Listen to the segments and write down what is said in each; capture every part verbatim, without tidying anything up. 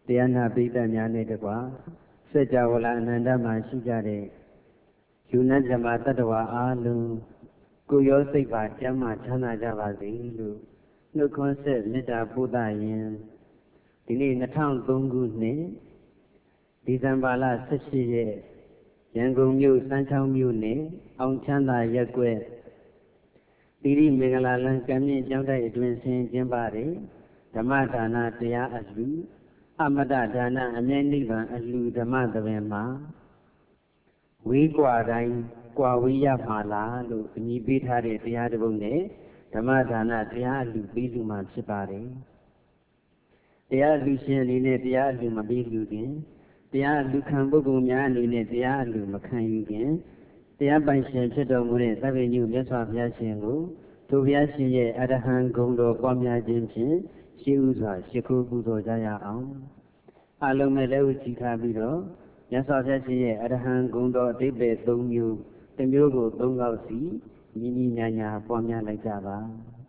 Tiana Pita Nyane de Qua, Sejawala and Andama Shigade, Yunazama Tatawa Alu, Kuyo Siva Jama Chana Javazi, no concept Nita Buddha Yin, Dini Natang Bungu Ne, Dizambala Sachi, Yangung Yu Sanchang Mu Ne, Ong Chanda Yakwe, Didi Megala Kami Janda Edwin Sin Jimbari, Damatana Tia Alu, Amada Dana Ameniva Alu Damadavema, We Guadine, Guavia Mala, Ni Bitari Tiadabune, Damadana Tia Lu Biluma Chipari, Tia Lucian in it, Tia Luma Biludin, Tia Lukambugumian in it, Tia Luma Kayugin, Tia Banshan Chedomune, Avenue Yaswa Yasingu, to Yashi Adahan Gondo Bomia Jinshin. She was a Shiku Buzo Jaya on Alumele Chikabido, Yasashi, Adahan Gundo, Debe, Domu, the Mugo, Dongo Sea, Mini Nanya, Pomia like Java.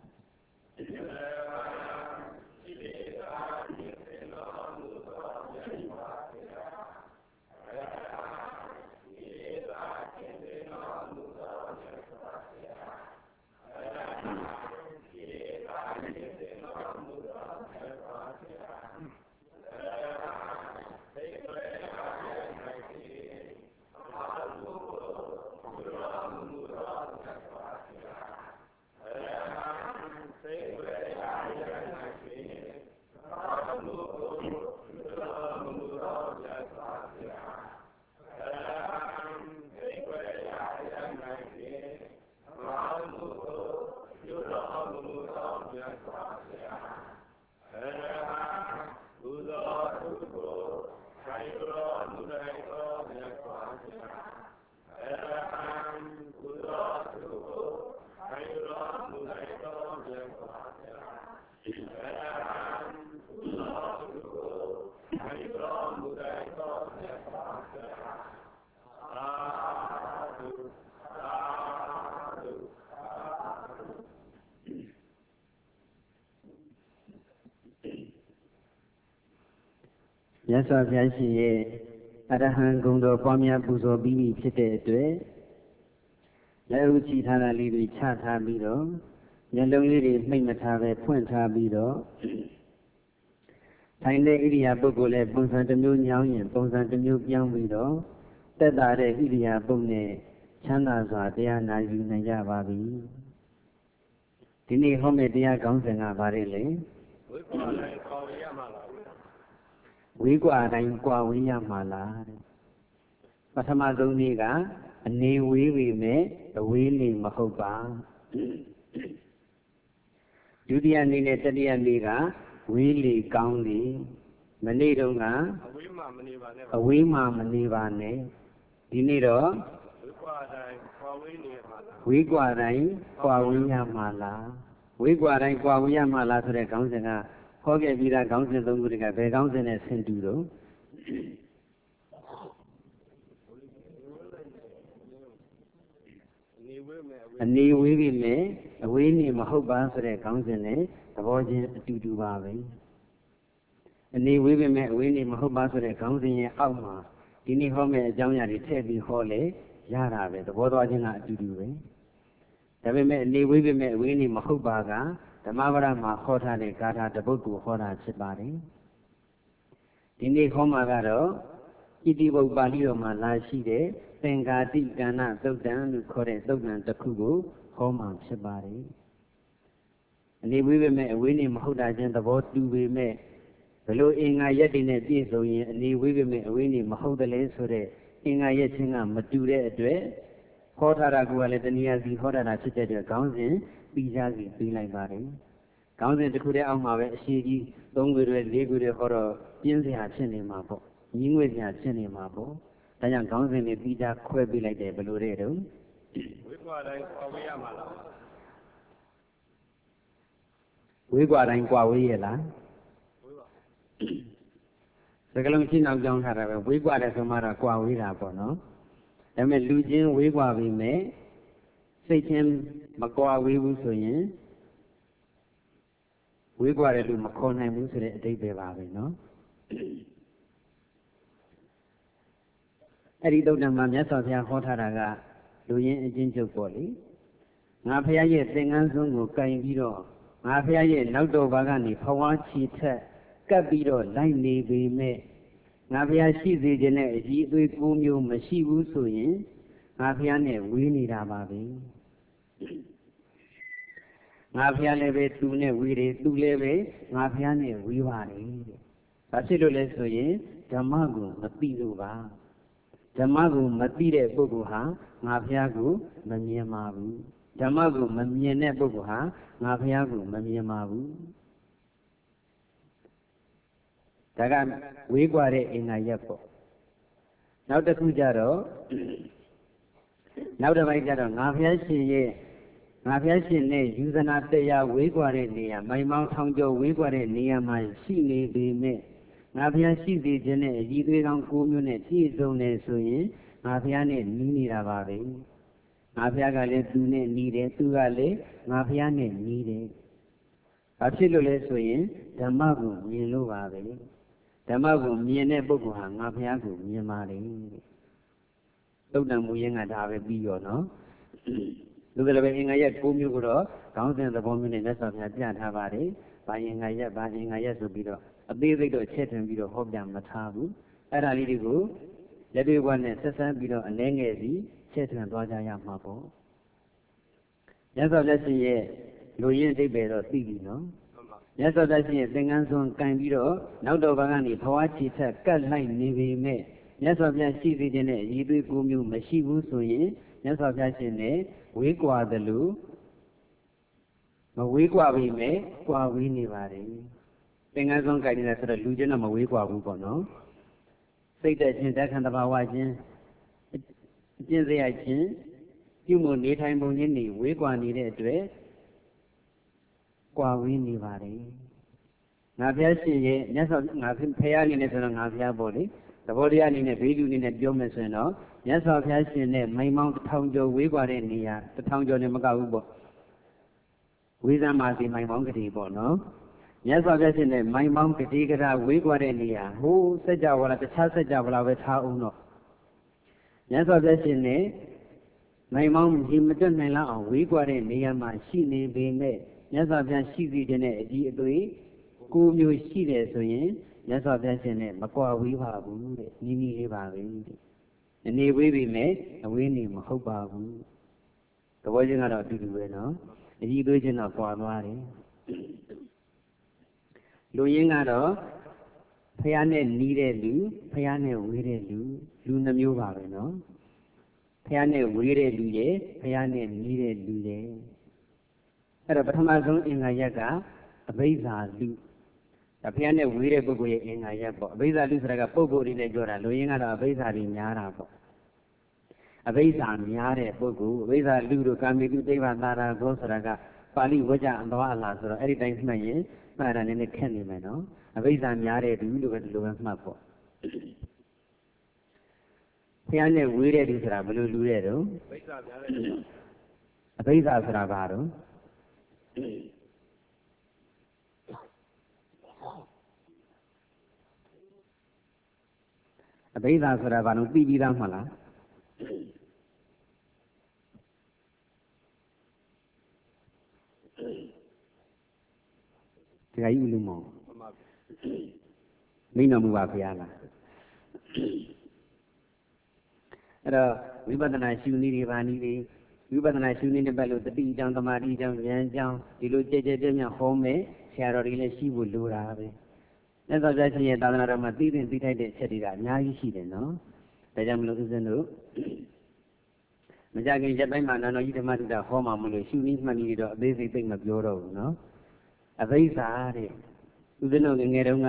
Yaswa Yashi, Adahan Gundo, Pomia Buzo, Bibi Pite, Lauchi Tana Lili Chata Bido, Yellow Lily Mimatabe, Puenta Bido, Tine Idia Bugole, Bonsan the New Yang, Bonsan the New Yang Widow, Tedare Idia Bune, Chanaza, Diana Yunaya Babi. Dini Home Dia Gonzanga Varele. We go out and go away, Mala. But a Mazoniga, a new we we may, a willing Mahoba. Judia Nina Tadia Miga, Willy County, Manidonga, a Wima Manivane, Dinido, we go out and go away, Mala. We go out and go away, Mala to the Gonzanga. Hoge Vida Council of Murica, the Council and Senturo. A new we may, a winning Mahoba for the Council, the Virgin to do Babi. A new we may winning Mahoba for the Council, Alma, Dini Home, Jamia, Tebi Hole, Yara, the Vodajina to do. The women, new we may winning Mahobaga. The Mavara Mahota de Gata, the Boku Hora Chibari. Dini Homagaro, Idibo Balio Malashide, Tengati Gana, Dodan, Kore, Dodan, the Kugu, Homa Chibari. And if we may winning Mahoda and the vote do we may. Below Inga Yetine Dizo, and if we may winning Mahoda Lesore, Inga Yetinga, Mature Adre, Hota Guale, the Niazi Hora Chita Council. Bijazi, be like Barry. Council to Kuda Alma, she don't go to a legal horror, Jinsi had sent him up. Yingway had sent him up. The young council may be that quite be like the Beluredo. We got in Guawila. The Galumchin of John Harrow, we got as a matter Guawila, no? And when Lugin, we got we may. Satan Magoa we will say, we got to do Macona Musa at Day Baby, no? အဲ့ဒီသုတ်တံမှာမြတ်စွာဘုရားဟောထားတာကလူရင်းအချင်းချုပ်ပေါ့လေငါဘုရားရဲ့သင်္ကန်းစွန်းကိုကင်ပြီးတော့ငါဘုရားရဲ့နောက်တော်ဘာကနေဖဝါချီထက်ကပ်ပြီးတော့လိုက်နေပေမဲ့ငါဘုရားရှိစေခြင်းနဲ့အကြီးအသေးကိုမျိုးမရှိဘူးဆိုရင်ငါဘုရားနဲ့ဝေးနေတာပါပဲငါဘုရားလည်းပဲသူနဲ့ဝေးတယ်သူလည်းပဲငါဘုရားနဲ့ဝေးပါတယ်တဲ့ဘာဖြစ်လို့လဲဆိုရင်ဓမ္မကိုမသိလို့ပါဓမ္မကိုမသိတဲ့ပုဂ္ဂိုလ်ဟာငါဘုရားကိုမမြင်ပါဘူးဓမ္မကိုမမြင်တဲ့ပုဂ္ဂိုလ်ဟာငါဘုရားကိုမမြင်ပါဘူးဒါကဝေးကွာတဲ့အင်္ဂါရက်ပေါ့နောက်တစ်ခုကြတော့နောက်တစ်ပိုင်းကြတော့ငါဘုရားရှင်ရဲ့ငါဘုရားရှင်နဲ့ယူဇနာတရားဝေးကွာတဲ့နေရာမိုင်မောင်းထောင်ကျော်ဝေးကွာတဲ့နေရာမှာရှိနေပေမဲ့ငါဘုရားရှိစေခြင်းနဲ့အကြီးသွေးကောင်းကိုးမျိုးနဲ့ပြည့်စုံနေဆိုရင်ငါဘုရားနဲ့နီးနေတာပါပဲငါဘုရားကလည်းသူနဲ့နီးတယ်သူကလည်းငါဘုရားနဲ့နီးတယ်ဘာဖြစ်လို့လဲဆိုရင်ဓမ္မကိုမြင်လို့ပါပဲဓမ္မကိုမြင်တဲ့ပုဂ္ဂိုလ်ဟာငါဘုရားကိုမြင်ပါတယ်သုတ်တံမူရင်းကဒါပဲပြီးရောနော်လူကလည်းပဲအင်္ဂါရက်ကိုးမျိုးကိုတော့ခေါင်းစဉ်သဘောမျိုးနဲ့မြတ်စွာဘုရားပြထားပါတယ်ဘာအင်္ဂါရက်ဘာအင်္ဂါရက်ဆိုပြီးတော့အသေးစိတ်တော့ချက်ထွင်ပြီးတော့ဟောပြမထားဘူးအဲ့ဒါလေးတွေကိုလက်တွေ့ဘဝနဲ့ဆက်ဆန်းပြီးတော့အနည်းငယ်စီချက်ထွင်သွားကြရမှာပေါ့မြတ်စွာဘုရားရှင်ရဲ့လူရင်းအဓိပ္ပာယ်တော့သိပြီနော်မြတ်စွာဘုရားရှင်ရဲ့သင်္ကန်းစွန်းကန်ပြီးတော့နောက်တော်ဘာကနေဘဝချီထက်ကတ်လိုက်နေပေမဲ့မြတ်စွာဘုရားရှိစေခြင်းနဲ့ရည်သွေးကိုမျိုးမရှိဘူးဆိုရင်မြတ်စွာဘုရားရှင်နဲ့ဝေးကွာတယ်လို့မဝေးကွာပြီမဲ့ကွာဝေးနေပါတယ်သင်္ကန်းစွန်းကန်နေတယ်ဆိုတော့လူချင်းတော့မဝေးကွာဘူးပေါ့နော်စိတ်သက်ခြင်းဓာတ်ခံတဘာဝခြင်းအကျင့်စရိုက်ခြင်းပြုမှုနေထိုင်ပုံချင်းတွေဝေးကွာနေတဲ့အတွက်ကွာဝေးနေပါတယ်ငါဘုရားရှင်ရဲ့မြတ်စွာငါဖရာအနေနဲ့ဆိုတော့ငါဘုရားပေါ့လေသဘောတရားအနေနဲ့ဘေးလူအနေနဲ့ပြောမယ်ဆိုရင်တော့မြတ်စွာဘုရားရှင်နဲ့မိန်မောင်းတစ်ထောင်ကျော်ဝေးကွာတဲ့နေရာတစ်ထောင်ကျော်နဲ့မကဘူးပေါ့ဝေးစမ်းပါစီမိန်မောင်းကတိပေါ့နော်မြတ်စွာဘုရားရှင်နဲ့မိုင်မောင်းကတိကရာဝေးကွာတဲ့နေရာဟိုစัจ java လားတခြားစัจ java လားပဲထားအောင်တော့မြတ်စွာဘုရားရှင်နဲ့မိုင်မောင်းဒီမတွက်နိုင်လောက်အောင်ဝေးကွာတဲ့နေရာမှာရှိနေပေမဲ့မြတ်စွာဘုရားရှိစေခြင်းနဲ့အကြီးအသေးကိုမျိုးရှိတယ်ဆိုရင်မြတ်စွာဘုရားရှင်နဲ့မကွာဝေးပါဘူးတဲ့နီးနီးလေးပါပဲတဲ့အနေဝေးပြီမဲ့အဝေးနေမဟုတ်ပါဘူးသဘောချင်းကတော့အတူတူပဲနော်အကြီးသေးချင်းတော့ကွာသွားတယ်လူရင်းကတော့ဖះနဲ့နီးတဲ့လူဖះနဲ့ဝေးတဲ့လူလူနှမျိုးပါပဲနော်ဖះနဲ့ဝေးတဲ့လူရဲ့ဖះနဲ့နီးတဲ့လူရဲ့အဲ့တော့ပထမဆုံးအင်္ဂါရက်ကအဘိဓါလူဒါဖះနဲ့ဝေးတဲ့ပုဂ္ဂိုလ်ရဲ့အင်္ဂါရက်ပေါ့အဘိဓါလူဆိုတာကပုဂ္ဂိုလ်တွေနဲ့ပြောတာလူရင်းကတော့အဘိဓါတွေများတာပေါ့အဘိဓါများတဲ့ပုဂ္ဂိုလ်အဘိဓါလူတို့ကာမိတုတိဗ္ဗသာရဂောဆိုတာကပါဠိဝကြအတော်အလားဆိုတော့အဲ့ဒီတိုင်းမှတ်ရင်မှတ်တာနည်းနည်းခက်နေမယ်နော်အဘိဓါများတဲ့လူလို့ပဲဒီလိုပဲမှတ်ပေါ့ဖះနဲ့ဝေးတဲ့လူဆိုတာဘယ်လိုလူတဲ့တော့အဘိဓါများတဲ့လူအဘိဓါဆိုတာဘာတော့အဘိဓါဆိုတာဘာလို့သိပြီးသားမှလားဒီကကြီးလူမောင်မိန်တော်မူပါဘုရားလားအဲ့တော့ဝိပဿနာရှုနည်းတွေပါနည်းတွေဝိပဿနာရှုနည်းနဲ့ပတ်လို့တတိအကြောင်းသမာဓိအကြောင်းဉာဏ်အကြောင်းဒီလိုကြဲကြဲပြန့်ပြန့်ဟောမယ်ဆရာတော်တွေလည်းရှိဖို့လိုတာပဲလက်တော်ပြရှင်ရဲ့သာသနာတော်မှာသိသိသိထိုက်တဲ့အချက်တွေကအများကြီးရှိတယ်နော်ဒါကြောင့်မလို့ဦးဇင်းတို့မကြခင်ရက်ပိုင်းမှာနာတော်ကြီးဓမ္မတုဒ္ဒဟောမှာမလို့ရှုနည်းမှတ်နည်းတွေတော့အသေးစိတ်သိမပြောတော့ဘူးနော်အဘိဓါတဲ့ဦးဇင်းတို့ငယ်ငယ်တုန်းက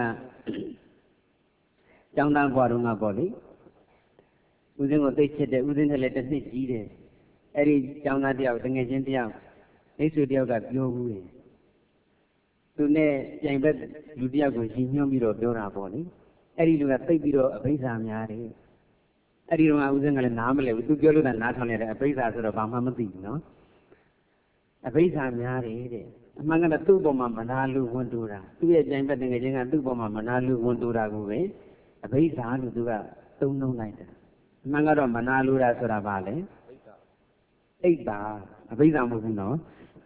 ကျောင်းသားဘွားတုန်းကပေါ့လေဦးဇင်းကိုသိချစ်တယ်ဦးဇင်းနဲ့လည်းတစ်နှစ်ကြီးတယ်အဲ့ဒီကျောင်းသားတယောက်တငယ်ချင်းတယောက်မိတ်ဆွေတယောက်ကပြောဘူးတယ်သူနဲ့ပြိုင်ဘက်လူတယောက်ကိုရည်ညွှန်းပြီးတော့ပြောတာပေါ့လေအဲ့ဒီလူကသိပြီးတော့အဘိဓါများတယ်အဲ့ဒီတော့ဦးဇင်းကလည်းနားမလဲဘူးသူပြောလို့သာနားထောင်နေတယ်အဘိဓါဆိုတော့ဘာမှမသိဘူးနော်အဘိဓါများတယ်တဲ့အမှန်ကတော့သူ့ပေါ်မှာမနာလူဝန်တူတာသူ့ရဲ့ကြိုင်ဘက်တကယ်ချင်းကသူ့ပေါ်မှာမနာလူဝန်တူတာကိုပဲအဘိဓါလို့သူကသုံးနှုံးလိုက်တယ်အမှန်ကတော့မနာလူတာဆိုတာဘာလဲအိတ်တာအဘိဓါမဟုတ်ဘူးနော်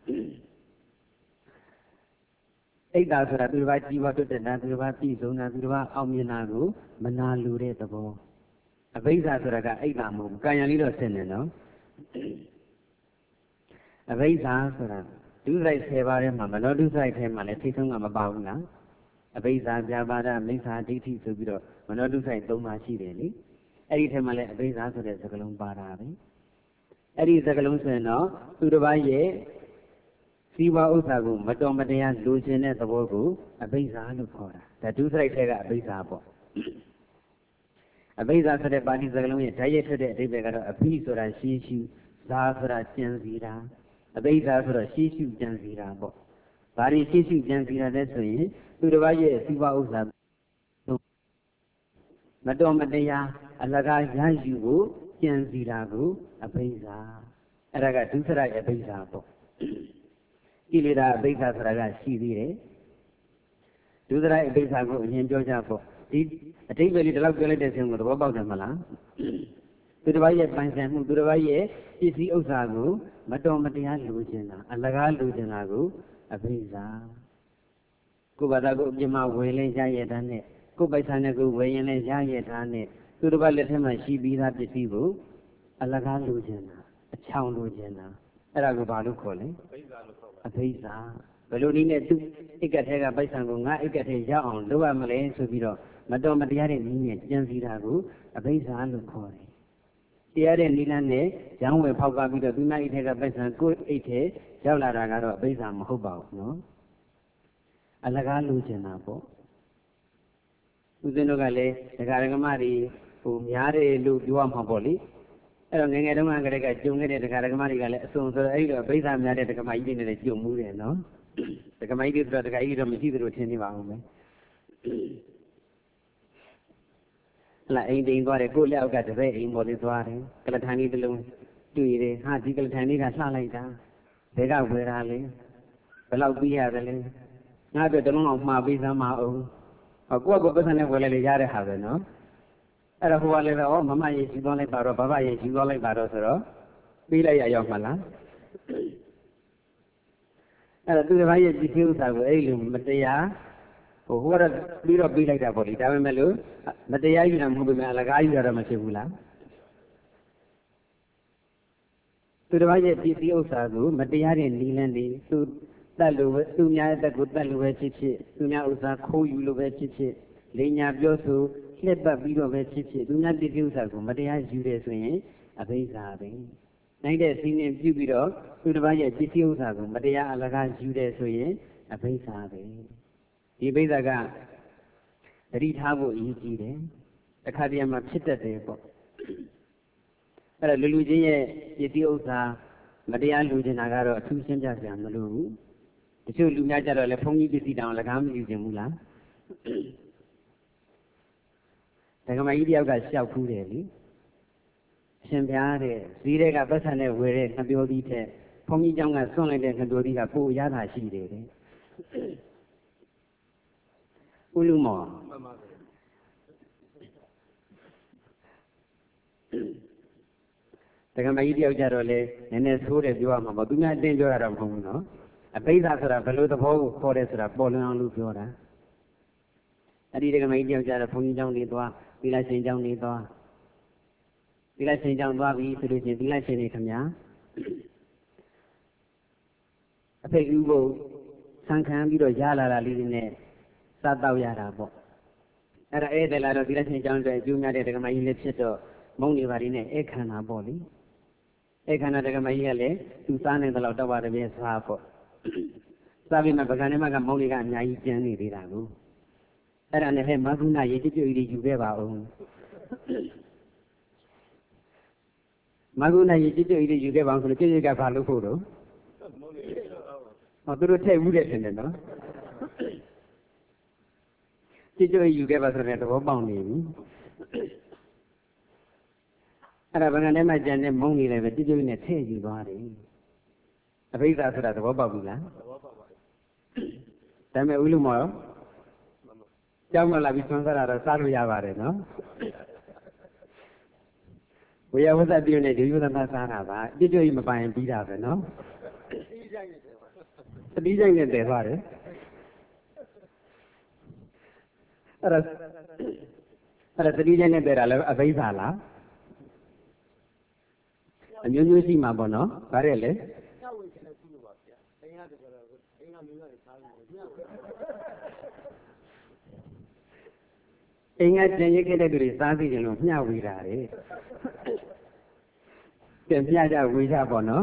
အိတ်တာဆိုတာသူတစ်ပါးကြီးပွားတွတ်တာသူတစ်ပါးပြည်စုံတာသူတစ်ပါးအောင်မြင်တာကိုမနာလူတဲ့သဘောအဘိဓါဆိုတာကအိတ်တာမဟုတ်ဘူးကာယံလေးတော့ဆင်တယ်နော်အဘိဓါဆိုတာဒုစရိုက်ဆယ်ပါးထဲမှာမနောဒုစရိုက်ထဲမှာလည်းထိဆုံးကမပါဘူးလားအဘိဓါပြပါဒမိစ္ဆာဒိဋ္ဌိဆိုပြီးတော့မနောဒုစရိုက်သုံးပါးရှိတယ်လေအဲ့ဒီထဲမှာလည်းအဘိဓါဆိုတဲ့စကားလုံးပါတာပဲအဲ့ဒီစကားလုံးဆိုရင်တော့သူတစ်ပါးရဲ့စီးပွားဥစ္စာကိုမတော်မတရားလူကျင်တဲ့သဘောကိုအဘိဓါလို့ခေါ်တာဒါဒုစရိုက်ထဲကအဘိဓါပေါ့အဘိဓါဆိုတဲ့ပါဠိစကားလုံးရဲ့ဓာတ်ရိုက်ထွက်တဲ့အဓိပ္ပာယ်ကတော့အဘိဆိုတာရှိရှိဇာဆိုတာကျင်စီတာအဘိဓါဆိုတော့ရှိရှိကျင်စီတာပေါ့ဘာတွေရှိရှိကျင်စီတာလဲဆိုရင်သူတစ်ပါးရဲ့စီးပွားဥစ္စာမတော်မတရားအလကားရယူကိုကျင်စီတာကိုအဘိဓါအဲ့ဒါကဒုစရိုက်အဘိဓါပေါ့ကိလေသာအဘိဓါဆိုတာကရှိသေးတယ်ဒုစရိုက်အဘိဓါကိုအရင်ပြောကြပေါ့ဒီအတိတ်ပဲလေးဒီလောက်ပြောလိုက်တဲ့ဆင်းကိုသဘောပေါက်တယ်မလားသူတစ်ပါးရဲ့ပိုင်ဆိုင်မှုသူတစ်ပါးရဲ့ပစ္စည်းဥစ္စာကိုမတော်မတရားလူကျင်တာအလကားလူကျင်တာကိုအဘိဓါကိုယ်ဘာသာကိုအပြစ်မှာဝယ်လဲရရတဲ့နဲ့ကိုယ်ပိုင်ဆိုင်တဲ့ကိုဝယ်ရင်လဲရရတဲ့နဲ့သူတစ်ပါးလက်ထက်မှာရှိပြီးသားပစ္စည်းကိုအလကားလူကျင်တာအချောင်လူကျင်တာအဲ့ဒါကိုဘာလို့ခေါ်လဲအဘိဓါဘယ်လိုနည်းနဲ့သူအိတ်ကထဲကပိုက်ဆံကိုငါအိတ်ကထဲရောက်အောင်လုပ်ရမလဲဆိုပြီးတော့မတော်မတရားတဲ့နည်းနဲ့ကြံစည်တာကိုအဘိဓါလို့ခေါ်တယ်တရားတဲ့နိလန်းနဲ့ရောင်းဝယ်ဖောက်ကားပြီးတော့သူနိုင်အိတ်ထဲကပိုက်ဆံကိုအိတ်ထဲရောက်လာတာကတော့အဘိဓါမဟုတ်ပါဘူးနော်အလကားလူကျင်တာပေါ့ဦးဇင်းတို့ကလည်းဒကာဒကမတွေဟိုများတယ်လို့ပြောရမှာပေါ့လေအဲ့တော့ငယ်ငယ်တုန်းကကလေးကကြုံခဲ့တဲ့ဒကာဒကမတွေကလည်းအစုံဆိုတော့အဲ့ဒီတော့အဘိဓါများတဲ့ဒကာမကြီးတွေနဲ့လည်းကြုံမှုတယ်နော်ဒကာမကြီးတွေဆိုတော့ဒကာကြီးတော့မရှိသလိုထင်နေပါဦးမယ်လာအိမ်တိန်သွားတယ်ကိုယ့်လက်အောက်ကတပည့်အိမ်ပေါ်လေးသွားတယ်ကလထန်လေးတစ်လုံးတွေ့တယ်ဟာဒီကလထန်လေးကလှလိုက်တာဘယ်ကဝယ်တာလဲဘယ်လောက်ပြီးရတယ်လဲငါတို့တလုံးအောင်မှားပြီးစမ်းမအောင်ဟောကိုယ့်ကပတ်စံနဲ့ဝယ်လိုက်လေရတဲ့ဟာပဲနော်အဲ့တော့ဟိုကလည်းပဲဩမမရေယူသွားလိုက်ပါတော့ဘဘရေယူသွားလိုက်ပါတော့ဆိုတော့ပြီးလိုက်ရရောက်မှလားအဲ့တော့သူတစ်ပါးရဲ့ဒီကိစ္စကိုအဲ့လိုမတရားဟိုဟိုကတော့ပြီးတော့ပြီးလိုက်တာပေါ့လေဒါပေမဲ့လို့မတရားယူတာမဟုတ်ပေမဲ့အလကားယူတာတော့မဖြစ်ဘူးလားသူတစ်ပါးရဲ့ပစ္စည်းဥစ္စာကိုမတရားတဲ့နီလန်းတွေသူတတ်လို့ပဲသူများတဲ့ကိုတတ်လို့ပဲဖြစ်ဖြစ်သူများဥစ္စာခိုးယူလို့ပဲဖြစ်ဖြစ်လိညာပြောဆိုလှက်ပတ်ပြီးတော့ပဲဖြစ်ဖြစ်သူများပစ္စည်းဥစ္စာကိုမတရားယူတယ်ဆိုရင်အဘိဓါပဲနိုင်တဲ့စီးနှင်ပြုပြီးတော့သူတစ်ပါးရဲ့ပစ္စည်းဥစ္စာကိုမတရားအလကားယူတယ်ဆိုရင်အဘိဓါပဲဒီအဘိဓါကသတိထားဖို့အရေးကြီးတယ်အခါတည်းမှာဖြစ်တတ်တယ်ပေါ့အဲ့တော့လူလူချင်းရဲ့ပစ္စည်းဥစ္စာမတရားလူချင်တာကတော့အထူးရှင်းပြစရာမလိုဘူးတချို့လူများကြတော့လေဘုန်းကြီးပစ္စည်းတောင်လကားမယူချင်ဘူးလားဒကမကြီးတယောက်ကရှောက်ဖူးတယ်လေအရှင်ဘုရားတဲ့ဈေးတွေကပတ်စံနဲ့ဝယ်တဲ့နှပြောသီးတဲ့ဘုန်းကြီးကျောင်းကစွန့်လိုက်တဲ့နှပြောသီးကပိုရတာရှိတယ်တဲ့ဦးလူမော်ဒကမကြီးတယောက်ကြတော့လေနည်းနည်းဆိုးတယ်ပြောရမှာပေါ့သူများအတင်းပြောရတာမဟုတ်ဘူးနော်အဘိဓါဆိုတာဘယ်လိုသဘောကိုခေါ်တယ်ဆိုတာပေါ်လွင်အောင်လို့ပြောတာအဲ့ဒီဒကမကြီးတယောက်ကြတော့ဘုန်းကြီးကျောင်းနေသွားသီလရှင်ကျောင်းနေသွားသီလရှင်ကျောင်းသွားပြီဆိုလို့ရှိရင်သီလရှင်နေခင်ဗျာအဖေဥပုပ်ဆံခံပြီးတော့ရလာတာလေးတွေနဲ့စားတော့ရတာပေါ့အဲ့ဒါအဲ့ဒါလာတော့သီလရှင်ကျောင်းတွေအကျိုးများတဲ့ဒကမကြီးလေးဖြစ်တော့မုံနေပါလိမ့်နဲ့ဧခန္ဓာပေါ့လေဧခန္ဓာဒကမကြီးကလည်းသူစားနေတယ်လို့တော့ပါတယ်ပဲစားပေါ့စားပြီးမှပကံထဲမှာကမုံတွေကအများကြီးကျန်နေသေးတာကိုအဲ့ဒါနဲ့ဟဲ့မဂ္ဂုဏရေကြွကြွကြီးယူခဲ့ပါဦးမဂ္ဂုဏရေကြွကြွကြီးယူခဲ့ပါအောင်ဆိုလို့ကြွကြွကဘာလို့ဖို့တော့ဟောသူတို့ထည့်ဘူးတဲ့ထင်တယ်နော်ကြွကြွယူခဲ့ပါဆိုတဲ့သဘောပေါက်နေပြီအဲ့ဒါပကံထဲမှာကျန်တဲ့မုံနေလည်းပဲကြွကြွနဲ့ထည့်ယူသွားတယ်အဘိဓါဆိုတာသဘောပေါက်ပြီလားသဘောပေါက်ပါဒါပေမဲ့ဦးလူမော်ကြောက်မလာပြီးဆွမ်းစားတာတော့စားလို့ရပါတယ်နော်ဝေယဝဇ္ဇပြုနဲ့ဒီဝိသနာစားတာပါပြည့်ပြည့်မပိုင်ပြီးတာပဲနော်သတိကြိုက်နဲ့တည်သွားတယ်အဲ့ဒါအဲ့ဒါသတိကြိုက်နဲ့တည်တာလည်းအဘိဓါလားအမျိုးမျိုးရှိမှာပေါ့နော်ဗါတဲ့လေအိမ်ကကျင်ရိတ်ခဲ့တဲ့သူတွေစားသိတယ်လို့မျှဝေတာလေပြန်မျှကြဝေကြပေါ့နော်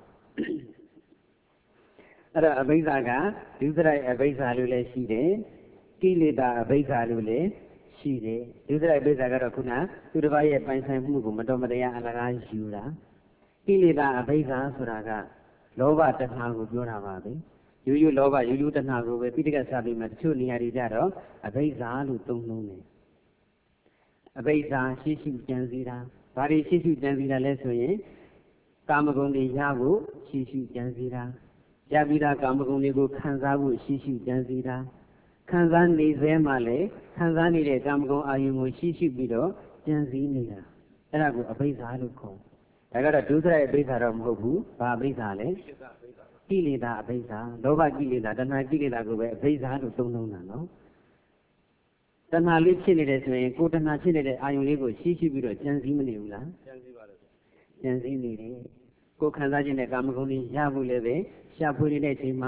အဲ့တော့အဘိဓါကဒုစရိုက်အဘိဓါလို့လည်းရှိတယ်ကိလေသာအဘိဓါလို့လည်းရှိတယ်ဒုစရိုက်အဘိဓါကတော့ခုနသူတစ်ပါးရဲ့ပိုင်ဆိုင်မှုကိုမတော်မတရားအလကားယူတာကိလေသာအဘိဓါဆိုတာကလောဘတဏှာကိုပြောတာပါပဲယူယူလောဘယူယူတဏှာကိုပဲပိဋကတ်စာပေမှာတချို့နေရာတွေကြတော့အဘိဓါလို့သုံးလုံးတယ်အဘိဓါရှိရှိကြံစည်တာဘာတွေရှိရှိကြံစည်တာလဲဆိုရင်ကာမဂုဏ်တွေရဖို့ရှိရှိကြံစည်တာရပြီးသားကာမဂုဏ်တွေကိုခံစားဖို့ရှိရှိကြံစည်တာခံစားနေစေမှလည်းခံစားနေတဲ့ကာမဂုဏ်အာယုံကိုရှိရှိပြီးတော့ကြံစည်နေတာအဲ့ဒါကိုအဘိဓါလို့ခေါ်ဒါကတော့ဒုစရိုက်အဘိဓါတော့မဟုတ်ဘူးဘာအဘိဓါလဲကိလေသာအဘိဓါလောဘကိလေသာတဏှာကိလေသာကိုပဲအဘိဓါလို့သုံးလုံးတာနော်တဏှာလေးဖြစ်နေတယ်ဆိုရင်ကိုယ်တဏှာဖြစ်နေတဲ့အာယုံလေးကိုရှိရှိပြီးတော့ကြံစည်မနေဘူးလားကြံစည်ပါတယ်ကြံစည်နေတယ်ကိုယ်ခံစားခြင်းနဲ့ကာမဂုဏ်တွေရဖို့လည်းပဲရှာဖွေနေတဲ့အချိန်မှာ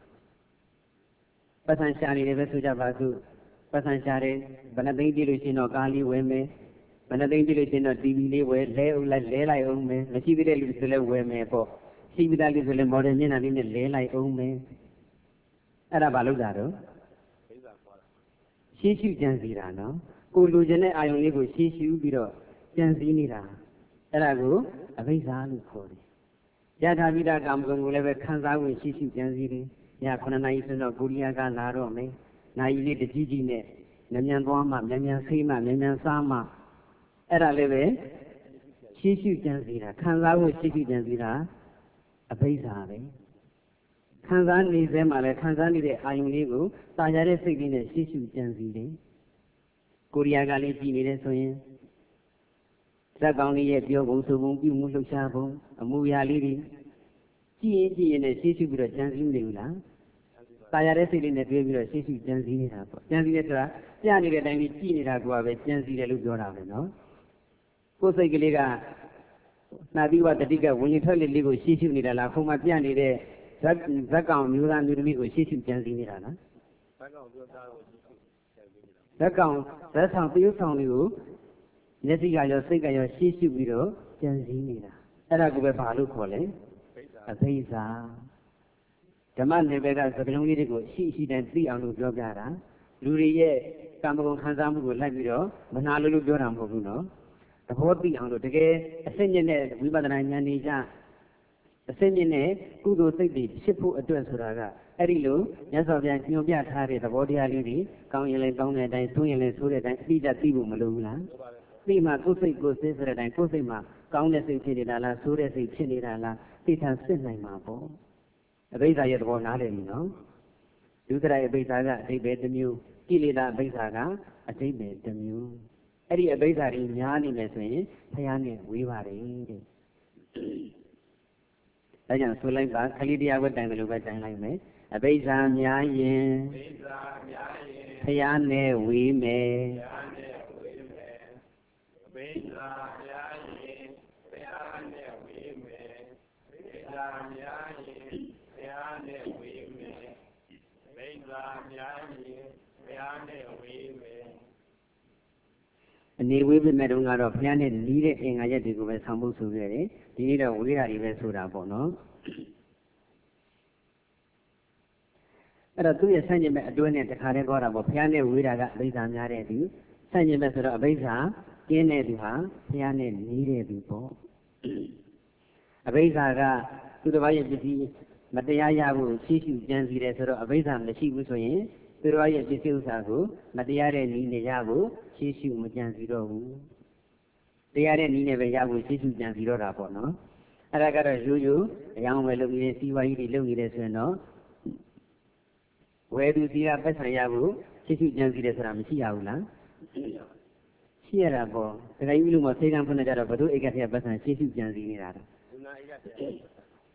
ပတ်စံရှာနေတယ်ပဲဆိုကြပါစို့ပတ်စံရှာတယ်ဘယ်နှသိန်းပြည့်လို့ရှိရင်တော့ကားလေးဝယ်မယ်ဘယ်နှသိန်းပြည့်လို့ရှိရင်တော့ တီဗီ လေးဝယ်လဲအောင်လိုက်လဲလိုက်အောင်မယ်မရှိသေးတဲ့လူတွေဆိုလည်းဝယ်မယ်ပေါ့ရှိပြီးသားလူဆိုလည်းမော်ဒယ်မျက်နှာလေးနဲ့လဲလိုက်အောင်မယ်အဲ့ဒါဘာလို့တာတော့ရှေးရှုကြံစည်တာနော်ကိုလူကျင်တဲ့အာယုံလေးကိုရှေးရှုပြီးတော့ကြံစည်နေတာအဲ့ဒါကိုအဘိဓါလို့ခေါ်တယ်ရထားပြီးသားကာမဂုဏ်ကိုလည်းပဲခံစားဝင်ရှေးရှုကြံစည်တယ်ညခုနှစ်နာရီဆိုတော့ကိုရီးယားကလာတော့မယ်နိုင်လေးတကြီးကြီးနဲ့မြန်မြန်သွားမှမြန်မြန်ဆေးမှမြန်မြန်စားမှအဲ့ဒါလည်းပဲရှေးရှုကြံစည်တာခံစားဝင်ရှေးရှုကြံစည်တာအဘိဓါပဲခံစားနေစေမှလည်းခံစားနေတဲ့အာယုံလေးကိုတာယာတဲ့စိတ်လေးနဲ့ရှေ့ရှုကြံစည်တယ်ကိုရီးယားကလေးကြည်နေတယ်ဆိုရင်ဇက်ကောင်လေးရဲ့ပြောပုံဆိုပုံပြုမှုလှုပ်ရှားပုံအမူအရာလေးတွေကြည်ရင်ကြည်ရင်နဲ့ရှေ့ရှုပြီးတော့ကြံစည်နေဘူးလားတာယာတဲ့စိတ်လေးနဲ့တွေးပြီးတော့ရှေ့ရှုကြံစည်နေတာပေါ့ကြံစည်တယ်ဆိုတာပြနေတဲ့အတိုင်းကြီးကြည်နေတာကပဲကြံစည်တယ်လို့ပြောတာပဲနော်ကိုယ်စိတ်ကလေးကနာတိဝတတိကဝิญဉ်ထွက်လေးကိုရှေ့ရှုနေတာလားခုမှပြနေတဲ့ဇက်ဇက်ကောင်မျိုးသားမျိုးသမီးကိုရှေ့ရှုကြံစည်နေတာလားဇက်ကောင်မျိုးသားကိုရှေ့ရှုကြံစည်နေတာဇက်ကောင်ဇက်ဆောင်တရုပ်ဆောင်လေးကိုမျက်စိကရောစိတ်ကရောရှေ့ရှုပြီးတော့ကြံစည်နေတာအဲ့ဒါကိုပဲဘာလို့ခေါ်လဲအဘိဓါဓမ္မနယ်ပယ်ကစကလုံးလေးတွေကိုရှိရှိတိုင်းသိအောင်လို့ပြောပြတာလူတွေရဲ့ကာမဂုဏ်ခံစားမှုကိုလိုက်ပြီးတော့မနာလို့လို့ပြောတာမဟုတ်ဘူးနော်သဘောသိအောင်လို့တကယ်အစစ်မြင့်တဲ့ဝိပဿနာဉာဏ်နေကြအစစ်မြင့်တဲ့ကုသိုလ်စိတ်တွေဖြစ်ဖို့အတွက်ဆိုတာကအဲ့ဒီလိုမြတ်စွာဘုရားညွှန်ပြထားတဲ့သဘောတရားလေးတွေကောင်းရင်လည်းကောင်းတဲ့အတိုင်းဆိုးရင်လည်းဆိုးတဲ့အတိုင်းအတိအကျသိဖို့မလိုဘူးလားသိမှကိုယ်စိတ်ကိုယ်စိတ်ဆိုတဲ့အတိုင်းကိုယ်စိတ်မှာကောင်းတဲ့စိတ်ဖြစ်နေတာလားဆိုးတဲ့စိတ်ဖြစ်နေတာလားသိထန်စစ်နိုင်မှာပေါ့အဘိဓါရဲ့သဘောနားလည်ပြီနော်ဒုစရိုက်အဘိဓါကအဓိပ္ပာယ်တစ်မျိုးကိလေသာအဘိဓါကအဓိပ္ပာယ်တစ်မျိုးအဲ့ဒီအဘိဓါတွေများနေမယ်ဆိုရင်ဘုရားနဲ့ဝေးပါတယ်တဲ့ဒါကြောင့်ဆိုလိုက်ပါခလိတရားဝတ်တိုင်တယ်လို့ပဲတိုင်လိုက်မယ်အဘိဓါများရင်အဘိဓါများရင်ဘုရားနဲ့ဝေးမယ်ဘုရားနဲ့ဝေးမယ်အဘိဓါများရင်ဘုရားနဲ့ဝေးမယ်အဘိဓါများရင်ဘုရားနဲ့ဝေးမယ်အဘိဓါများရင်ဘုရားနဲ့ဝေးမယ်အနေဝေးပြမဲ့တုန်းကတော့ဘုရားနဲ့နီးတဲ့အင်္ဂါရက်တွေကိုပဲဆောင်ဖို့ဆိုခဲ့တယ်ဒီနေ့တော့ဝေးတာတွေပဲဆိုတာပေါ့နော်အဲ့တော့သူ့ရဲ့ဆန့်ကျင်ဘက်အတွင်းနဲ့တခါတည်းခေါ်တာပေါ့ဘုရားနဲ့ဝေးတာကအဘိဓါများတဲ့သူဆန့်ကျင်ဘက်ဆိုတော့အဘိဓါကျင်းတဲ့သူဟာဘုရားနဲ့နီးတဲ့သူပေါ့အဘိဓါကသူတစ်ပါးရဲ့ပစ္စည်းမတရားရဖို့ရှိရှိကြံစည်တယ်ဆိုတော့အဘိဓါမရှိဘူးဆိုရင်သူတစ်ပါးရဲ့ပစ္စည်းဥစ္စာကိုမတရားတဲ့နည်းနဲ့ရဖို့ရှိရှိမကြံစည်တော့ဘူးတရားတဲ့နည်းနဲ့ပဲရဖို့ရှိရှိကြံစည်တော့တာပေါ့နော်အဲ့ဒါကတော့ရိုးရိုးအယောင်ပဲလုပ်နေတဲ့စီးပွားရေးတွေလုပ်နေတယ်ဆိုရင်တော့ where do you have best ayabu? She should just get a Ramshiaula. Here above, the Railu must say down from the Jara, but do get a best and she should just get it.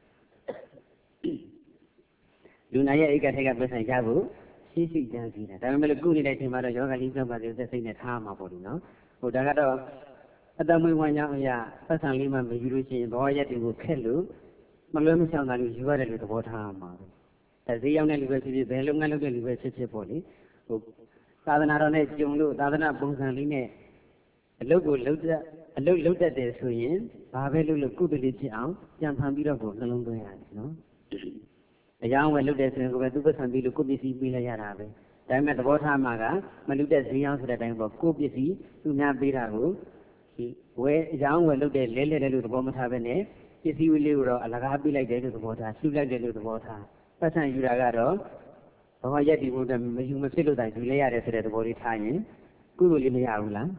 Do not yet take a best and Jabu. She should just get it. I remember good that him out of yoga leaves over the thing at Hama for you know. But I got Adamu one young ya, person Lima, you see, boy yet you will kill you. Malum sound like you were a little water. As the young university, the young university body. Sadana Jumlu, Sadana Bunsaline, a logo looked at a look looked at this swing, Babelu looked good at it out, young Pambira go along the hand, no? The young one looked at the Super Sambilu could be see Bila Yarabe. Time at the water maga, Maluda three ounces at the time of Kubisi, to Nabirago. Where young one looked at Lele to the bomb having if you will live a lagabi like that to the water, shoot like that to the water. Person you ragado. Oh, yet you would you must feel that you lay at the body time. Good will you aula.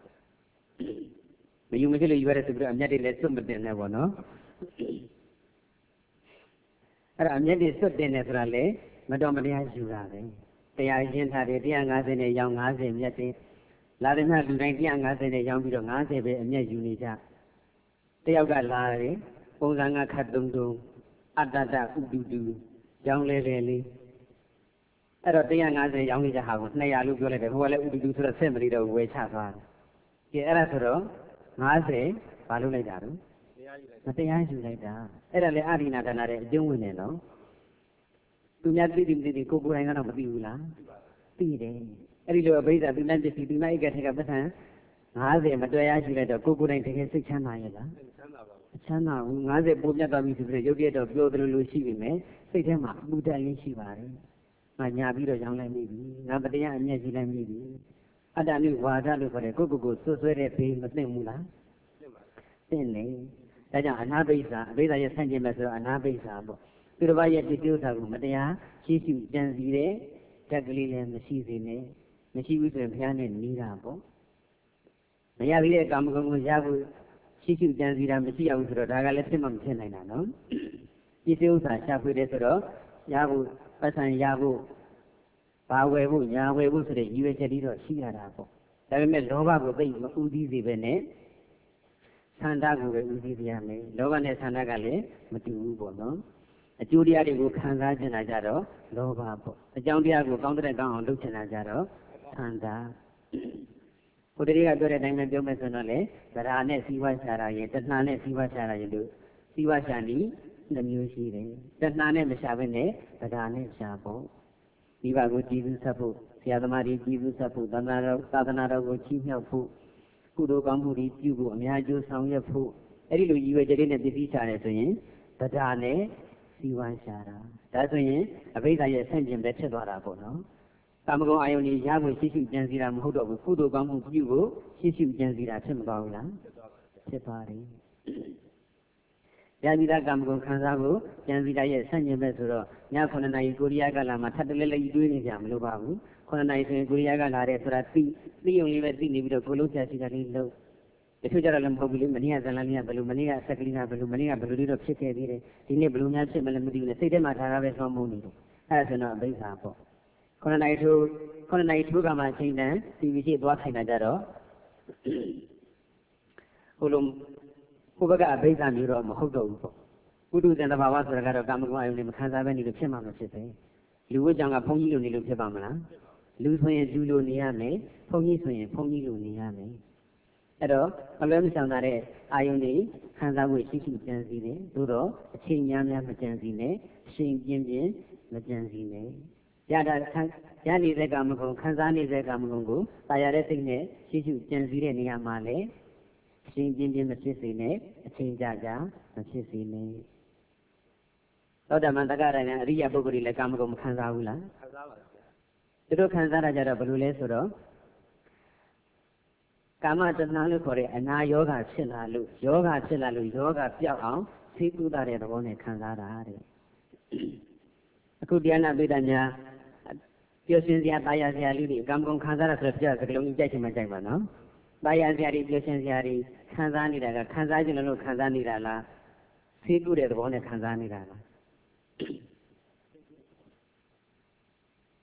But you must you were at the Amyadi lesson, but then never know. Amyadi stood there naturally, Madame Maria Jurave. They are gentle, the young as in a young as in yet. Ladina to rank young as in a young bit of as and yet you need that. They have got Larry, Ozanga Katundu, Adada Udu, young lady. I don't think I'm a young house. Nay, I look good at who I let do to the assembly of which has one. The Erasoro, Maze, Palulajaru. Nothing I should like that. Erale Arina than I doing it, no? Do not be the Kukuranga of Bula. Pide. Every little bit of the Manchester, do not get a better. Maze, Madoya should let a Kukurang take a six hundred. Chana, Maze Buddha, you get a blow through Lucy, say them up, Buddha and Shivari. My Yabi young like me, nobody and Yaji like me. I don't know what I look for a cocoa, so very pay, but no mula. Then, that another is a very essential method, another is a book. To the Vaya to do that, Matea, she should dance the Jacqueline and the season, and she was a piano and Mirabo. Mayavi come with Yabu, she should dance with a Messia with the Dagalassim of Tenana, no? She feels a sharp with it, Yabu. Person Yabu, Bawebu, Yawebu, the U S A or Shiarabo. That meant Lova will be Udi Vene, Sandago Udiame, Lovan Sandagale, Matu Bono, a Julia de Gukanga Janajaro, Lovabo, a Jandia go counter down Lutanajaro, Sanda. Putting good at Diamond Domasonale, but I ne Siva Shara, yet Nane Siva Shara you do. Siva Shani. The music, the Nane Shavene, the Dane Shapo. Viva good Jesus Sapu, Siadamari Jesus Sapu, Danara, Sadanara, Chief Yapu, Kudo Gamburi, Yubu, Miaju, Sound Yapu. Every you were getting at the Visha, the Dane, Siva Shara. That's when a base I sent him the Chedarapo, no? Kamago Ioni Yabu, Shishu Janzira, Hudo, Kudo Gambu, Yubu, Shishu Janzira, Timbaula, Tipari. Yavida Gamgo Kanzago, Yanvida, Sanya Mesuro, Yakona, Guriaga Lama, Tatala, doing Jam Lubabu, Kona, Guriaga Lare, three only were seen with a Colosia Cigarino. The future of Lumania, Zalania, Balumania, Saclina, Balumania, Baludo, Chicken, Dine Blumia, Simalamudi, the State Mataraves from Muni, as an example. Kona, Kona, Tugama, China, T V C, Dwakina, Ulum. Ubaga based on Europe, Hodo. Udu and the Bawas are a Gamago in Kazavani to Chemama City. You would young upon you in Lupamana. Lucy and Julio Niame, Pony Swing, Pony Niame. At all, a learn sound that Ione, Kanzawi, Shishi Janzine, Dudo, Chinyama Janzine, Shin Jim, Majanzine. Yada Yani the Gamago, Kanzani the Gamago, Tayaretine, Shishu Janzine Niamale. Sing Jim Machine, a change Jaja, Machine. Oda Mandagara and Ria Boguri like Amagom Kanzaula. The Ro Kanzara Jara Balulesoro Kama does not look for it, and now Yoga Chilalu, Yoga Chilalu, Yoga Piao, Situ Dare the one Kanzara. Akudiana Bidanya, Yosinzia Bayazia Ludi, Gamgon Kanzara, the long judgment, no? Bayazari, Yosinziari. Kanzani, Kanzani, Kanzani, see good at one Kanzani.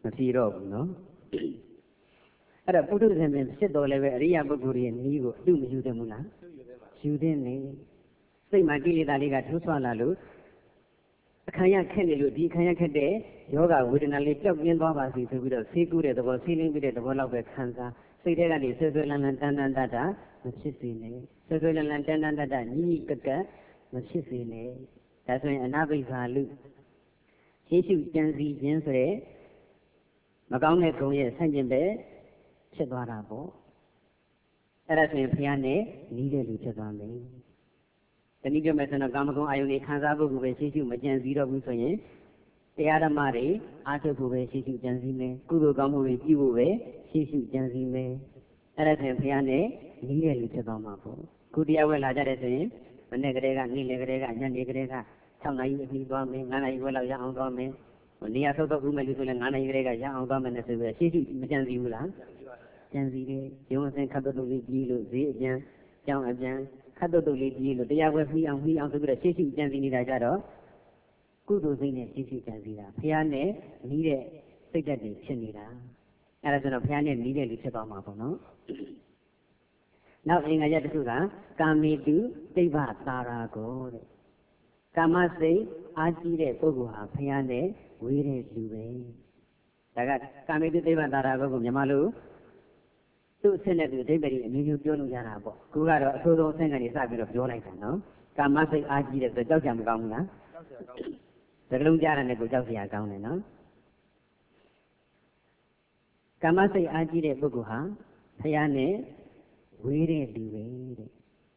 ဖြေတော့ဘူးနော်အဲ့တော့ပုထုဇဉ်ပင်ဖြစ်တော်လည်းပဲအရိယာပုဂ္ဂိုလ်ရဲ့နီးကိုအတုမယူသင့်ဘူးလားယူသင့်နေစိတ်မှာကိလေသာလေးကထိုးဆွလာလို့အခါရခက်နေလို့ဒီအခါရခက်တဲ့ယောဂဝေဒနာလေးပျောက်ကင်းသွားပါစီဆိုပြီးတော့ဆေးကူးတဲ့သဘောဆေးလင်းပြီးတဲ့သဘောလောက်ပဲခံစားစိတ်ထဲကနေဆွဲဆွဲလန်းလန်းတန်တန်တတမဖြစ်စေနဲ့ဆွဲဆွဲလန်းလန်းတန်တန်တတညီညီကက်ကက်မဖြစ်စေနဲ့ဒါဆိုရင်အနာဘိဓါလူရှေးရှုကြံစည်ခြင်းဆိုတဲ့မကောင်းတဲ့ဂုဏ်ရဲ့ဆန့်ကျင်ဘက်ဖြစ်သွားတာပေါ့အဲ့ဒါဆိုရင်ဘုရားနဲ့နီးတဲ့လူဖြစ်သွားမယ်တနည်းပြောမယ်ဆိုတော့ကာမဂုဏ်အာယုန်တွေခံစားဖို့ကိုပဲရှေးရှုမကြံစည်တော့ဘူးဆိုရင်တရားဓမ္မတွေအားထုတ်ဖို့ပဲရှေးရှုကြံစည်မယ်ကုသိုလ်ကောင်းမှုတွေပြုဖို့ပဲရှေးရှုကြံစည်မယ်အဲ့ဒါဆိုရင်ဘုရားနဲ့နီးတဲ့လူဖြစ်သွားမှာပေါ့ခုတရားဝဲလာကြတဲ့ဆိုရင်မနေ့ကလေးကနေ့လေကလေးကညနေကလေးက၆နာရီအပြီးသွားမယ်၅နာရီခွဲလောက်ရအောင်သွားမယ်နေရာဆောက်တော့ဘူးမယ်လို့ဆိုရင်၅နာရီကလေးကရအောင်သွားမယ်နဲ့ဆိုပြီးရှေးရှုမကြံစည်ဘူးလားကြံစည်တယ်ရုံးအစဉ်ခတ်တုတ်လေးပြီးလို့ဈေးအပြန်ကြောင်းအပြန်ခတ်တုတ်လေးပြီးလို့တရားဝဲပြီးအောင်ပြီးအောင်ဆိုပြီးတော့ရှေးရှုကြံစည်နေတာကြတော့ကုသိုလ်စိတ်နဲ့ရှေးရှုကြံစည်တာဘုရားနဲ့နီးတဲ့စိတ်ဓာတ်တွေဖြစ်နေတာအဲ့ဒါဆိုတော့ဘုရားနဲ့နီးတဲ့လူဖြစ်သွားမှာပေါ့နော်နောက်အင်္ဂါရပ်တစ်ခုကကာမေတုသိဗ္ဗတာရာကိုတဲ့ကာမစိတ်အားကြီးတဲ့ပုဂ္ဂိုလ်ဟာဘုရားနဲ့ဝေးတဲ့လူပဲဒါကကာမေတုသိဗ္ဗတာရာကိုကိုမြန်မာလိုသူ့အဆင့်နဲ့သူအဓိပ္ပာယ်အမျိုးမျိုးပြောလို့ရတာပေါ့ခုကတော့အဆိုးဆုံးအဆင့်ကနေစပြီးတော့ပြောလိုက်တာနော်ကာမစိတ်အားကြီးတဲ့ဆိုကြောက်ကြမကောင်းဘူးလားကြောက်ကြကောင်းတယ်သကလုံးကြားတယ်နဲ့ကိုကြောက်စရာကောင်းတယ်နော်ကာမစိတ်အားကြီးတဲ့ပုဂ္ဂိုလ်ဟာဘုရားနဲ့ဝေးတဲ့လူပဲတဲ့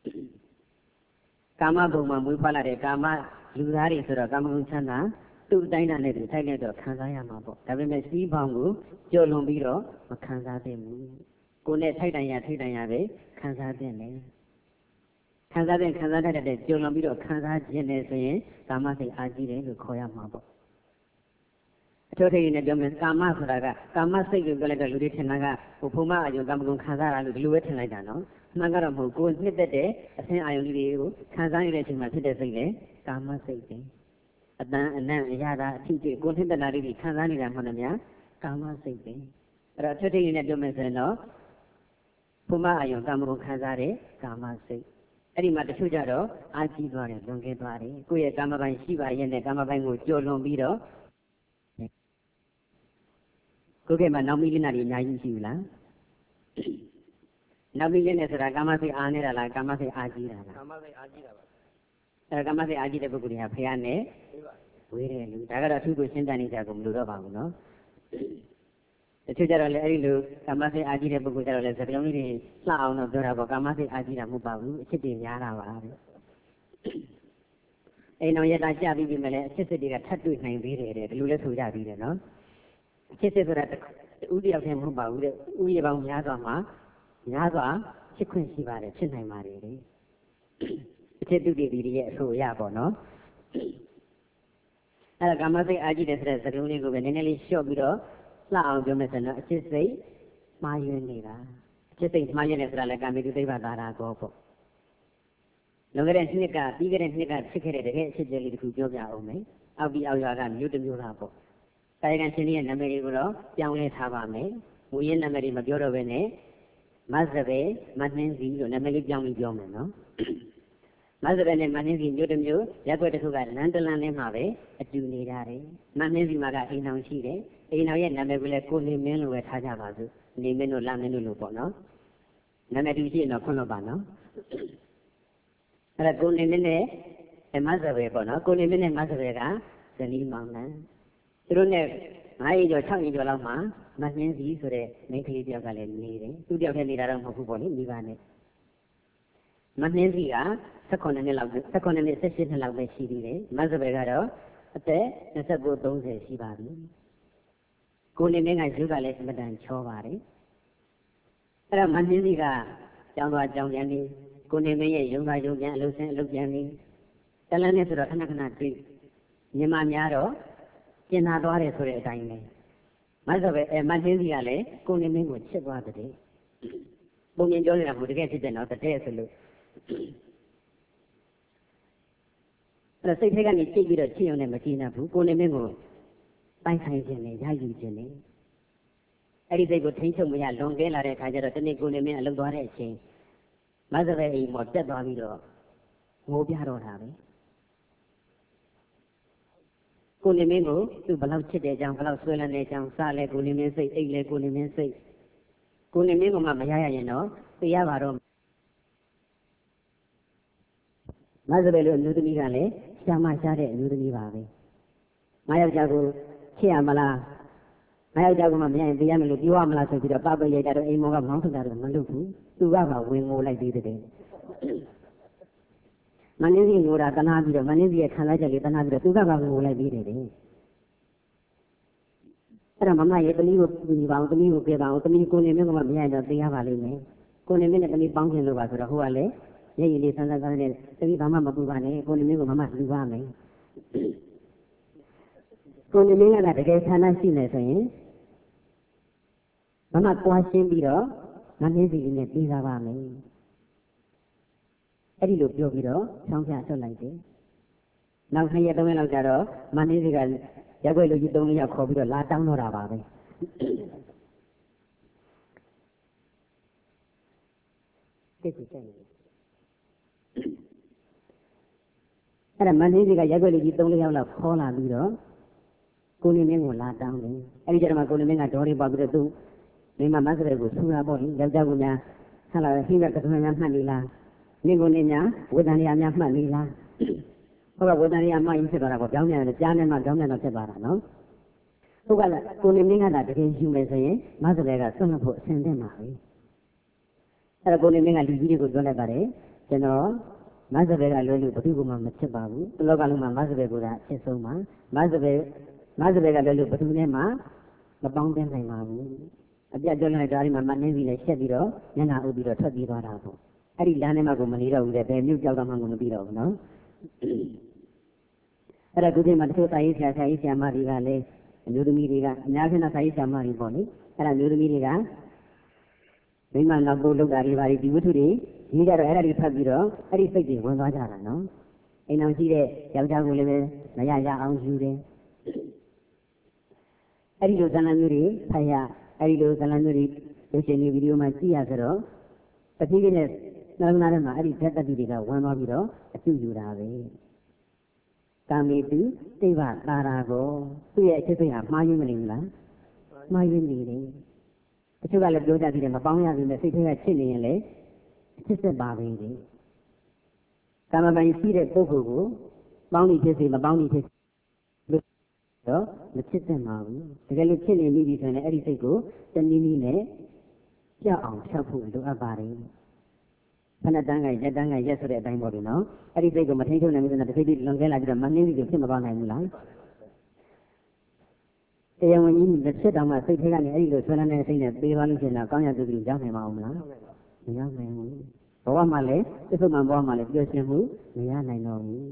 ကာမဘုံမှာမွေးဖွားလာတဲ့ကာမလူသားတွေဆိုတော့ကာမဂုဏ်ချမ်းသာသူ့အတိုင်းနဲ့သူထိုက်လိုက်တော့ခံစားရမှာပေါ့ဒါပေမဲ့စီးပေါင်းကိုကြော်လွန်ပြီးတော့မခံစားသင့်ဘူးကိုယ်နဲ့ထိုက်တန်ရထိုက်တန်ရပဲခံစားသင့်တယ်ခံစားတဲ့ခံစားတတ်တဲ့ကြော်လွန်ပြီးတော့ခံစားခြင်းနဲ့ဆိုရင်ကာမစိတ်အားကြီးတယ်လို့ခေါ်ရမှာပေါ့အထောက်အထိပ်နဲ့ပြောမယ်ကာမဆိုတာကကာမစိတ်ကိုပြောလိုက်တော့လူတွေထင်တာကဟိုဖုံမအယုံကာမဂုဏ်ခံစားရလို့ဒီလိုပဲထင်လိုက်တာနော်အမှန်ကတော့မဟုတ်ကိုယ်နှစ်သက်တဲ့အဆင်းအာယုန်တွေကိုခံစားနေတဲ့အချိန်မှာဖြစ်တဲ့စိတ်လေကာမစိတ်ပဲအတန်အနံ့အရာသာအထိတွေ့ကိုယ်နှစ်သက်တာတွေခံစားနေတာမှန်တယ်များကာမစိတ်ပဲအဲ့တော့အထောက်အထိပ်နဲ့ပြောမယ်ဆိုရင်တော့ဖုံမအယုံကာမဂုဏ်ခံစားတဲ့ကာမစိတ်အဲ့ဒီမှာတချို့ကြတော့အာကြီးသွားတယ်လွန်ကဲသွားတယ်ကိုယ့်ရဲ့ကာမပိုင်းရှိပါရဲ့နဲ့ကာမပိုင်းကိုကျော်လွန်ပြီးတော့ကိုယ်ကမှနောက်မီးလင်းတာတွေအများကြီးရှိဘူးလားနောက်မီးလင်းနေဆိုတာကာမစိတ်အားနေတာလားကာမစိတ်အားကြီးတာလားကာမစိတ်အားကြီးတာပါအဲကာမစိတ်အားကြီးတဲ့ပုဂ္ဂိုလ်တွေကဖယားနဲ့ဝေးတယ်လူဒါကတော့အထူးကိုရှင်းပြနေကြကုန်မလို့တော့ပါဘူးနော်တချို့ကြတော့လေအဲ့ဒီလိုကာမစိတ်အားကြီးတဲ့ပုဂ္ဂိုလ်ကြတော့လေစကလုံးလေးတွေလှအောင်တော့ပြောတာပေါ့ကာမစိတ်အားကြီးတာမဟုတ်ပါဘူးအချစ်တွေများတာပါတဲ့အိမ်တော်ရတာကြပြီးပြီမဲ့လေအချစ်စစ်တွေကထပ်တွေ့နိုင်သေးတယ်တဲ့ဒီလိုလဲဆိုကြပြီးတယ်နော်အချစ်စစ်ဆိုတာဥဒိရောက်တယ်မဟုတ်ပါဘူးတဲ့ဥယျာပေါင်းများစွာမှာများစွာဖြစ်ခွင့်ရှိပါတယ်ဖြစ်နိုင်ပါတယ်တဲ့အချစ်တုတ္တိတွေရဲ့အဆိုအရပေါ့နော်အဲ့ဒါကာမစိတ်အားကြီးတယ်ဆိုတဲ့စကားလုံးလေးကိုပဲနည်းနည်းလေးလျှော့ပြီးတော့လှအောင်ပြောမယ်ဆိုတော့အချစ်စိတ်မှားယွင်းနေတာအချစ်စိတ်မှားယွင်းနေဆိုတာလည်းကာမေတုသိဗ္ဗတာရာကောပေါ့လွန်ခဲ့တဲ့နှစ်ကပြီးခဲ့တဲ့နှစ်ကဖြစ်ခဲ့တဲ့တကယ်အချစ်ကြလေးတစ်ခုပြောပြအောင်မယ်အောက်ပြီးအောက်ရွာကမြို့တစ်မြို့သားပေါ့ကာယကံရှင်ရဲ့နာမည်တွေကိုတော့ပြောင်းလဲထားပါမယ်။မူရင်းနာမည်တွေမပြောတော့ဘဲနဲ့မဇ္ဇဗေမနှင်းစီလို့နာမည်လေးပြောင်းပြီးပြောမယ်နော်။မဇ္ဇဗေနဲ့မနှင်းစီမြို့တစ်မြို့ရက်ွက်တစ်ခုကလမ်းတလမ်းလေးမှာပဲအတူနေကြတယ်။မနှင်းစီမှာကအိမ်အောင်ရှိတယ်။အိမ်အောင်ရဲ့နာမည်ကလည်းကိုနေမင်းလို့ပဲထားကြပါစို့။နေမင်းတို့လမ်းမင်းတို့လို့ပေါ့နော်။နာမည်တူရှိရင်တော့ခွင့်လို့ပါနော်။အဲ့ဒါကိုနေမင်းနဲ့မဇ္ဇဗေပေါ့နော်။ကိုနေမင်းနဲ့မဇ္ဇဗေကဇနီးမောင်နှံသူတို့နဲ့ငါးရက်ကျော်၆ရက်ကျော်လောက်မှမနှင်းစီဆိုတဲ့မိန်းကလေးတယောက်ကလည်းနေတယ်သူတယောက်တည်းနေတာတော့မဟုတ်ဘူးပေါ့လေမိဘနဲ့မနှင်းစီက၁၈နှစ်လောက်၁၈နှစ်၁၈နှစ်လောက်ပဲရှိသေးတယ်မဇ္ဇဗေကတော့အသက်၂၉ ၃၀ရှိပါပြီကိုနေမင်းကရုပ်ကလည်းအမတန်ချောပါတယ်အဲ့တော့မနှင်းစီကကြောင်းသွားကြောင်းပြန်နေကိုနေမင်းရဲ့ရုံသွားရုံပြန်အလုပ်ဆင်းအလုပ်ပြန်နေတလန်းနဲ့ဆိုတော့ခဏခဏတွေ့မြန်မာများတော့ကျင်နာသွားတယ်ဆိုတဲ့အတိုင်းပဲမဆိုပဲအဲမနှင်းစီကလည်းကိုနေမင်းကိုချစ်သွားတဲ့ပုံမြင်ပြောနေတာကတကယ်ဖြစ်တယ်နော်တတဲ့ဆိုလို့အဲ့စိတ်ထဲကနေကြိတ်ပြီးတော့ချစ်ရုံနဲ့မကြည့်နိုင်ဘူးကိုနေမင်းကိုပိုင်ဆိုင်ခြင်းနဲ့ရယူခြင်းနဲ့အဲ့ဒီစိတ်ကိုထိန်းချုပ်မရလွန်ကဲလာတဲ့အခါကျတော့တနေ့ကိုနေမင်းအလုပ်သွားတဲ့အချိန်မဆပဲအိမ်ပေါ်တက်သွားပြီးတော့ငိုပြတော့တာပဲကိုနေမင်းကိုသူဘလောက်ချစ်တဲ့အကြောင်းဘလောက်ဆွဲလန်းတဲ့အကြောင်းစားလဲကိုနေမင်းစိတ်အိတ်လဲကိုနေမင်းစိတ်ကိုနေမင်းကမှမရရရင်တော့သိရပါတော့မဆပဲလိုအမျိုးသမီးကလည်းရှာမရှာတဲ့အမျိုးသမီးပါပဲငါယောက်ျားကိုချစ်ရမလားငါယောက်ျားကမှမရရင်သိရမယ်လို့ပြောရမလားဆိုပြီးတော့ပပရိုက်တာတော့အိမ်မောကမောင်းထုတ်တာတော့မလုပ်ဘူးသူကမှဝင်ငိုလိုက်သေးတယ်မင်းကြီးငိုတာတနာပြီးတော့မင်းကြီးရဲ့ခံလိုက်ချက်လေးတနာပြီးတော့သူကမှငိုလိုက်သေးတယ်အဲ့ဒါမမရဲ့တမီးကိုပြပါအောင်တမီးကိုပြပါအောင်တမီးကိုနေမင်းကမှမရရင်တော့သိရပါလိမ့်မယ်ကိုနေမင်းနဲ့တမီးပေါင်းခြင်းလို့ပါဆိုတော့ဟိုကလည်းရည်ရည်လေးဆန်းဆန်းဆန်းနဲ့တမီးဘာမှမပူပါနဲ့ကိုနေမင်းကမမလူပါမယ်ကိုနေမင်းကတကယ်ဌာနရှိနေဆိုရင်မမကွာရှင်းပြီးတော့မင်းစီလေးနဲ့ပြီးသားပါမယ်အဲ့ဒီလိုပြောပြီးတော့ဆောင်းပြထုတ်လိုက်တယ်နောက်နှစ်ရက်သုံးရက်လောက်ကျတော့မင်းစီကရက်ွက်လူကြီးသုံးယောက်ခေါ်ပြီးတော့လာတောင်းတော့တာပါပဲတိတ်ကြိုက်နေအဲ့ဒါမင်းစီကရက်ွက်လူကြီးသုံးယောက်လောက်ခေါ်လာပြီးတော့ကိုနေမင်းကိုလာတောင်းတယ်အဲ့ဒီကျတော့မှကိုနေမင်းကဒေါ်လေးပေါက်ပြီးတော့သူမိမမဆရဲကိုဆူတာပေါ့ယောက်ျားကများဟာလာဟိကကထုံများမှတ်နေလားနေကိုနေများဝေဒနာများမှတ်နေလားဟုတ်ကဝေဒနာမှတ်ရင်ဖြစ်သွားတာပေါ့ကြောင်းမြန်တယ်ကြားနေမှကြောင်းမြန်တော့ဖြစ်သွားတာနော်ဟုတ်ကလားကိုနေမင်းကတကယ်ယူမယ်ဆိုရင်မဆရဲကဆွန့်လွတ်ဖို့အဆင်သင့်ပါပဲအဲ့တော့ကိုနေမင်းကလူကြီးတွေကိုပြောလိုက်ပါတယ်ကျွန်တော်မဆရဲကလွယ်လို့ဘယ်သူမှမချစ်ပါဘူးဒီလောကလုံးမှာမဆရဲကအချစ်ဆုံးပါမဆရဲမဆရဲကလွယ်လို့ဘယ်သူနဲ့မှမပေါင်းသင်းနိုင်ပါဘူးအပြတ်ကျွမ်းလိုက်တာဒီမှာမနှင်းစီနဲ့ရှက်ပြီးတော့ညနာဥပြီးတော့ထွက်ပြေးသွားတာပေါ့အဲ့ဒီလမ်းထဲမှာကိုမနေတော့ဘူးတဲ့ဘယ်မြို့ကြောက်တော့မှကိုမပြီးတော့ဘူးနော်အဲ့ဒါကုသိုလ်မှာတချို့စာရေးဆရာဆရာကြီးဆရာမတွေကလည်းအမျိုးသမီးတွေကအများကြီးနဲ့စာရေးဆရာမတွေပေါ့လေအဲ့ဒါမျိုးသမီးတွေကမိမနောက်ကိုလောက်တာတွေပါဒီဝတ္ထုတွေရေးကြတော့အဲ့ဒါတွေဖတ်ပြီးတော့အဲ့ဒီစိတ်တွေဝင်သွားကြတာနော်အိမ်အောင်ရှိတဲ့ယောက်ျားကိုလည်းပဲမရရအောင်ယူတယ်အဲ့ဒီလိုဇာတ်လမ်းမျိုးတွေဖတ်ရအဲ့ဒီလိုဇာတ်လမ်းမျိုးတွေရုပ်ရှင်တွေဗီဒီယိုမှာကြည့်ရဆိုတော့အတိအကျနဲ့နှလုံးသားထဲမှာအဲ့ဒီဓာတ်တတိတွေကဝင်သွားပြီးတော့အကျူယူတာပဲကာမေတုသိဗ္ဗတာရာကိုသူ့ရဲ့အချက်စိတ်ဟာမှားယွင်းမနေဘူးလားမှားယွင်းနေတယ်တချို့ကလည်းပြောကြပြီးတယ်မပေါင်းရဘူးနဲ့စိတ်ထဲကချစ်နေရင်လည်းအချစ်ဆက်ပါပဲလေကာမပိုင်ရှိတဲ့ပုဂ္ဂိုလ်ကိုပေါင်းနေဖြစ်စေမပေါင်းနေဖြစ်တော့မချစ်တဲ့မှာဘူးတကယ်လို့ချစ်နေပြီဆိုရင်အဲ့ဒီစိတ်ကိုတနည်းနည်းနဲ့ကြောက်အောင်ဖြတ်ဖို့လိုအပ်ပါတယ်ဖဏတန်းကရက်တန်းကရက်ဆိုတဲ့အတိုင်းပေါ့လေနော်အဲ့ဒီစိတ်ကိုမထိန်ချုပ်နိုင်ဘူးဆိုတော့တစ်စိတ်တည်းလွန်ကဲလာပြီးတော့မနှင်းပြီးဖြစ်မသွားနိုင်ဘူးလားတရားဝင်ကြီးတစ်ချက်တောင်မှစိတ်ထဲကနေအဲ့ဒီလိုဆွဲလန်းတဲ့စိတ်နဲ့ပြေးသွားလို့ရှိရင်တော့ကောင်းရသူကြီးရောက်နိုင်မှာမလားမရောက်နိုင်ဘူးဘဝမှာလည်းသစ္စာမှန်ဘဝမှာလည်းပြောရှင်းမှုမရနိုင်တော့ဘူး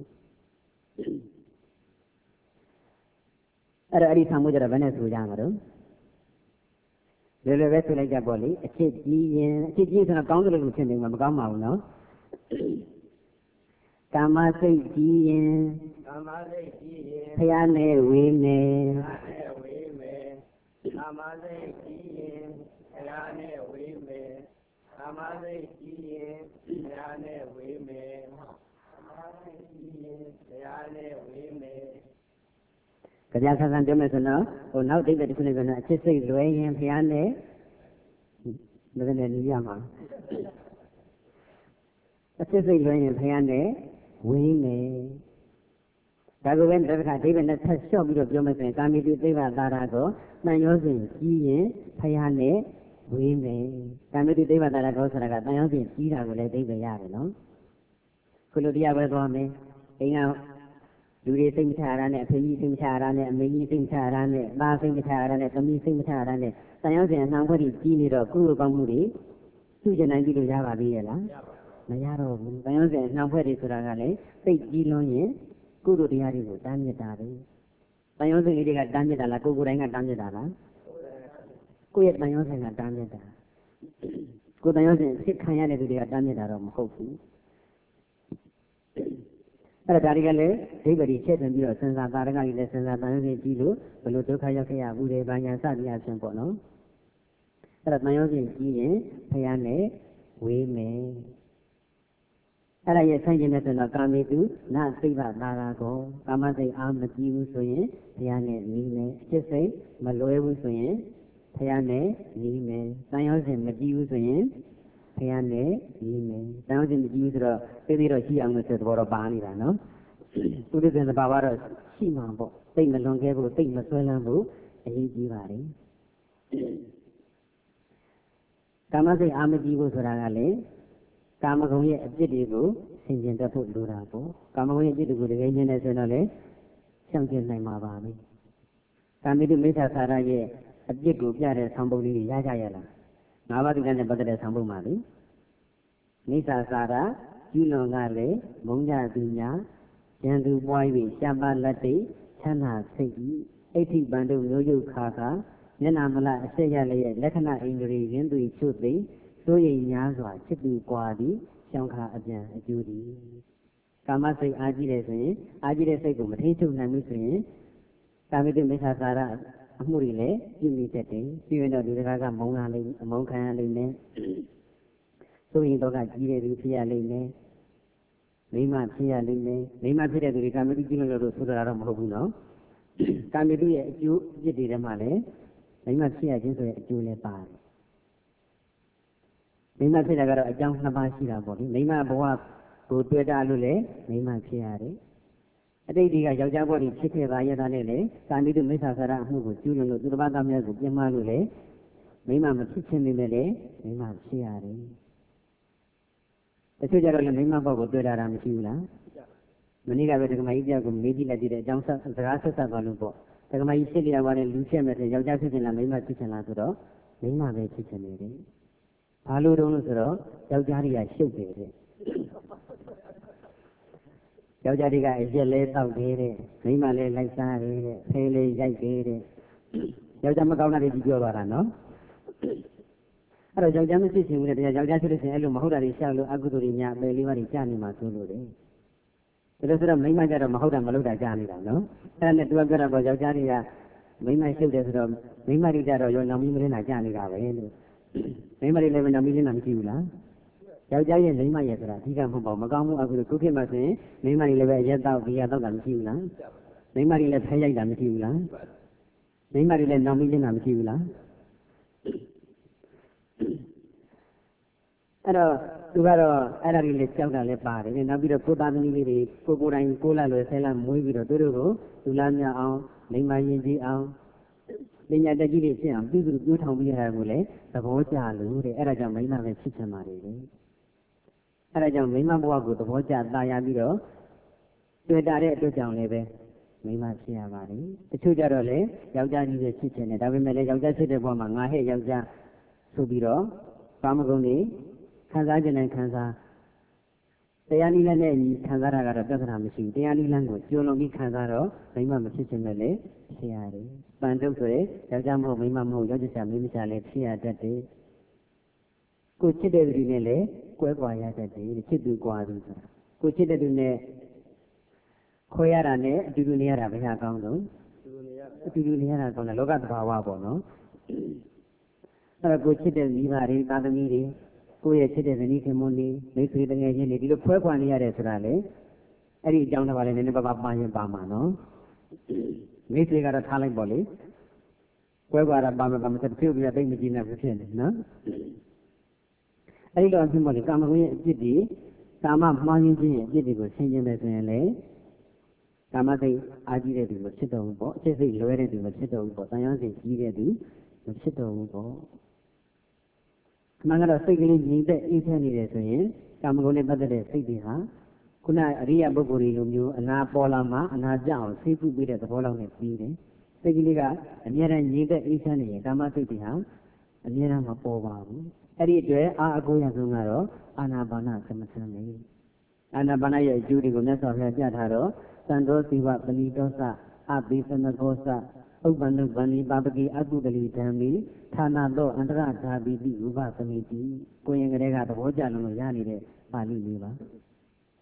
အဲ့တော့အဲ့ဒီဆံမှုကြတော့ဘယ်နဲ့ဆိုကြမှာတော့လွယ်လွယ်ပဲဆိုလိုက်ကြပေါ့လေအချစ်ကြီးရင်အချစ်ကြီးဆိုတော့ကောင်းတယ်လို့ဖြစ်နေမှာမကောင်းပါဘူးနော်ကာမစိတ်ကြီးရင်ကာမစိတ်ကြီးရင်ဖျားနေဝေးနေဖျားနေဝေးမယ်ကာမစိတ်ကြီးရင်ဖျားနေဝေးမယ်ကာမစိတ်ကြီးရင်ဖျားနေဝေးမယ်ကာမစိတ်ကြီးရင်ဖျားနေဝေးမယ်ကြာဆန်းဆန်းပြောမယ်ဆိုတော့ဟိုနောက်တိတ်တဲ့တစ်ခုနဲ့ဆိုတော့အချစ်စိတ်လွယ်ရင်ဖျားနဲ့ဘယ်နဲ့နေရမှာအချစ်စိတ်လွယ်ရင်ဖျားနဲ့ဝေးနေဒါကပဲတစ်ခါအိဗယ်နဲ့ဆက်လျှော့ပြီးတော့ပြောမယ်ဆိုရင်ကာမိတုသိဗ္ဗတာရာကိုတန်ရောစဉ်ကြီးရင်ဖျားနဲ့ဝေးနေကာမိတုသိဗ္ဗတာရာကိုဆိုတာကတန်ရောစဉ်ကြီးတာကိုလည်းသိဗယ်ရတယ်နော်ခုလိုတရားပဲသွားမယ်အိမ်ကလူတွေစိတ်မချရနဲ့အဖေကြီးစိတ်မချရနဲ့အမေကြီးစိတ်မချရနဲ့သားစိတ်မချရနဲ့သမီးစိတ်မချရနဲ့တန်ရောက်စဉ်အနှံခွက်ကြီးကြီးနေတော့ကုသိုလ်ကောင်းမှုတွေသူ့ကျင်နိုင်ပြီလို့ရပါသေးရဲ့လားမရတော့ဘူးတန်ရောက်စဉ်အနှံခွက်တွေဆိုတာကလည်းစိတ်ကြီးလွန်းရင်ကုသိုလ်တရားတွေကိုတားမြစ်တာပဲတန်ရောက်စဉ်တွေကတားမြစ်တာလားကိုယ်ကိုယ်တိုင်ကတားမြစ်တာလားကိုယ့်ရဲ့တန်ရောက်စဉ်ကတားမြစ်တာကိုယ်တန်ရောက်စဉ်ဖြစ်ခံရတဲ့သူတွေကတားမြစ်တာတော့မဟုတ်ဘူးအဲ့ဒါဒါတွေကလည်းဒိဗ္ဗရီချက်သွင်းပြီးတော့စဉ်းစားတာရကကြီးလည်းစဉ်းစားတန်ရုံးကြီးကြည့်လို့ဘယ်လိုဒုက္ခရောက်ခဲ့ရဘူးလဲဘာညာစသည်အဖြစ်ပေါ့နော်အဲ့ဒါတန်ရောစဉ်ကြီးရင်ဘုရားနဲ့ဝေးမယ်အဲ့ဒါရဲ့ဆန့်ကျင်တဲ့ဆိုတော့ကာမေတုနသိဗ္ဗသာရာကောကာမစိတ်အားမကြည့်ဘူးဆိုရင်ဘုရားနဲ့နီးမယ်အကျစ်စိတ်မလွဲဘူးဆိုရင်ဘုရားနဲ့နီးမယ်တန်ရောစဉ်မကြည့်ဘူးဆိုရင်ဘုရားနဲ့နီးမယ်တန်ရောစဉ်မကြည့်ဘူးဆိုတော့သိသေးတော့ရှိအောင်လို့ဆိုသဘောတော့ပါနေတာနော်သူတို့ကသဘာဝတော့ရှိမှာပေါ့သိမလွန်ခဲ့ဘူးသိမဆွဲလန်းဘူးအရေးကြီးပါလေကာမစိတ်အာမကြည့်ဖို့ဆိုတာကလေကာမဂုဏ်ရဲ့အပြစ်တွေကိုဆင်ခြင်တတ်ဖို့လိုတာပေါ့ကာမဂုဏ်ရဲ့အပြစ်တွေကိုတကယ်ညင်းနေဆိုတော့လေရှောင်ကျဉ်နိုင်မှာပါပဲကာမိတုမိစ္ဆာစာရရဲ့အပြစ်ကိုပြတဲ့ဆောင်ပုဒ်လေးရကြရလားငါးပါးတိကနဲ့ပတ်သက်တဲ့ဆောင်ပုဒ်မှာလေမိစ္ဆာစာရကျူးလွန်ကလည်းမုံကြသူများဉာဏ်သူပွား၍ရှားပါလက်တိချမ်းသာစိတ်ဤအိဋ္ဌိပန္တုမျိုးယုခါခါမျက်နာမလအဆက်ရလျက်လက္ခဏာအိန္ဒြေရင်းသူချုပ်သိစိုးရိမ်များစွာချစ်သူကွာသည်ရှောင်ခါအပြန်အကျိုးသည်ကာမစိတ်အားကြီးတယ်ဆိုရင်အားကြီးတဲ့စိတ်ကိုမထိချုပ်နိုင်ဘူးဆိုရင်ကာမိတုမိစ္ဆာစာရအမှုတွေလည်းပြုမိတတ်တယ်ပြီးရင်တော့ဒီတကားကမုံလာလိမ့်အမုန်းခံရလိမ့်မယ်စိုးရိမ်တော့ကကြီးတဲ့သူဖြစ်ရလိမ့်မယ်မိမဖြစ်ရလိမ့်မယ်မိမဖြစ်တဲ့သူတွေကာမိတုကြီးလို့လို့ဆိုတာတော့မဟုတ်ဘူးနော်ကာမိတုရဲ့အကျိုးအပြစ်တွေထဲမှာလည်းမိမဖြစ်ရခြင်းဆိုတဲ့အကျိုးလည်းပါတယ်မိမဖြစ်တာကတော့အကြောင်းနှစ်ပါးရှိတာပေါ့လေမိမဘဝကိုတွေ့တာလို့လည်းမိမဖြစ်ရတယ်အတိတ်ဒီကယောက်ျားဘဝကြီးဖြစ်ခဲ့ပါရဲ့သားနဲ့လေကာမိတုမိစ္ဆာစာရအမှုကိုကျူးလွန်လို့သူတစ်ပါးသားများကိုပြင်းမလို့လေမိမမဖြစ်ခြင်းနေနဲ့လေမိမဖြစ်ရတယ်တချို့ကြတော့လည်းမိမဘောက်ကိုတွေ့တာမရှိဘူးလားမနေ့ကပဲဒကမကြီးပြောက်ကိုမေးကြည့်လိုက်တဲ့အကြောင်းစကားဆက်ဆက်သွားလို့ပေါ့ဒကမကြီးရှစ်လျာပါတဲ့လူချက်မဲ့တဲ့ယောက်ျားဖြစ်ခြင်းလားမိမဖြစ်ခြင်းလားဆိုတော့မိမပဲဖြစ်ခြင်းနေတယ်ဘာလို့တုံးလို့ဆိုတော့ယောက်ျားတွေကရှုပ်တယ်တဲ့ယောက်ျားတွေကအရက်လဲတောက်တယ်တဲ့မိမလည်းလိုက်စားတယ်တဲ့ဖေးလေးရိုက်တယ်တဲ့ယောက်ျားမကောင်းတာတွေကြီးပြောသွားတာနော်အဲ့တော့ယောက်ျားမဖြစ်ချင်ဘူးတဲ့တရားယောက်ျားဖြစ်လို့ရှိရင်အဲ့လိုမဟုတ်တာတွေရှောက်လို့အကုသိုလ်တွေများအပေလေးပါးတွေကြားနေမှာဆိုလို့တယ်ဒါလို့ဆိုတော့မိမကြတော့မဟုတ်တာမလုပ်တာကြားနေတာနော်အဲ့ဒါနဲ့သူကပြောတာပေါ့ယောက်ျားတွေကမိမရှုပ်တယ်ဆိုတော့မိမတွေကြတော့ရောနောင်မီးမလင်းတာကြားနေတာပဲလို့မိမတွေလည်းနောင်မီးလင်းတာမရှိဘူးလားယောက်ျားရဲ့မိမရဲ့ဆိုတာအဓိကမဟုတ်ပါဘူးမကောင်းဘူးအခုခုခေတ်မှာဆိုရင်မိမတွေလည်းပဲအရက်တော့ဒီရတော့တာမရှိဘူးလားမိမတွေလည်းဖဲရိုက်တာမရှိဘူးလားမိမတွေလည်းနောင်မီးလင်းတာမရှိဘူးလားအဲ့တော့သူကတော့အဲ့ဒါတွေလည်းကြောက်တာလည်းပါတယ်နောက်ပြီးတော့ကိုသားသမီးလေးတွေကိုကိုယ်တိုင်ကိုလာလွယ်ဆဲလာမွေးပြီးတော့သူတို့ကိုလူလားမြောက်အောင်မိမရင်ကြီးအောင်ပညာတတ်ကြီးတွေဖြစ်အောင်ပြုစုပြောထောင်ပြီးရတာကိုလည်းသဘောကျလို့တဲ့အဲ့ဒါကြောင့်မိမပဲဖြစ်ချင်ပါတယ်လေအဲ့ဒါကြောင့်မိမဘဝကိုသဘောကျတာယာပြီးတော့တွေ့တာတဲ့အတွက်ကြောင့်လည်းပဲမိမဖြစ်ရပါတယ်တချို့ကြတော့လေယောက်ျားကြီးပဲဖြစ်ချင်တယ်ဒါပေမဲ့လည်းယောက်ျားဖြစ်တဲ့ဘဝမှာငါဟဲ့ယောက်ျားဆိုပြီးတော့ကာမဂုဏ်တွေခံစားခြင်းနဲ့ခံစားတရားနိလန်းနဲ့ညီခံစားတာကတော့ပြဿနာမရှိဘူးတရားနိလန်းကိုကျွလွန်ပြီးခံစားတော့မိမမဖြစ်ခြင်းနဲ့လည်းဖြစ်ရတယ်ပန်တုတ်ဆိုရဲယောက်ျားမဟုတ်မိမမဟုတ်ယောက်ျားမိန်းမချလည်းဖြစ်ရတတ်တယ်ကိုချစ်တဲ့သူနဲ့လည်းကွဲကွာရတတ်တယ်ချစ်သူကွာသူဆိုတာကိုချစ်တဲ့သူနဲ့ခွဲရတာနဲ့အတူတူနေရတာဘယ်ဟာကောင်းဆုံးအတူတူနေရတာကောင်းတယ်လောကသဘာဝပေါ့နော်အဲ့ဒါကိုချစ်တဲ့မိဘတွေသားသမီးတွေကိုယ့်ရဲ့ချစ်တဲ့ဇနီးခင်မွန်းတွေမိတ်ဆွေတငယ်ချင်းတွေဒီလိုခွဲခွာနေရတယ်ဆိုတာလေအဲ့ဒီအကြောင်းတော့လည်းနည်းနည်းပါးပါးပါရင်ပါမှာနော်မိတ်ဆွေကတော့ထားလိုက်ပေါ့လေခွဲခွာတာပါမယ်ပါမယ်တစ်ပြုတ်ပြီးတော့တိတ်မကြည့်နဲ့ဖြစ်နေနော်အဲ့ဒီတော့အဖြစ်ပေါ့လေကာမဂုဏ်ရဲ့အပြစ်တွေကာမမှားယွင်းခြင်းရဲ့အပြစ်တွေကိုဆင်ခြင်တယ်ဆိုရင်လေကာမစိတ်အားကြီးတဲ့သူမဖြစ်တော့ဘူးပေါ့အချက်စိတ်လွဲတဲ့သူမဖြစ်တော့ဘူးပေါ့တန်ရုံးစိတ်ကြီးတဲ့သူမဖြစ်တော့ဘူးပေါ့မှန်ကတော့စိတ်ကလေးငြိမ်သက်အေးချမ်းနေတယ်ဆိုရင်ကာမဂုဏ်နဲ့ပတ်သက်တဲ့စိတ်တွေဟာခုနအရိယပုဂ္ဂိုလ်တွေလိုမျိုးအနာပေါ်လာမှအနာကြအောင်ဆေးကုပေးတဲ့သဘောလောက်နဲ့ပြီးတယ်စိတ်ကလေးကအမြဲတမ်းငြိမ်သက်အေးချမ်းနေရင်ကာမစိတ်တွေဟာအမြဲတမ်းမပေါ်ပါဘူးအဲ့ဒီအတွက်အာအကိုရဆုံးကတော့အာနာပါနသမထံပဲအာနာပါနရဲ့အကျိုးတွေကိုမြတ်စွာဘုရားပြထားတော့သံတော်စီဝပဏိတောသအဘိသမကောသဥပ္ပန္နဗန္ဒီပါပကိအကုတလိဓမ္မိဌာနသောအန္တရဓာပိတိဥပသမိတိကိုရင်ကလေးကသဘောကျလို့ရနေတဲ့ပါဠိလေးပါ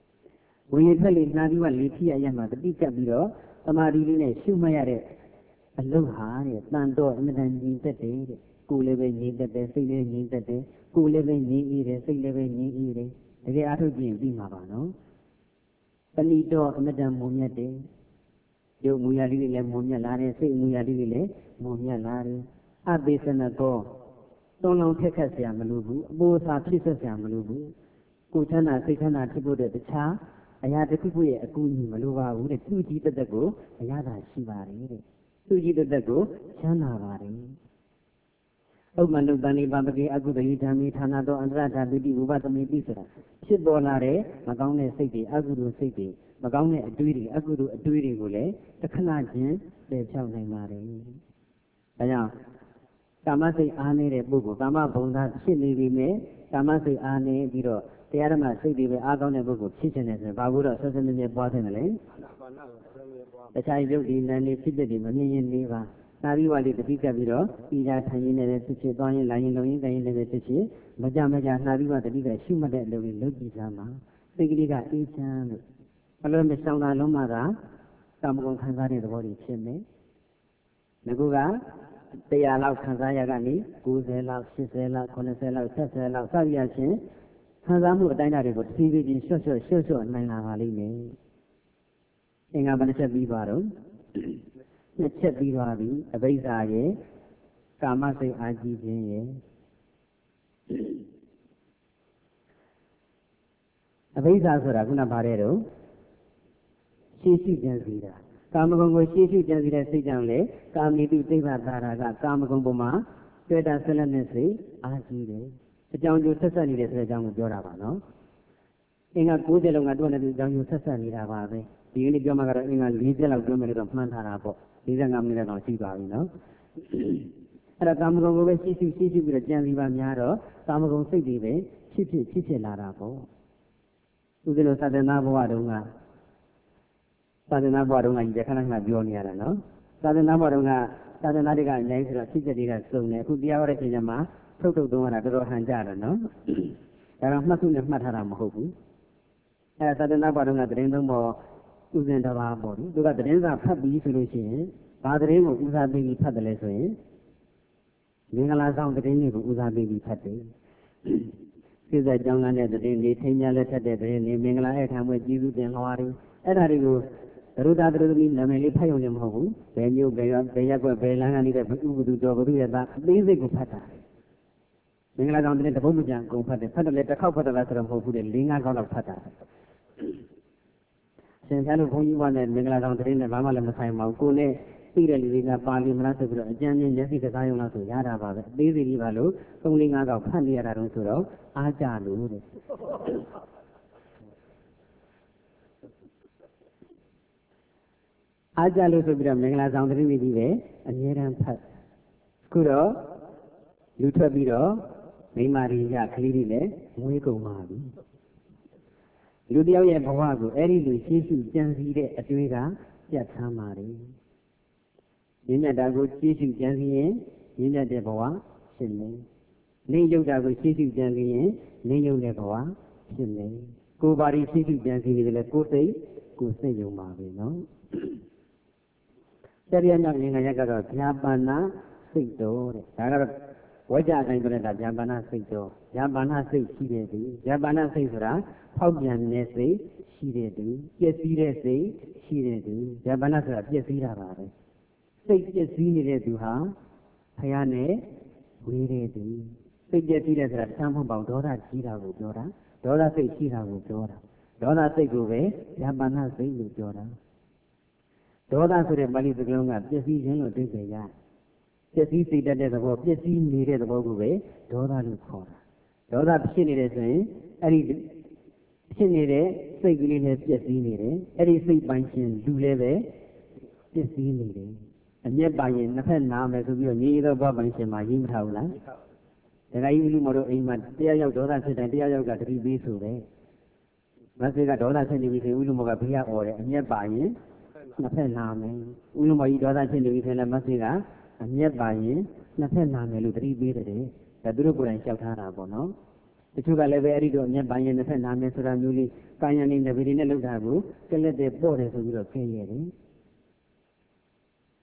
ဝိရဖက်လေးနှာပြီးမှလေဖြစ်ရရမှာတတိကပ်ပြီးတော့သမာဓိလေးနဲ့ရှုမှတ်ရတဲ့အလုံးဟာတဲ့တန်တော့အမြဲတမ်းညီသက်တယ်တဲ့ကိုယ်လည်းပဲညီသက်တယ်စိတ်လည်းညီသက်တယ်ကိုယ်လည်းပဲညီအေးတယ်စိတ်လည်းပဲညီအေးတယ်တကယ်အားထုတ်ကြည့်ရင်ပြီးမှာပါနော်ပဏိတော့အမြဲတမ်းမုံမြတ်တယ်ရုပ်မူရလေးတွေလည်းမုံမြတ်လာတယ်စိတ်မူရလေးတွေလည်းမုံမြတ်လာတယ်အပိစနကောသုံးလုံးထက်ခတ်เสียမလို့ဘူးအပိုးစားဖြစ်ဆက်เสียမလို့ဘူးကိုယ်ချမ်းသာစိတ်ချမ်းသာဖြစ်ဖို့တဲ့တခြားအရာတစ်ခုခုရဲ့အကူအညီမလိုပါဘူးတဲ့သူကြီးတက်တက်ကိုအရာသာရှိပါတယ်တဲ့သူကြီးတက်တက်ကိုချမ်းသာပါတယ်ဥပ္ပန္နုတန်နိပါပကေအကုသယဓမ္မိဌာနတော်အန္တရဓာတုတိဥပသမိတိဆိုတာဖြစ်ပေါ်လာတဲ့မကောင်းတဲ့စိတ်တွေအကုသိုလ်စိတ်တွေမကောင်းတဲ့အတွေးတွေအကုသိုလ်အတွေးတွေကိုလည်းတစ်ခဏချင်းပယ်ဖြောက်နိုင်ပါတယ်။ဒါကြောင့်ကာမစိတ်အားနေတဲ့ပုဂ္ဂိုလ်ကာမဘုံသားဖြစ်နေပြီမဲ့ကာမစိတ်အားနေပြီးတော့တရားဓမ္မစိတ်တွေပဲအားကောင်းတဲ့ပုဂ္ဂိုလ်ဖြစ်နေတယ်ဆိုရင်ဘာလို့တော့ဆက်စမြဲပွားတယ်လဲ။တခြားရုပ်ဒီနာနေဖြစ်တဲ့မမြင်ရင်လေးပါသာပြီးဝါလေးတပိကပ်ပြီးတော့ဤသာထိုင်ရင်းနဲ့ဖြစ်ဖြစ်သွားရင်လာရင်လုံရင်တိုင်ရင်လည်းဖြစ်ဖြစ်မကြမကြနှာပြီးဝါတပိကရှုမှတ်တဲ့အလုပ်တွေလုပ်ကြည့်ကြမှာစိတ်ကလေးကအေးချမ်းလို့အလုံးမဆောင်တာလုံးမှသာကာမဂုဏ်ခံစားတဲ့သဘောတွေဖြစ်မယ်ငါကတရားလောက်ခံစားရကနေကိုးဆယ်လောက်ရှစ်ဆယ်လောက်ခုနှစ်ဆယ်လောက်ဆက်ဆယ်လောက်စသည်အချင်းခံစားမှုအတိုင်းအတာတွေကိုတစ်ပြီးပြီးရှော့ရှော့ရှော့ရှော့နိုင်လာပါလိမ့်မယ်အင်္ဂါဘယ်နှချက်ပြီးပါတော့နှစ်ချက်ပြီးသွားပြီအဘိဓါရဲ့ကာမစိတ်အာကြည့်ခြင်းရဲ့အဘိဓါဆိုတာခုနဗါတဲ့တော့ရှင်းရှိကြံစီတာကာမဂုဏ်ကိုရှင်းရှိကြံစီတဲ့စိတ်ကြောင့်လေကာမိတုသိဗ္ဗတာရာကကာမဂုဏ်ပေါ်မှာတွေ့တာဆက်လက်နဲ့စိတ်အာကြည့်တယ်အကြောင်းကျိုးဆက်ဆက်နေတဲ့ဆိုတဲ့အကြောင်းကိုပြောတာပါနော်အင်္ဂါ၉၀လောက်ကတော့လည်းအကြောင်းကျိုးဆက်ဆက်နေတာပါပဲဒီကနေ့ပြောမှကတော့အင်္ဂါ၄၀လောက်ပြောမယ်လို့တော့မှန်းထားတာပေါ့၄၅မိနစ်လောက်ရှိပါပြီနော်အဲ့ဒါကာမဂုဏ်ကိုပဲရှိရှိရှိရှိပြီးတော့ကြံစီပါများတော့ကာမဂုဏ်စိတ်တွေပဲဖြစ်ဖြစ်ဖြစ်ဖြစ်လာတာပေါ့ဥဒ္ဒလောသတ္တနာဘဝတုန်းကသာသနာ့ဘဝတုန်းကဒီခဏခဏပြောနေရတာနော်သာသနာ့ဘဝတုန်းကသာသနာ့တွေကအများကြီးဆိုတော့ဖြစ်ချက်တွေကစုံတယ်အခုတရားဟောတဲ့ချိန်မှာထုတ်ထုတ်သုံးရတာတော်တော်ဟန်ကြတယ်နော်ဒါတော့မှတ်စုနဲ့မှတ်ထားတာမဟုတ်ဘူးအဲသာသနာ့ဘဝတုန်းကသတင်းသုံးပေါ်ဥစဉ်တစ်ပါးပေါ့သူကသတင်းစာဖတ်ပြီးဆိုလို့ရှိရင်ဘာသတင်းကိုဦးစားပေးပြီးဖတ်တယ်လဲဆိုရင်မင်္ဂလာဆောင်သတင်းတွေကိုဦးစားပေးပြီးဖတ်တယ်စိတ်သက်ကြောင်းကတဲ့သတင်းတွေထိမ်းများလက်ထက်တဲ့သတင်းတွေမင်္ဂလာအခမ်းပွဲကျေးဇူးတင်ဟောတယ်အဲ့ဒါတွေကိုသရုပ်သားသရုပ်သမီးနာမည်လေးဖတ်ရုံနဲ့မဟုတ်ဘူးဘယ်မျိုးဘယ်ရဘယ်ရက်ွက်ဘယ်လမ်းကနေတဲ့ဘုဘသူတော်ဘသူရဲ့သားအသေးစိတ်ကိုဖတ်တာမင်္ဂလာဆောင်တဲ့တပုတ်မကြံကုန်ဖတ်တယ်ဖတ်တယ်လေတစ်ခေါက်ဖတ်တယ်လားဆိုတော့မဟုတ်ဘူးလေ၄၅ခေါက်လောက်ဖတ်တာရှင်ဖျားတို့ဘုန်းကြီးကလည်းမင်္ဂလာဆောင်တဲ့နဲ့ဘာမှလည်းမဆိုင်ပါဘူးကိုနဲ့သိတဲ့လူတွေကပါဠိမလားဆိုပြီးတော့အကျဉ်းချင်းမျက်စိကစားရုံလားဆိုရတာပါပဲအသေးစိတ်ကြီးပါလို့၃၄၅ခေါက်ဖတ်နေရတာတော့ဆိုတော့အားကြလို့တဲ့အားကြလို့ဆိုပြီးတော့မင်္ဂလာဆောင်သတင်းတွေကြီးပဲအမြဲတမ်းဖတ်ခုတော့လူထွက်ပြီးတော့မိမာရီရကလေးတွေလည်းမွေးကုန်ပါပြီလူတယောက်ရဲ့ဘဝကိုအဲ့ဒီလူရှင်းရှုကြံစည်တဲ့အတွေ့ကပြတ်သားပါတယ်မြင့်မြတ်တာကိုရှင်းရှုကြံစည်ရင်မြင့်မြတ်တဲ့ဘဝဖြစ်မယ်နေယုတ်တာကိုရှင်းရှုကြံစည်ရင်နေယုတ်တဲ့ဘဝဖြစ်မယ်ကိုယ်ပါရီရှင်းရှုကြံစည်နေတယ်လေကိုယ်စိတ်ကိုယ်စိတ်ယုံပါပဲနော်တရားမြောက်ဉာဏ်ရကတော့ဗျာပါဏစိတ်တော်တဲ့ဒါကတော့ဝိဇ္ဇာတိုင်းဆိုတဲ့ဒါဗျာပါဏစိတ်တော်ဗျာပါဏစိတ်ရှိတဲ့သူဗျာပါဏစိတ်ဆိုတာဖောက်ပြန်တဲ့စိတ်ရှိတဲ့သူပျက်စီးတဲ့စိတ်ရှိတဲ့သူဗျာပါဏဆိုတာပျက်စီးတာပါပဲစိတ်ပျက်စီးနေတဲ့သူဟာဖယားနဲ့ဝေးတဲ့သူစိတ်ပျက်စီးတဲ့ဆိုတာတမ်းဖို့ပေါဒေါသကြီးတာကိုပြောတာဒေါသစိတ်ရှိတာကိုပြောတာဒေါသစိတ်ကိုပဲဗျာပါဏစိတ်လို့ပြောတာဒေါသဆိုတဲ့ပါဠိစကားလုံးကပျက်စီးခြင်းလို့သိကြရပျက်စီးစိတ်တတ်တဲ့သဘောပျက်စီးနေတဲ့သဘောကိုပဲဒေါသလို့ခေါ်တာဒေါသဖြစ်နေတယ်ဆိုရင်အဲ့ဒီဖြစ်နေတဲ့စိတ်ကလေးနဲ့ပျက်စီးနေတယ်အဲ့ဒီစိတ်ပိုင်းရှင်လူလည်းပဲပျက်စီးနေတယ်အမျက်ပိုင်ရင်နှစ်ဖက်နာမယ်ဆိုပြီးတော့ညီသောဘပိုင်းရှင်မှာရေးမထားဘူးလားဒါကကြီးလူမတို့အိမ်မှာတရားရောက်ဒေါသဖြစ်တယ်တရားရောက်ကတတိပေးဆိုတယ်မဆိကဒေါသဖြစ်နေပြီဆိုဦးလူမကဘေးကអော်တယ်အမျက်ပိုင်ရင်နှစ်ဖက်နာမယ်ဦးလုံးမကြီးဒေါသဖြစ်နေပြီဆိုရင်လည်းမဆိကအမျက်ပါရင်နှစ်ဖက်နာမယ်လို့တတိပေးတယ်ဒါသူတို့ကိုယ်တိုင်လျှောက်ထားတာပေါ့နော်တချို့ကလည်းပဲအဲ့ဒီတော့အမျက်ပါရင်နှစ်ဖက်နာမယ်ဆိုတာမျိုးလေးကာယံနေနဗီတွေနဲ့လောက်တာကိုကလက်တဲ့ပေါ့တယ်ဆိုပြီးတော့ခင်းရတယ်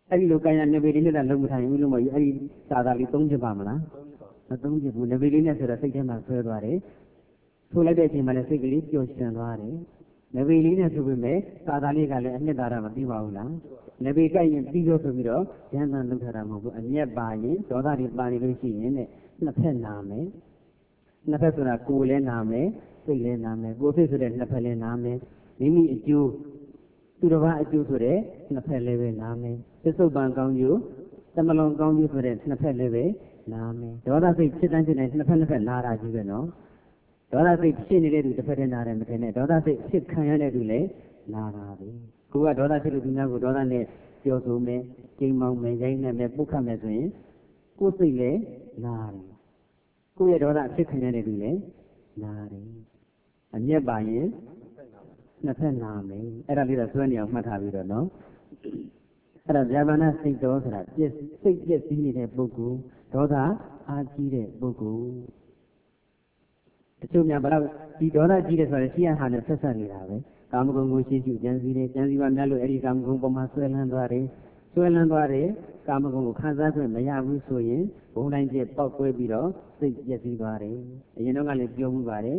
အဲ့ဒီလိုကံရနဘေလေးနဲ့လုံးမထိုင်ဘူးလို့မဟုတ်ဘူးအဲ့ဒီသာသာလေးသုံးချက်ပါမလားမသုံးချက်ဘူးနဘေလေးနဲ့ဆိုတော့စိတ်ထဲမှာဆွဲသွားတယ်ဆိုလိုက်တဲ့အချိန်မှာလည်းစိတ်ကလေးပျော်ရွှင်သွားတယ်နဘေလေးနဲ့ဆိုပေမဲ့သာသာလေးကလည်းအနှစ်သာရမပြီးပါဘူးလားနဘေကြိုက်ရင်ပြီးလို့ဆိုပြီးတော့ဉာဏ်သာလုံးထားတာမဟုတ်ဘူးအမျက်ပါရင်ဒေါသတွေပါနေလို့ရှိရင်တဲ့နှစ်ဖက်နာမယ်နှစ်ဖက်ဆိုတာကိုယ်လည်းနာမယ်စိတ်လည်းနာမယ်ကိုယ်စိတ်ဆိုတဲ့နှစ်ဖက်လည်းနာမယ်မိမိအကျိုးသူတစ်ပါးအကျိုးဆိုတဲ့နှစ်ဖက်လည်းပဲနာမယ်သစ္စုပ္ပန်ကောင်းကျိုးသမလုံးကောင်းကျိုးဆိုတဲ့နှစ်ဖက်လည်းပဲနာမယ်ဒေါသစိတ်ဖြစ်တိုင်းဖြစ်တိုင်းနှစ်ဖက်နှစ်ဖက်နာတာကြီးပဲနော်ဒေါသစိတ်ဖြစ်နေတဲ့သူတစ်ဖက်တည်းနာတယ်မထင်နဲ့ဒေါသစိတ်ဖြစ်ခံရတဲ့သူလည်းနာတာပဲကိုကဒေါသဖြစ်လို့သူများကိုဒေါသနဲ့ပြောဆိုမယ်ကြိမ်မောင်းမယ်ရိုင်းနဲ့မယ်ပုတ်ခတ်မယ်ဆိုရင်ကိုယ်စိတ်လည်းနာတယ်ကိုယ့်ရဲ့ဒေါသဖြစ်ခံရတဲ့သူလည်းနာတယ်အမျက်ပါရင်နှစ်ဖက်နာမယ်အဲ့ဒါလေးတော့ဆွဲနေအောင်မှတ်ထားပြီးတော့နော်အဲ့ဒါဗျာပါဏစိတ်တော်ဆိုတာပြည့်စိတ်ပြည့်စည်နေတဲ့ပုဂ္ဂိုလ်ဒေါသအားကြီးတဲ့ပုဂ္ဂိုလ်တချို့များဘလောက်ဒီဒေါသကြီးတယ်ဆိုရင်ရှိရဟာနဲ့ဆက်ဆက်နေတာပဲကာမဂုဏ်ကိုရှိရှိကြံစည်တယ်ကြံစည်ပါများလို့အဲ့ဒီကာမဂုဏ်ပေါ်မှာဆွဲလန်းသွားတယ်ဆွဲလန်းသွားတယ်ကာမဂုဏ်ကိုခံစားခွင့်မရဘူးဆိုရင်ဘုံတိုင်းကျပောက်ကွဲပြီးတော့စိတ်ပျက်စီးသွားတယ်အရင်တော့ကလည်းပြောမှုပါတယ်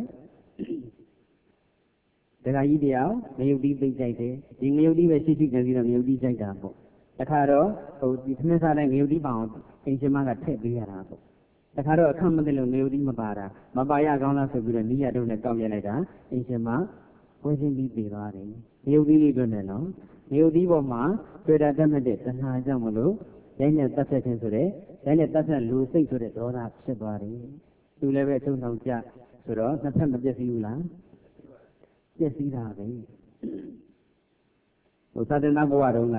ဒကာကြီးတယောက်ငရုတ်တီးပိတ်ကြိုက်တယ်ဒီငရုတ်တီးပဲရှိရှိကြံစည်တော့ငရုတ်တီးကြိုက်တာပေါ့တခါတော့ဟိုဒီသမင်းစားတဲ့ငရုတ်တီးပအောင်အင်ရှင်မကထည့်ပေးရတာပေါ့တခါတော့အခက်မသိလို့ငရုတ်တီးမပါတာမပါရကောင်းလားဆိုပြီးတော့နီးရတော့နဲ့ကောက်ပြလိုက်တာအင်ရှင်မဝင်းချင်းပြီးပြေသွားတယ်ငရုတ်တီးလေးတွန်းတယ်နော်ငရုတ်တီးပေါ်မှာတွေ့တာတတ်မှတ်တဲ့တဏှာကြောင့်မလို့ရိုင်းနဲ့တတ်ဆက်ခြင်းဆိုတဲ့ရိုင်းနဲ့တတ်ဆက်လူစိတ်ဆိုတဲ့ဒေါသဖြစ်သွားတယ်သူလည်းပဲအထုံဆောင်ကြဆိုတော့နှစ်ဖက်မပြည့်စည်ဘူးလားပြည့်စည်တာပဲဟိုသာသနာ့ဘဝတုန်းက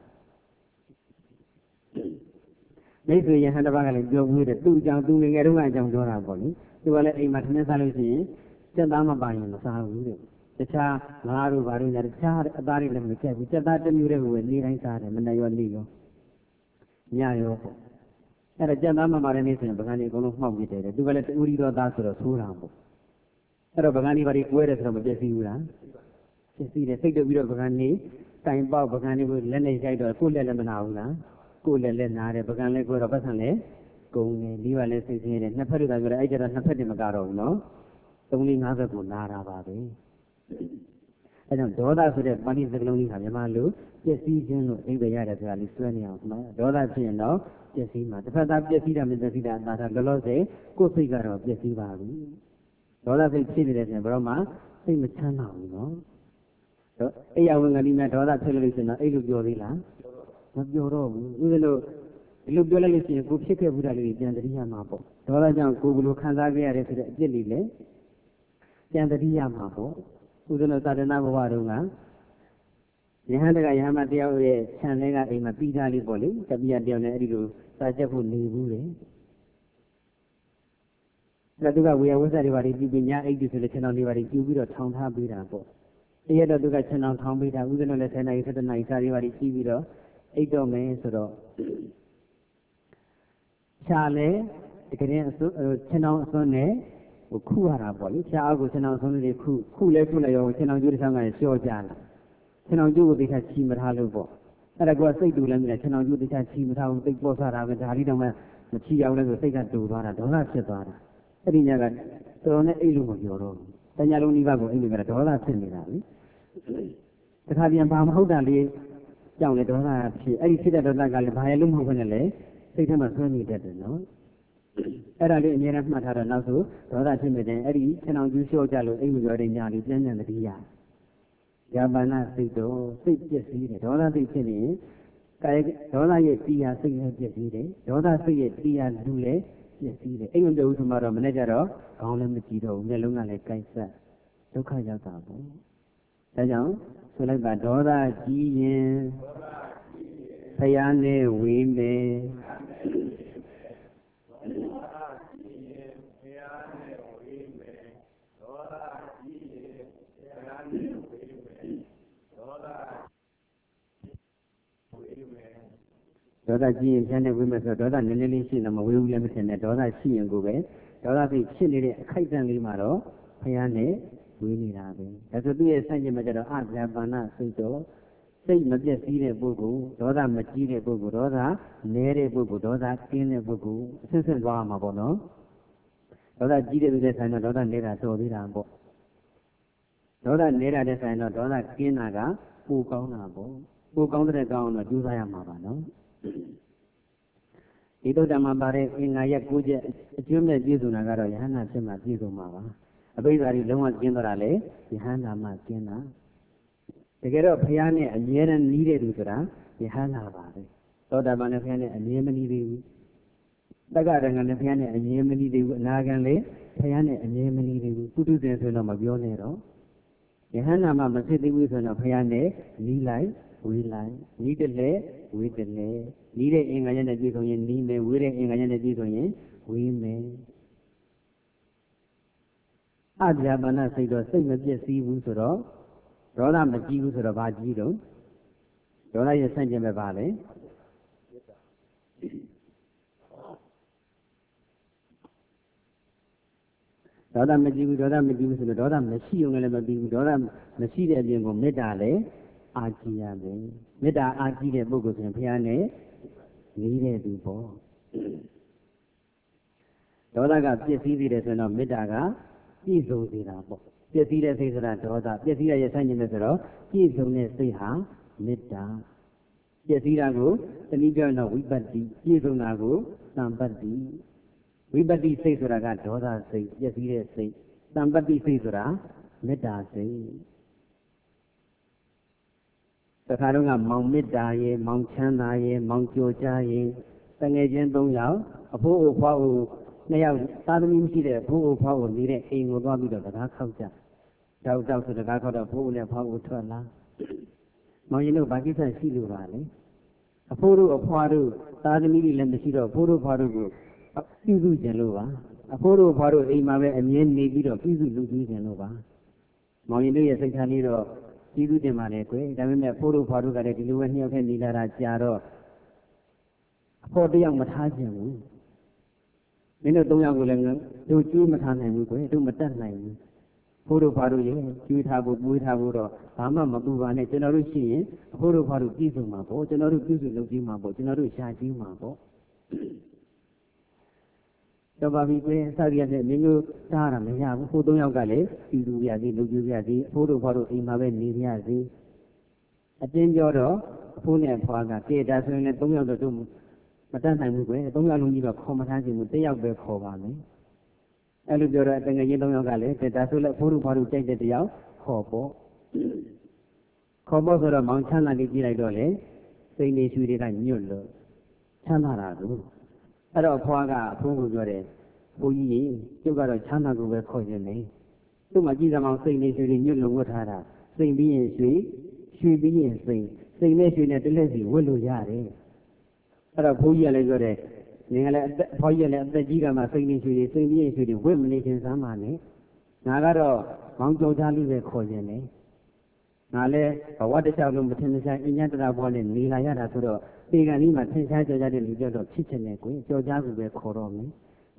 မိတ်ဆွေရဟန်းတစ်ပါးကလည်းပြောဘူးတဲ့သူ့အကြောင်းသူငယ်ငယ်တုန်းကအကြောင်းပြောတာပေါ့လေသူကလည်းအိမ်မှာထမင်းစားလို့ရှိရင်စက်သားမပါရင်မစားဘူးတဲ့တခြားငါတို့ဘာလို့ညာတခြားအသားတွေလည်းမကြိုက်ဘူးစက်သားတစ်မျိုးတည်းကိုပဲနေတိုင်းစားတယ်မနေ့ရောနေ့ရောညရောပေါ့အဲ့ဒါစက်သားမပါတဲ့နေ့ဆိုရင်ဗကန်းကြီးအကုန်လုံးမှောက်ပြတယ်သူကလည်းတူရီတော်သားဆိုတော့ဆိုးတာပေါ့အဲ့တော့ဗကန်းကြီးဘာတွေကွဲတယ်ဆိုတော့မပြည့်စည်ဘူးလားပြည့်စည်တယ်စိတ်တို့ပြီးတော့ဗကန်းကြီးတိုင်ပေါက်ဗကန်းကြီးကိုလက်နဲ့ရိုက်တော့ကိုယ်လက်လည်းမနာဘူးလားကိုယ်လည်းလက်နာတယ်ဗကန်းလည်းကွဲတော့ပတ်ဆံလည်းကုန်တယ်ဒီကလည်းစိတ်ဆင်းရဲတယ်နှစ်ဖက်တို့ကပြောတယ်အဲ့ကျတော့နှစ်ဖက်တည်းမကတော့ဘူးနော်သုံးလေးငါးဘက်ကိုနာတာပါပဲအဲကြောင့်ဒေါသဆိုတဲ့ပါဠိစကားလုံးကြီးဟာမြန်မာလိုပျက်စီးခြင်းလို့အိဗေရတယ်ဆိုတာလေးစွဲနေအောင်နော်ဒေါသဖြစ်ရင်တော့ပျက်စီးမှာတစ်ဖက်သားပျက်စီးတာမပျက်စီးတာအသာထားလောလောဆယ်ကိုယ်စိတ်ကတော့ပျက်စီးပါပြီဒေါသစိတ်ဖြစ်နေတဲ့ပြင်ဘယ်တော့မှစိတ်မချမ်းသာဘူးနော်အဲ့ရဝင်ကလေးများဒေါသဖြစ်လို့ရှိရင်တော့အဲ့လိုပြောသေးလားမပြောတော့ဘူးဥစဉ်လို့ဒီလိုပြောလိုက်လို့ရှိရင်ကိုဖြစ်ခဲ့ဘူးတာလေးပြန်တတိယမှာပေါ့ဒေါသကြောင့်ကိုဘယ်လိုခံစားခဲ့ရတယ်ဆိုတဲ့အပြစ်တွေလည်းပြန်တတိယမှာပေါ့ဥစဉ်လို့သာသနာ့ဘဝတုန်းကယဟန်တကယဟမတယောက်ရဲ့ခြံထဲကအိမ်မှာပြီးသားလေးပေါ့လေတပိယတယောက်နဲ့အဲ့ဒီလိုစာချက်ဖို့နေဘူးလေဒါသူကဝေယဝိဇ္ဇတွေပါပြီးပြီးညာအိတ်တွေဆိုလေခြံတော်တွေပါပြီးပြူပြီးတော့ထောင်ထားပေးတာပေါ့တရက်တော့သူကခြံတော်ထောင်ပေးတာဥစဉ်လို့လည်းဆယ်နာရီဆယ်တနာရီစာတွေပါပြီးပြီးတော့အိတ်တော့မယ်ဆိုတော့ခြာလဲတကယ်အစွန်းခြံတော်အစွန်းနဲ့ဟိုခုရတာပေါ့လေခြာအောက်ကိုခြံတော်အစွန်းလေးခုခုလဲခုလဲရောခြံတော်ကျိုးတစ်ချောင်းကလည်းလျှော့ကြလာခြံတော်ကျိုးကိုသိချချီမထားလို့ပေါ့အဲ့ဒါကစိတ်တူလည်းမလဲခြံတော်ကျိုးသိချချီမထားဘူးသိပေါ်စားတာပဲဒါလေးတော့မှမချီအောင်လဲဆိုစိတ်ကတူသွားတာဒေါသဖြစ်သွားတာအဲ့ဒီညကတော်တော်နဲ့အိတ်လို့မပြောတော့ဘူးတညာလုံးဒီဘက်ကိုအိတ်လို့ကဒေါသဖြစ်နေတာလေတခါပြန်ဘာမဟုတ်တာလေးကြောင့်လေဒေါသဖြစ်အဲ့ဒီဖြစ်တဲ့ဒေါသကလည်းဘာရဲ့လို့မဟုတ်ဘဲနဲ့လေစိတ်ထဲမှာဆွဲနေတတ်တယ်နော်အဲ့ဒါလေးအမြဲတမ်းမှတ်ထားတော့နောက်ဆိုဒေါသဖြစ်နေတယ်အဲ့ဒီခြံအောင်ကျူးလျှော့ကြလို့အိမ်မပြောတဲ့ညလေးပြန်ပြန်တတိယဇာပနာစိတ်တော့စိတ်ပျက်စီးတယ်ဒေါသစိတ်ဖြစ်နေရင်ကာယဒေါသရဲ့တရားစိတ်လည်းပျက်စီးတယ်ဒေါသစိတ်ရဲ့တရားလူလည်းပျက်စီးတယ်အိမ်မပြောဘူးဆိုမှတော့မနေ့ကျတော့ခေါင်းလည်းမကြည့်တော့ဘူးမျက်လုံးကလည်းကိုက်ဆက်ဒုက္ခရောက်တာပေါ့ဒါကြောင့်ဆိုလိုက်ပါဒေါသကြီးရင်ဖယားနဲ့ဝေးမယ်ဒေါသကြီးရင်ပြန်နေဝေးမယ်ဆိုတော့ဒေါသနည်းနည်းလေးရှိနေမဝေးဘူးလည်းမထင်နဲ့ဒေါသရှိရင်ကိုပဲဒေါသစိတ်ဖြစ်နေတဲ့အခိုက်အတန့်လေးမှာတော့ဖယားနဲ့ဝေးနေတာပဲဒါဆိုသူ့ရဲ့ဆန့်ကျင်မှာကျတော့အဇာပနာစိတ်တော့စိတ်မပြည့်စည်တဲ့ပုဂ္ဂိုလ်ဒေါသမကြီးတဲ့ပုဂ္ဂိုလ်ဒေါသနည်းတဲ့ပုဂ္ဂိုလ်ဒေါသကင်းတဲ့ပုဂ္ဂိုလ်အစစ်စစ်သွားမှာပေါ့နော်ဒေါသကြီးတဲ့လူတွေဆိုင်တော့ဒေါသနေတာတော်သေးတာပေါ့ဒေါသနေတာတဲ့ဆိုင်တော့ဒေါသကင်းတာကပိုကောင်းတာပေါ့ပိုကောင်းတဲ့ကောင်းတော့ကျူးစားရမှာပါနော်ဒီတုတ်တမှာပါတဲ့အင်္ဂါရက်၉ချက်အကျွမ်းမဲ့ပြည့်စုံတာကတော့ယဟန္တာဖြစ်မှပြည့်စုံမှာပါအပိဓာတွေလုံးဝကျင်းတော့တာလေယဟန္တာမှကျင်းတာတကယ်တော့ဘုရားနဲ့အမြဲတမ်းနီးတဲ့သူဆိုတာယဟန္တာပါပဲသောတာပန်နဲ့ဘုရားနဲ့အမြဲမနီးသေးဘူးတက္ကရဏနဲ့ဘုရားနဲ့အမြဲမနီးသေးဘူးအနာဂံလေဘုရားနဲ့အမြဲမနီးသေးဘူးပုထုဇဉ်ဆိုတော့မပြောနဲ့တော့ယဟန္တာမှမဖြစ်သေးဘူးဆိုတော့ဘုရားနဲ့နီးလိုက်ဝေးလိုက်နီးတယ်လေဝေးတယ်လေနီးတဲ့အင်္ဂါရက်နဲ့ပြည့်စုံရင်နီးမယ်ဝေးတဲ့အင်္ဂါရက်နဲ့ပြည့်စုံရင်ဝေးမယ်အပြာပဏစိတ်တော့စိတ်မပြည့်စည်ဘူးဆိုတော့ဒေါသမကြီးဘူးဆိုတော့ဘာကြီးတော့ဒေါသရဲ့ဆန့်ကျင်ပဲပါလေဒေါသမကြီးဘူးဒေါသမကြီးဘူးဆိုတော့ဒေါသမရှိုံနဲ့လည်းမပြီးဘူးဒေါသမရှိတဲ့အပြင်ကိုမေတ္တာလည်းအာကြီးရမယ်မေတ္တာအာကြီးတဲ့ပုဂ္ဂိုလ်ဆိုရင်ဘုရားနဲ့နေတဲ့သူပေါ့ဒေါသကပြည့်စည်သေးတယ်ဆိုတော့မေတ္တာကပြည့်စုံစေတာပေါ့ပြည့်စည်တဲ့စိတ်ဆိုတာဒေါသပြည့်စည်ရရဲ့ဆန့်ကျင်တဲ့ဆိုတော့ပြည့်စုံတဲ့စိတ်ဟာမေတ္တာပြည့်စည်တာကိုတနည်းပြောရင်တော့ဝိပတ္တိပြည့်စုံတာကိုသံပတ္တိဝိပတ္တိစိတ်ဆိုတာကဒေါသစိတ်ပြည့်စည်တဲ့စိတ်သံပတ္တိစိတ်ဆိုတာမေတ္တာစိတ်တခါတော့ကမောင်မေတ္တာရဲ့မောင်ချမ်းသာရဲ့မောင်ကြော်ကြားရဲ့တငယ်ချင်း၃ယောက်အဖိုးအဖွားကိုနှစ်ယောက်သားသမီးမရှိတဲ့အဖိုးအဖွားကိုနေတဲ့အိမ်ကိုသွားပြီးတော့တကားခောက်ကြတောက်တောက်ဆိုတကားခောက်တော့ဖိုးနဲ့ဖွားကိုထွက်လာမောင်ရင်တို့ဘာကိစ္စရှိလို့ပါလဲအဖိုးတို့အဖွားတို့သားသမီးတွေလည်းမရှိတော့ဖိုးတို့ဖွားတို့ကိုပြုစုကြလို့ပါအဖိုးတို့ဖွားတို့အိမ်မှာပဲအမြဲနေပြီးတော့ပြုစုလူကြီးကြလို့ပါမောင်ရင်တို့ရဲ့စိတ်ထားလေးတော့ကျေးဇူးတင်ပါတယ်ကွယ်ဒါပေမဲ့ဖိုးတို့ဖွားတို့ကလည်းဒီလိုပဲနှစ်ယောက်ထဲနေလာတာကြာတော့အဖို့တယောက်မထားခြင်းဘူးမင်းတို့သုံးယောက်ကိုလည်းတို့ကျွေးမထားနိုင်ဘူးကွယ်တို့မတတ်နိုင်ဘူးဖိုးတို့ဖွားတို့ရဲ့ကျွေးထားဖို့ပွေးထားဖို့တော့ဘာမှမပူပါနဲ့ကျွန်တော်တို့ရှိရင်အဖိုးတို့ဖွားတို့ပြည့်စုံမှာပေါ့ကျွန်တော်တို့ပြုစုလုပ်ကြည့်မှာပေါ့ကျွန်တော်တို့ရှာကြည့်မှာပေါ့တော့ပါပြီကွယ်စသည်ဖြင့်မင်းတို့စားရမရဘူးဖိုးသုံးယောက်ကလည်းပြုစုပြစီလုပ်ကြည့်ပြစီအဖိုးတို့ဖွားတို့အိမ်မှာပဲနေရစီအတင်းပြောတော့အဖိုးနဲ့ဖွားကကဲဒါဆိုရင်လည်းသုံးယောက်တော့တို့မတတ်နိုင်ဘူးကွယ်သုံးယောက်လုံးကြီးတော့ခေါ်မထားခြင်းဘူးတစ်ယောက်ပဲခေါ်ပါမယ်အဲ့လိုပြောတော့တကယ်ကြီးသုံးယောက်ကလည်းဒါဆိုလည်းအဖိုးတို့ဖွားတို့ကြိုက်တဲ့တစ်ယောက်ခေါ်ပေါ့ခေါ်ဖို့ဆိုတော့မောင်ချမ်းသာလေးကြည့်လိုက်တော့လေစိတ်နေရွှေတွေကညွတ်လို့ချမ်းသာတာကိုအဲ့တော့ဖွားကအဖိုးကိုပြောတယ်ဘိုးကြီးကြီးကျုပ်ကတော့ချမ်းသာကိုပဲခေါ်ခြင်းလေသူ့မှာကြည်စမောင်စိတ်နေရွှေတွေညွတ်လို့ဝတ်ထားတာစိတ်ပြီးရင်ရွှေရွှေပြီးရင်စိတ်စိတ်နဲ့ရွှေနဲ့တလက်စီဝတ်လို့ရတယ်အဲ့တော့ဘိုးကြီးကလည်းပြောတယ်ငင်ကလည်းအသက်ဖွားကြီးကလည်းအသက်ကြီးကမှစိတ်နေရွှေတွေစိတ်ပြီးရင်ရွှေတွေဝတ်မနေခြင်းစမ်းပါနဲ့ငါကတော့မောင်ကြော်ချလေးပဲခေါ်ခြင်းလေငါလည်းဘဝတစ်လျှောက်လုံးမထင်မရှားအញ្ញတရာဘောနဲ့နေလာရတာဆိုတော့ဒီကနေ့မှထင်ရှားကြော်ကြတဲ့လူပြောတော့ဖြစ်ချင်တယ်ကွယ်ကြော်ကြကူပဲခေါ်တော့မယ်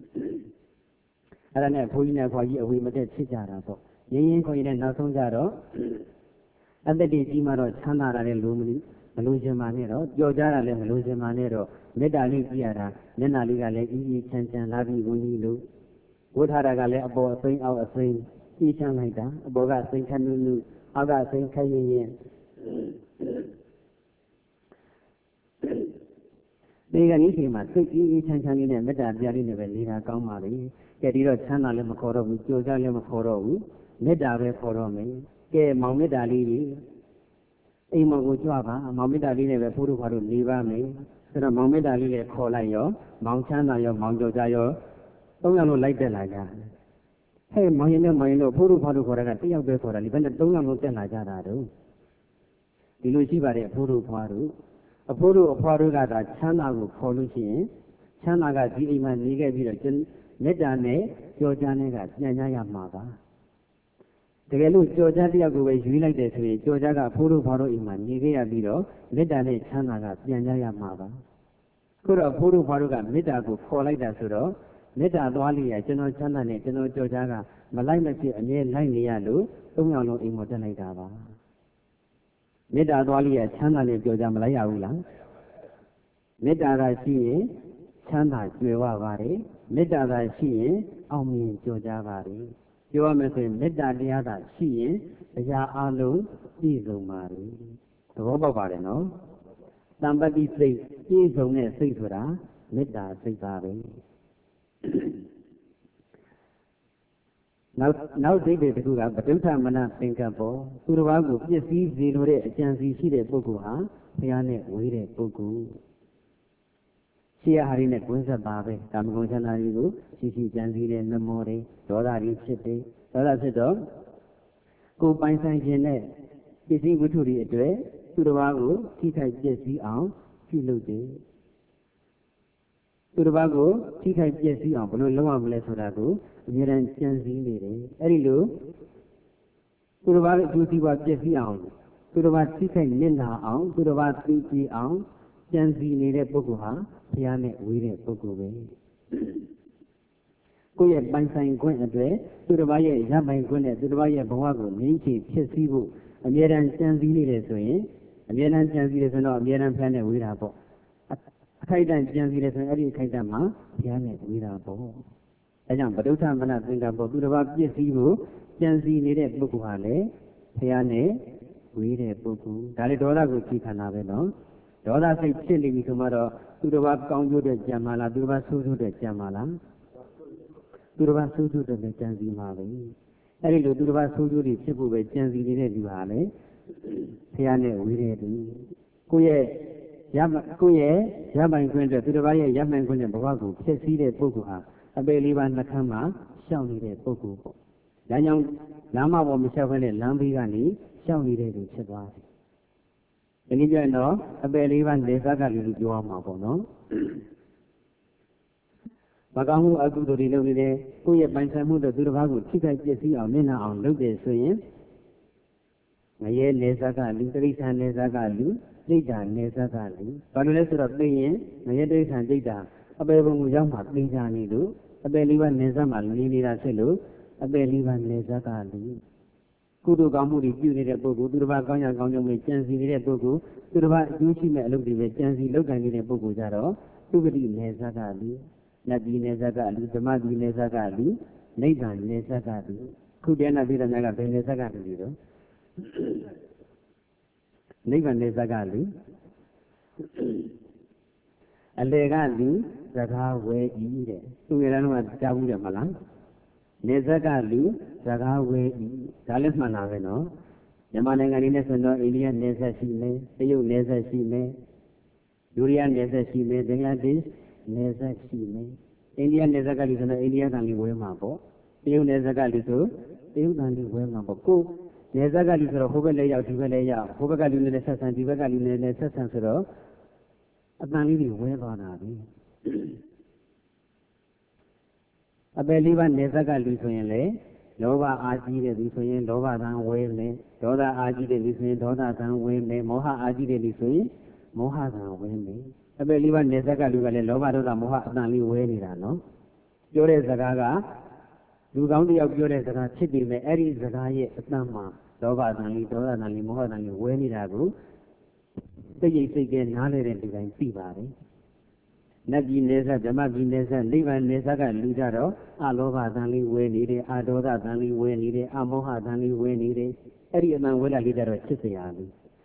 အဲ့ဒါနဲ့ဘိုးကြီးနဲ့ဖွားကြီးအဝေမတက်ဖြစ်ကြတာပေါ့ရင်းရင်းခေါ်ရင်လည်းနောက်ဆုံးကြတော့အသက်တည်းကြီးမှတော့ချမ်းသာတာလည်းလုံးမလို့မလို့ခြင်းပါနဲ့တော့ကြော်ကြတာလည်းမလို့ခြင်းပါနဲ့တော့မေတ္တာလေးကြည့်ရတာမျက်နှာလေးကလည်းအီးအီးချမ်းချမ်းလာပြီးဝင်ကြီးလို့ဝတ်ထားတာကလည်းအပေါ်အစိမ်းအောက်အစိမ်းကြီးချမ်းလိုက်တာအပေါ်ကစိမ်းခက်နုနုအောက်ကစိမ်းခက်ရင်ရင်ဒီကနေ့ချိန်မှာစိတ်ကြီးကြီးချမ်းချမ်းလေးနဲ့မေတ္တာတရားလေးနဲ့ပဲနေတာကောင်းပါလေကဲဒီတော့ချမ်းသာလည်းမခေါ်တော့ဘူးကြော်ကြလည်းမခေါ်တော့ဘူးမေတ္တာပဲခေါ်တော့မယ်ကဲမောင်မေတ္တာလေးကြီးအိမ်မောင်ကိုကြွပါမောင်မေတ္တာလေးနဲ့ပဲဖိုးတို့ဘာလို့နေပါမယ်ဆိုတော့မောင်မေတ္တာလေးနဲ့ခေါ်လိုက်ရောမောင်ချမ်းသာရောမောင်ကြော်ကြရောသုံးယောက်လုံးလိုက်တက်လာကြဟဲ့မောင်ရင်နဲ့မောင်ရင်တို့ဖိုးတို့ဘာလို့ခေါ်တာကတယောက်ပဲခေါ်တာဒီဘက်နဲ့သုံးယောက်လုံးတက်လာကြတာတော့ဒီလိုရှိပါတယ်ဖိုးတို့ဖွားတို့အဖိုးတို့အဖွားတို့ကသာချမ်းသာကိုခေါ်လို့ရှိရင်ချမ်းသာကဒီအိမ်မှာနေခဲ့ပြီးတော့မေတ္တာနဲ့ကြော်ကြနဲ့ကပြန်ကြရမှာပါတကယ်လို့ကြော်ကြတရားကိုပဲယူလိုက်တယ်ဆိုရင်ကြော်ကြကဖိုးတို့ဖွားတို့အိမ်မှာနေခဲ့ရပြီးတော့မေတ္တာနဲ့ချမ်းသာကပြန်ကြရမှာပါခုတော့ဖိုးတို့ဖွားတို့ကမေတ္တာကိုခေါ်လိုက်တာဆိုတော့မေတ္တာသွားလိရကျွန်တော်ချမ်းသာနဲ့ကျွန်တော်ကြော်ကြကမလိုက်မဖြစ်အမြဲလိုက်နေရလို့သုံးယောက်လုံးအိမ်ပေါ်တက်လိုက်တာပါမေတ္တာသွားလေးရချမ်းသာနဲ့ပြောကြမလိုက်ရဘူးလားမေတ္တာသာရှိရင်ချမ်းသာကြွယ်ဝပါတယ်မေတ္တာသာရှိရင်အောင်မြင်ကြွကြပါတယ်ပြောရမယ်ဆိုရင်မေတ္တာတရားသာရှိရင်အရာအလုံးပြည့်စုံပါတယ်သဘောပေါက်ပါတယ်နော်တမ္ပတိစိတ်ပြည့်စုံတဲ့စိတ်ဆိုတာမေတ္တာစိတ်ပါပဲနောက်နောက်စိတ်တွေတခုကပဋိဌာမနသင်္ကပ္ပောသူတစ်ပါးကိုပြည့်စည်စေလိုတဲ့အကြံစီရှိတဲ့ပုဂ္ဂိုလ်ဟာဘုရားနဲ့ဝေးတဲ့ပုဂ္ဂိုလ်ရှိရဟာရီနဲ့ကွင်းဆက်ပါပဲကာမဂုဏ်ချမ်းသာကြီးကိုရှိရှိကြံစည်တဲ့နမောတွေဒေါသတွေဖြစ်တယ်ဒေါသဖြစ်တော့ကိုယ်ပိုင်ဆိုင်ခြင်းနဲ့ပစ္စည်းဝတ္ထုတွေအတွေ့သူတစ်ပါးကိုထိခိုက်ပျက်စီးအောင်ပြုလုပ်တယ်သူတစ်ပါးကိုထိခိုက်ပျက်စီးအောင်ဘယ်လိုလုပ်ရမလဲဆိုတာကိုအမြဲတမ်းကြံစည်နေတယ်အဲ့ဒီလိုသူတစ်ပါးရဲ့အကျိုးစီးပွားပျက်စီးအောင်သူတစ်ပါးထိခိုက်နစ်နာအောင်သူတစ်ပါးသိကြည်အောင်ကြံစည်နေတဲ့ပုဂ္ဂိုလ်ဟာဘုရားနဲ့ဝေးတဲ့ပုဂ္ဂိုလ်ပဲကိုယ့်ရဲ့ပိုင်ဆိုင်ခွင့်အတွေ့သူတစ်ပါးရဲ့ရပိုင်ခွင့်နဲ့သူတစ်ပါးရဲ့ဘဝကိုငြိမ်းချမ်းဖြစ်စည်းဖို့အမြဲတမ်းကြံစည်နေတယ်ဆိုရင်အမြဲတမ်းကြံစည်တယ်ဆိုတော့အမြဲတမ်းဖျားနဲ့ဝေးတာပေါ့အခိုက်အတန့်ကြံစည်တယ်ဆိုရင်အဲ့ဒီအခိုက်အတန့်မှာဘုရားနဲ့ဝေးတာပေါ့အဲကြောင့်ပဋိဌာမနသင်္ကပ္ပောသူတစ်ပါးပြည့်စည်ဖို့ကြံစည်နေတဲ့ပုဂ္ဂိုလ်ဟာလည်းဘုရားနဲ့ဝေးတဲ့ပုဂ္ဂိုလ်ဒါလည်းဒေါသကိုကြည့်ခန္ဓာပဲနော်ဒေါသစိတ်ဖြစ်နေပြီဆိုမှတော့သူတစ်ပါးကောင်းကျိုးတဲ့ကြံပါလားသူတစ်ပါးဆိုးကျိုးတဲ့ကြံပါလားသူတစ်ပါးဆိုးကျိုးတဲ့ကြံစည်မှာပဲအဲ့ဒီလိုသူတစ်ပါးဆိုးကျိုးတွေဖြစ်ဖို့ပဲကြံစည်နေတဲ့လူဟာလည်းဘုရားနဲ့ဝေးတဲ့သူကိုယ့်ရဲ့ရကိုယ့်ရဲ့ရပိုင်ခွင့်အတွက်သူတစ်ပါးရဲ့ရပိုင်ခွင့်နဲ့ဘဝကိုဖြစ်စည်းတဲ့ပုဂ္ဂိုလ်ဟာအပေလေးပါးနှခမ်းမှာရှောက်နေတဲ့ပုဂ္ဂိုလ်ပေါ့။ဒါကြောင့်လမ်းမပေါ်မလျှောက်ဘဲနဲ့လမ်းဘေးကနေရှောက်နေတဲ့သူဖြစ်သွားတယ်။ဒီနည်းပြောရင်တော့အပေလေးပါးနေစားကလူလူပြောရမှာပေါ့နော်။မကောင်းမှုအကုသိုလ်တွေလုပ်နေတယ်ကိုယ့်ရဲ့ပိုင်ဆိုင်မှုတို့သူတစ်ပါးကိုထိခိုက်ပျက်စီးအောင်နစ်နာအောင်လုပ်တယ်ဆိုရင်ငရဲနေစားကလူတိဋ္ဌာန်နေစားကလူဒိဋ္ဌာနေစားကလူဘာလို့လဲဆိုတော့သိရင်ငရဲတိဋ္ဌာန်ဒိဋ္ဌာအပေဘုံကိုရောက်မှသိကြနေလို့အပေလေးပါးနေစားမှနေနေတာဖြစ်လို့အပေလေးပါးနေစားကလူကုသိုလ်ကောင်းမှုတွေပြုနေတဲ့ပုဂ္ဂိုလ်သူတစ်ပါးကောင်းရကောင်းကျိုးတွေကြံစည်နေတဲ့ပုဂ္ဂိုလ်သူတစ်ပါးအကျိုးရှိမဲ့အလုပ်တွေပဲကြံစည်လုပ်ကိုင်နေတဲ့ပုဂ္ဂိုလ်ကြတော့သုဂတိနေစားကလူနတ်ပြည်နေစားကလူဓမ္မပြည်နေစားကလူနိဗ္ဗာန်နေစားကလူခုတည်းနဲ့ပြည်တော်များကဘယ်နေစားကလူတွေတော့နိဗ္ဗာန်နေစားကလူအလေကလူစကားဝဲဤတဲ့သူရတဲ့တော့ကြားဘူးတယ်မလားနေဇက်ကလူစကားဝဲဤဒါလည်းမှန်တာပဲနော်မြန်မာနိုင်ငံလေးနဲ့ဆိုတော့အိန္ဒိယနေဇက်ရှိမယ်တရုတ်နေဇက်ရှိမယ်ဒုရိယနေဇက်ရှိမယ်ဘင်္ဂလားဒေ့ရှ်နေဇက်ရှိမယ်အိန္ဒိယနေဇက်ကလူဆိုတော့အိန္ဒိယကလူဝဲမှာပေါ့တရုတ်နေဇက်ကလူဆိုတရုတ်ကလူဝဲမှာပေါ့ကိုနေဇက်ကလူဆိုတော့ဟိုဘက်လည်းရောက်ဒီဘက်လည်းရောက်ဟိုဘက်ကလူနဲ့ဆက်ဆံဒီဘက်ကလူနဲ့ဆက်ဆံဆိုတော့အတန်လေးတွေဝဲသွားတာပြီအပယ်လေးပါးနေဇက်ကလူဆိုရင်လေလောဘအာကြီးတဲ့လူဆိုရင်လောဘသံဝဲမယ်ဒေါသအာကြီးတဲ့လူဆိုရင်ဒေါသသံဝဲမယ်မောဟအာကြီးတဲ့လူဆိုရင်မောဟသံဝဲမယ်အပယ်လေးပါးနေဇက်ကလူကလည်းလောဘဒေါသမောဟအတန်လေးဝဲနေတာနော်ပြောတဲ့စကားကလူကောင်းတယောက်ပြောတဲ့စကားဖြစ်ပေမဲ့အဲ့ဒီစကားရဲ့အတန်မှာလောဘသံလေးဒေါသသံလေးမောဟသံလေးဝဲနေတာကိုစိတ်ရိပ်စိတ်ကဲနားလဲတဲ့လူတိုင်းသိပါတယ်နတ်ပြည်နေဆက်ဓမ္မပြည်နေဆက်နိဗ္ဗာန်နေဆက်ကလူကြတော့အလောဘသံလေးဝဲနေတယ်အဒေါသသံလေးဝဲနေတယ်အမောဟသံလေးဝဲနေတယ်အဲ့ဒီအမှန်ဝဲလာလေးကြတော့ချစ်စရာပြီ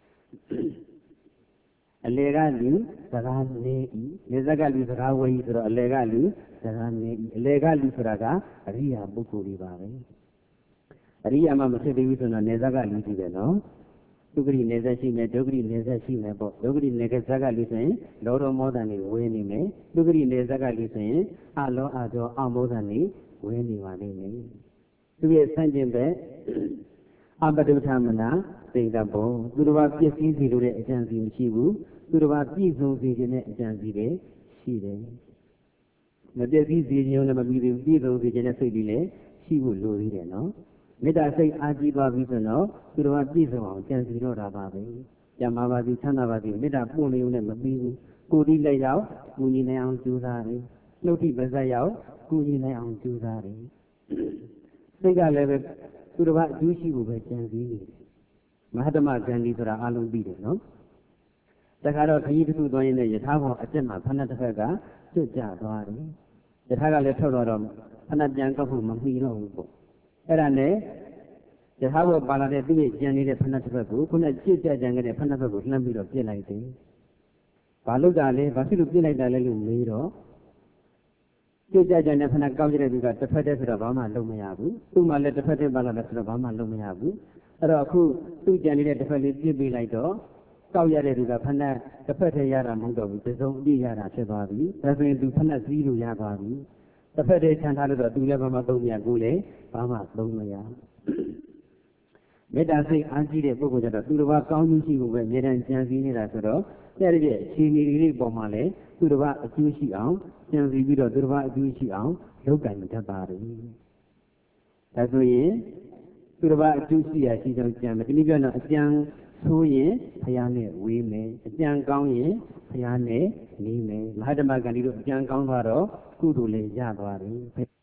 အလေကလူစကားနေဤနေဆက်ကလူစကားဝဲဤဆိုတော့အလေကလူစကားနေဤအလေကလူဆိုတာကအရိယာပုဂ္ဂိုလ်တွေပါပဲအရိယာမှမဖြစ်သေးဘူးဆိုတော့နေဆက်ကလူကြီးပဲနော်ဒုက္ခရိနေဆက်ရှိမယ်ဒုက္ခရိနေဆက်ရှိမယ်ပေါ့ဒုက္ခရိနေဆက်ကလူဆိုရင်လောတော်မောဒန်တွေဝဲနေမယ်ဒုက္ခရိနေဆက်ကလူဆိုရင်အလောအတော်အမောဒန်တွေဝဲနေပါလိမ့်မယ်သူရဲ့ဆန့်ကျင်ဘက်အပတုထမနာသိတဘောသူတစ်ပါးပြည့်စည်စီလို့တဲ့အကြံစီမရှိဘူးသူတစ်ပါးပြည့်စုံစေခြင်းနဲ့အကြံစီတွေရှိတယ်မပြည့်စည်စေခြင်းနဲ့မပြီးသေးဘူးပြည့်စုံစေခြင်းနဲ့စိတ်တွေလည်းရှိဖို့လိုသေးတယ်နော်မေတ္တာစိတ်အားကြီးသွားပြီဆိုတော့သူတော်ကပြည့်စုံအောင်ကြံစီတော့တာပါပဲ။ကြံပါပါစီချမ်းသာပါစီမေတ္တာပို့နေုံနဲ့မပြီးဘူး။ကိုယ်ဒီလက်ရောက်ကူညီနိုင်အောင်ကြိုးစားတယ်။နှုတ်ထိပါးစပ်ရောက်ကူညီနိုင်အောင်ကြိုးစားတယ်။စိတ်ကလည်းပဲသူတော်ကအကျိုးရှိဖို့ပဲကြံစီနေတယ်။မဟာတမဂန္ဒီဆိုတာအလုံးပြီးတယ်နော်တခါတော့ခကြီးတစ်ခုသွားရင်းနဲ့ယထာဘောအကျက်မှာဖဏတစ်ဖက်ကကျွတ်ကြသွားတယ်ယထာကလည်းထုတ်တော့တော့ဖဏပြန်ကောက်ဖို့မမီတော့ဘူးပေါ့အဲ့ဒါနဲ့ယထာဘောပါလာတဲ့သူ့ရဲ့ကြံနေတဲ့ဖဏတစ်ဖက်ကိုခုနကျွတ်ကြကြံခဲ့တဲ့ဖဏတစ်ဖက်ကိုလှမ်းပြီးတော့ပြစ်လိုက်တယ်ဘာလို့တာလဲဘာဖြစ်လို့ပြစ်လိုက်တာလဲလို့မေးတော့ကျွတ်ကြကြံတဲ့ဖဏကောက်ကြတဲ့သူကတစ်ဖက်တည်းဆိုတော့ဘာမှလုပ်မရဘူးသူ့မှာလည်းတစ်ဖက်တည်းပါလာတယ်ဆိုတော့ဘာမှလုပ်မရဘူးအဲ့တော့အခုသူ့ကြံနေတဲ့တစ်ဖက်လေးပြစ်ပေးလိုက်တော့ကောက်ရတဲ့သူကဖဏတစ်ဖက်တည်းရတာမဟုတ်တော့ဘူးဒီစုံအပြည့်ရတာဖြစ်သွားပြီဒါဆိုရင်သူဖဏစည်းလို့ရသွားပြီတစ်ဖက်တည်းခြံထားလို့တော့သူလည်းဘာမှသုံးမရကိုလည်းဘာမှသုံးမရမေတ္တာစိတ်အားကြီးတဲ့ပုဂ္ဂိုလ်ကြတော့သူတစ်ပါးကောင်းကျိုးရှိဖို့ပဲအမြဲတမ်းကြံစည်နေတာဆိုတော့တဲ့တဲ့အခြေအနေတွေပေါ်မှာလည်းသူတစ်ပါးအကျိုးရှိအောင်ကြံစည်ပြီးတော့သူတစ်ပါးအကျိုးရှိအောင်လုပ်ကံတတ်ပါတယ်ဒါဆိုရင်သူတစ်ပါးအကျိုးရှိရာရှိကြောင်းကြံမယ်ဒီနည်းပြောတော့အကြံဆိုရင်ဘုရားနဲ့ဝေးမယ်အကြံကောင်းရင်ဘုရားနဲ့နေမယ်မဟာဓမ္မဂန္ဒီတို့အကြံကောင်းသွားတော့ကုသိုလ်လည်းရသွားတယ်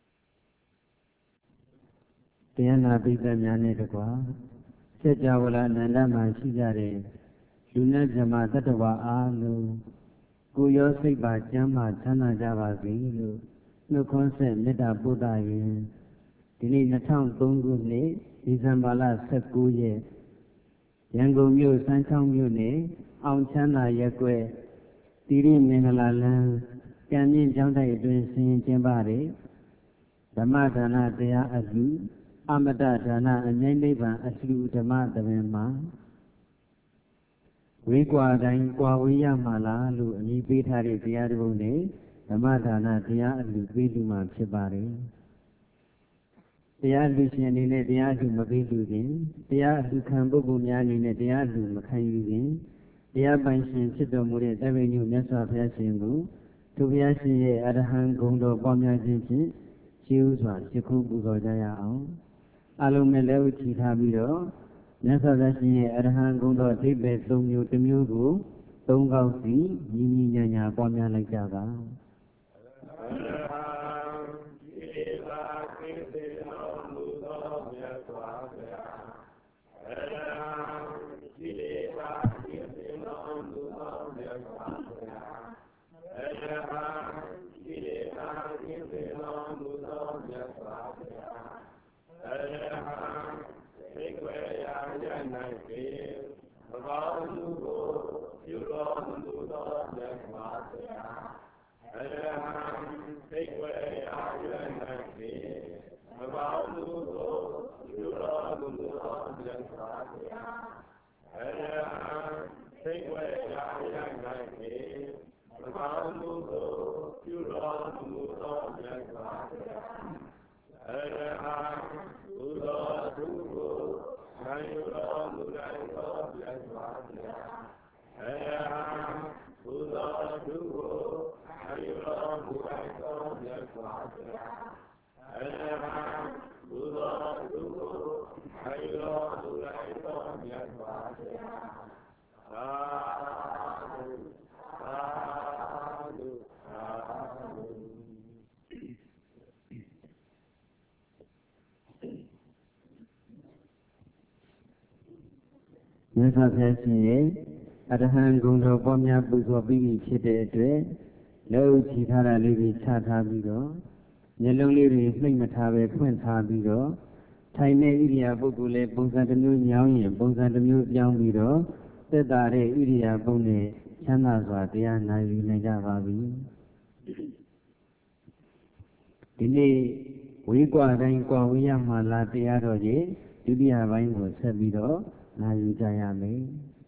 တရားနာပိဋကများနဲ့တကွာစัจ java လာအနန္တမှာရှိကြတဲ့လူနဲ့ဇမတတ္တဝါအားလုံးကိုယ်ရောစိတ်ပါကျမ်းမာချမ်းသာကြပါစေလို့နှုတ်ခွန်းဆက်မေတ္တာပို့တာရင်ဒီနေ့၂၀၀၃ခုနှစ်ဒီဇင်ဘာလ၁၉ရက်ရန်ကုန်မြို့စမ်းချောင်းမြို့နယ်အောင်ချမ်းသာရပ်ကွက်တိရိမင်္ဂလာလမ်းကံမြင့်ကျောင်းတိုက်အတွင်းဆင်ကျင်းပတဲ့ဓမ္မဒါနတရားအလှူအမတဒါနအမြိုင်းနိဗ္ဗာန်အလှူဓမ္မသဘင်မှာဝေးကွာတိုင်းကွာဝေးရမှာလားလို့အမည်ပေးထားတဲ့တရားတစ်ပုဒ်နဲ့ဓမ္မဒါနတရားအလှူပေးလူမှာဖြစ်ပါတယ်တရားလူရှင်အနေနဲ့တရားလူမပေးလူခြင်းတရားလူခံပုဂ္ဂိုလ်များအနေနဲ့တရားလူမခံယူခြင်းတရားပိုင်ရှင်ဖြစ်တော်မူတဲ့တပည့်ညုမြတ်စွာဘုရားရှင်ကိုသူဘုရားရှင်ရဲ့အရဟံဂုဏ်တော်ပေါင်းများခြင်းဖြင့်ကျေးဇူးစွာရှိခိုးပူဇော်ကြရအောင်အလုံးမဲ့လည်းဥချီထားပြီးတော့မြတ်စွာဘုရားရှင်ရဲ့အရဟံဂုဏ်တော်အဓိပ္ပာယ်၃မျိုးတစ်မျိုးကိုသုံးခေါက်စီညီညီညာညာပွားများလိုက်ကြပါမြတ်စွာဘုရားရှင်ရဲ့အရဟံဂုဏ်တော်ပွားများပူဇော်ပြီးပြီဖြစ်တဲ့အတွက်လက်ဥချီထားတာလေးကိုချထားပြီးတော့မျက်လုံးလေးတွေနှိပ်မထားပဲဖွင့်ထားပြီးတော့ထိုင်တဲ့ဣရိယာပုဂ္ဂိုလ်လေးပုံစံတစ်မျိုးညောင်းရင်ပုံစံတစ်မျိုးပြောင်းပြီးတော့သက်သာတဲ့ဣရိယာပုနဲ့ချမ်းသာစွာတရားနာယူနိုင်ကြပါပြီဒီနေ့ဝေးကွာတိုင်းကွာဝေးရမှာလားတရားတော်ကြီးဒုတိယပိုင်းကိုဆက်ပြီးတော့နာယူကြရမယ်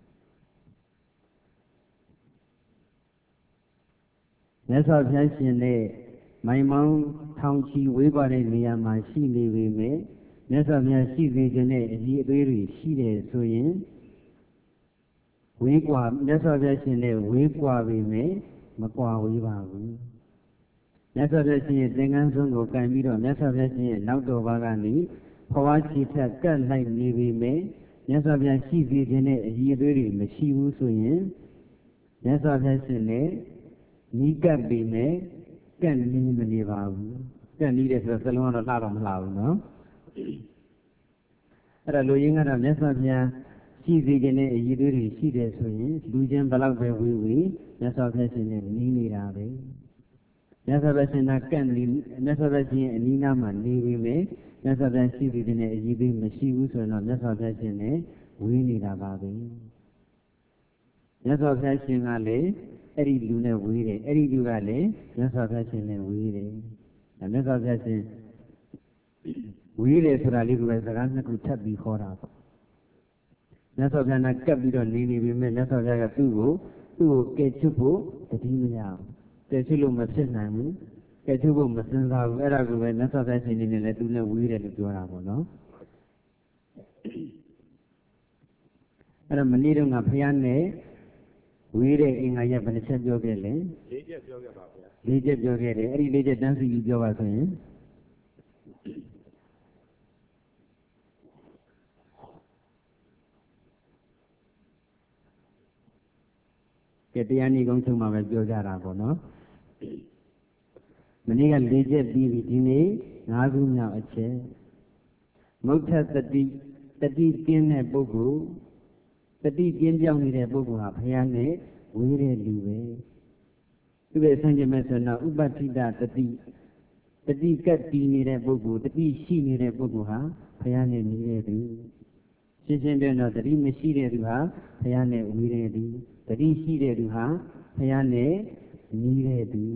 မြတ်စွာဘုရားရှင်နဲ့မိုင်မောင်းထောင်ချီဝေးကွာတဲ့နေရာမှာရှိနေပေမဲ့မြတ်စွာဘုရားရှိစေခြင်းနဲ့အကြီးအသေးတွေရှိတယ်ဆိုရင်ဝေးကွာမြတ်စွာဘုရားရှင်နဲ့ဝေးကွာပေမဲ့မကွာဝေးပါဘူးမြတ်စွာဘုရားရှင်ရဲ့သင်္ကန်းဆုံးကိုကန်ပြီးတော့မြတ်စွာဘုရားရှင်ရဲ့နောက်တော်ဘာကနေဘဝချီထက်ကတ်လိုက်နေပေမဲ့မြတ်စွာဘုရားရှိစေခြင်းနဲ့အကြီးအသေးတွေမရှိဘူးဆိုရင်မြတ်စွာဘုရားရှင်နဲ့နီးကပ်ပေမဲ့ကန့်နီးမနေပါဘူးကန့်နီးတယ်ဆိုတော့စလုံးကတော့လှတော့မလှဘူးနော်အဲ့ဒါလူရင်းကတော့မြတ်စွာဘုရားရှိစေခြင်းနဲ့အည်သွေးတွေရှိတယ်ဆိုရင်လူချင်းဘလောက်ပဲဝေးဝေးမြတ်စွာဘုရားရှင်နဲ့နီးနေတာပဲမြတ်စွာဘုရားရှင်ကကန့်နေမြတ်စွာဘုရားရှင်အနီးနားမှာနေပြီလေမြတ်စွာဘုရားရှိစေခြင်းနဲ့အည်သွေးမရှိဘူးဆိုရင်တော့မြတ်စွာဘုရားရှင်နဲ့ဝေးနေတာပါပဲမြတ်စွာဘုရားရှင်ကလည်းအဲ့ဒီလူနဲ့ဝေးတယ်အဲ့ဒီလူကလည်းမြတ်စွာဘုရားရှင်နဲ့ဝေးတယ်ဒါမြတ်စွာဘုရားရှင်ဝေးတယ်ဆိုတာလေးကပဲစကားနှစ်ခုထပ်ပြီးခေါ်တာပေါ့မြတ်စွာဘုရားကကပ်ပြီးတော့နေနေပြီမဲ့မြတ်စွာဘုရားကသူ့ကိုသူ့ကိုကဲချွတ်ဖို့တတိမရဘူးကဲချွတ်လို့မဖြစ်နိုင်ဘူးကဲချွတ်ဖို့မစင်စားဘူးအဲ့ဒါကိုပဲမြတ်စွာဘုရားရှင်နေနေလဲသူနဲ့ဝေးတယ်လို့ပြောတာပေါ့နော်အဲ့တော့မနေ့တုန်းကဘုရားနဲ့ဝေးတဲ့အင်္ဂါရက်ဘယ်နှချက်ပြောခဲ့လဲလေးချက်ပြောခဲ့ပါဗျာလေးချက်ပြောခဲ့တယ်အဲ့ဒီလေးချက်တန်းစီပြီးပြောပါဆိုရင်ကဲတရားနည်းကုန်းချုပ်မှာပဲပြောကြတာပေါ့နော်မနေ့ကလေးချက်ပြီးပြီဒီနေ့ငါးခုမြောက်အချက်မုဋ္ဌတတိတတိကင်းတဲ့ပုဂ္ဂိုလ်တတိကင်းပြောင်းနေတဲ့ပုဂ္ဂိုလ်ဟာဘုရားနဲ့ဝေးတဲ့လူပဲသူပဲဆန့်ကျင်မဲ့ဆိုတော့ဥပဋ္ဌိတတတိတတိကတ်တည်နေတဲ့ပုဂ္ဂိုလ်တတိရှိနေတဲ့ပုဂ္ဂိုလ်ဟာဘုရားနဲ့နေတဲ့သူရှင်းရှင်းပြောတော့တတိမရှိတဲ့သူဟာဘုရားနဲ့ဝေးတဲ့သူတတိရှိတဲ့သူဟာဘုရားနဲ့နီးတဲ့သူ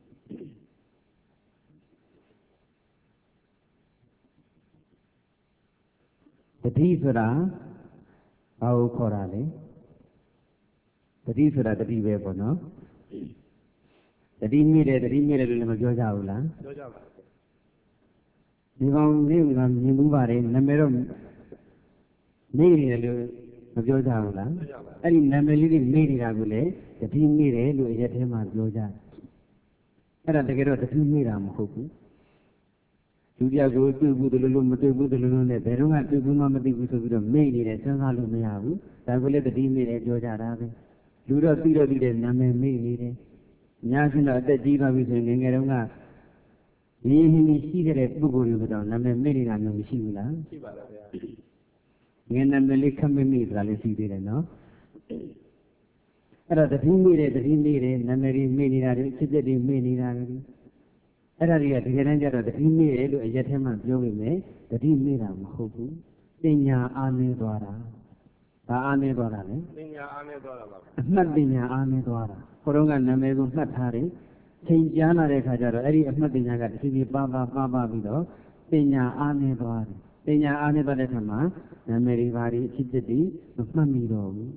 တတိဆိုတာဘာကိုခေါ်တာလဲတတိဆိုတာတတိပဲပေါ့နော်တတိမြင့်တယ်တတိမြင့်တယ်လို့လည်းမပြောကြဘူးလားပြောကြပါဒီကောင်လေးကမြင်မှုပါတယ်နာမည်တော့နေနေတယ်လို့မပြောကြဘူးလားအဲ့ဒီနာမည်လေးတွေနေနေတာကိုလေတတိနေတယ်လို့အရက်ထဲမှာပြောကြတယ်အဲ့ဒါတကယ်တော့တတိနေတာမဟုတ်ဘူးလူတယောက်ကိုတွေ့ဘူးတလူလူမတွေ့ဘူးတလူလူနဲ့ဘယ်တော့မှတွေ့ဘူးမှမသိဘူးဆိုပြီးတော့မေ့နေတယ်စဉ်းစားလို့မရဘူးဒါကိုလည်းတတိနေတယ်ပြောကြတာပဲလူတော့သိတော့သိတယ်နာမည်မေ့နေတယ်ညာရှင်တော့အသက်ကြီးသွားပြီဆိုရင်ငယ်ငယ်တုန်းကရင်းရင်းရှိခဲ့တဲ့ပုဂ္ဂိုလ်တွေကတော့နာမည်မေ့နေတာမျိုးမရှိဘူးလားရှိပါလားဗျာငယ်နာမည်လေးခမမိဆိုတာလည်းရှိသေးတယ်နော်အဲ့တော့တတိမေ့တယ်တတိမေ့တယ်နာမည်တွေမေ့နေတာတွေဖြစ်ဖြစ်တွေမေ့နေတာတွေအဲ့ဒါတွေကတကယ်တမ်းကျတော့တတိမေ့တယ်လို့အရက်ထဲမှာပြောပေမဲ့တတိမေ့တာမဟုတ်ဘူးပညာအားနည်းသွားတာဘာအားနည်းသွားတာလဲပညာအားနည်းသွားတာပါအမှတ်ပညာအားနည်းသွားတာဟိုတုန်းကနာမည်ကိုမှတ်ထားတယ်ချိန်ကြားလာတဲ့ခါကျတော့အဲ့ဒီအမှတ်ပညာကတစ်စီပါပါပါပါပြီးတော့ပညာအားနည်းသွားတယ်ပညာအားနည်းသွားတဲ့ခါမှာနာမည်တွေဘာတွေအဖြစ်အပျက်တွေမမှတ်မိတော့ဘူး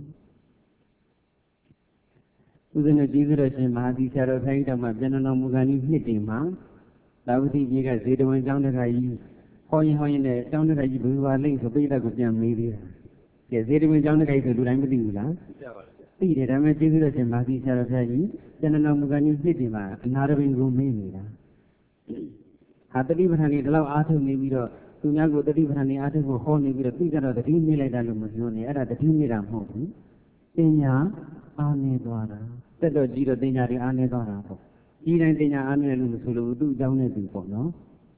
ဦးဇင်းတို့ကြည့်ကြတော့ရှင်မဟာသီဆရာတော်ခိုင်းတော်မှာပြန်တော်မူကံကြီးနှစ်တင်မှာသာဝတိကြီးကဇေတဝန်ကျောင်းတခါကြီးဟောရင်ဟောရင်လည်းကျောင်းတခါကြီးဘယ်လိုပါလိမ့်ဆိုပိဋကကိုပြန်မေးသေးတာကဲဇေတဝန်ကျောင်းတခါကြီးဆိုလူတိုင်းမသိဘူးလားသိပါပါသိတယ်ဒါပေမဲ့ကြည့်ကြတော့ရှင်မဟာသီဆရာတော်ဖျားကြီးပြန်တော်မူကံကြီးနှစ်တင်မှာအနာရပင်ကိုမေးနေတာဟာတတိပဌာန်ကြီးဒီလောက်အားထုတ်နေပြီးတော့သူများကိုတတိပဌာန်ကြီးအားထုတ်ဖို့ဟောနေပြီးတော့သိကြတော့တတိမေးလိုက်တာလို့မပြောနဲ့အဲ့ဒါတတိမေးတာမဟုတ်ဘူးပညာအားနည်းသွားတာတက်တော့ကြီးတော့ပညာတွေအားနည်းသွားတာပေါ့ကြီးတိုင်းပညာအားနည်းလို့မဆိုလို့သူ့အကြောင်းနဲ့သူပေါ့နော်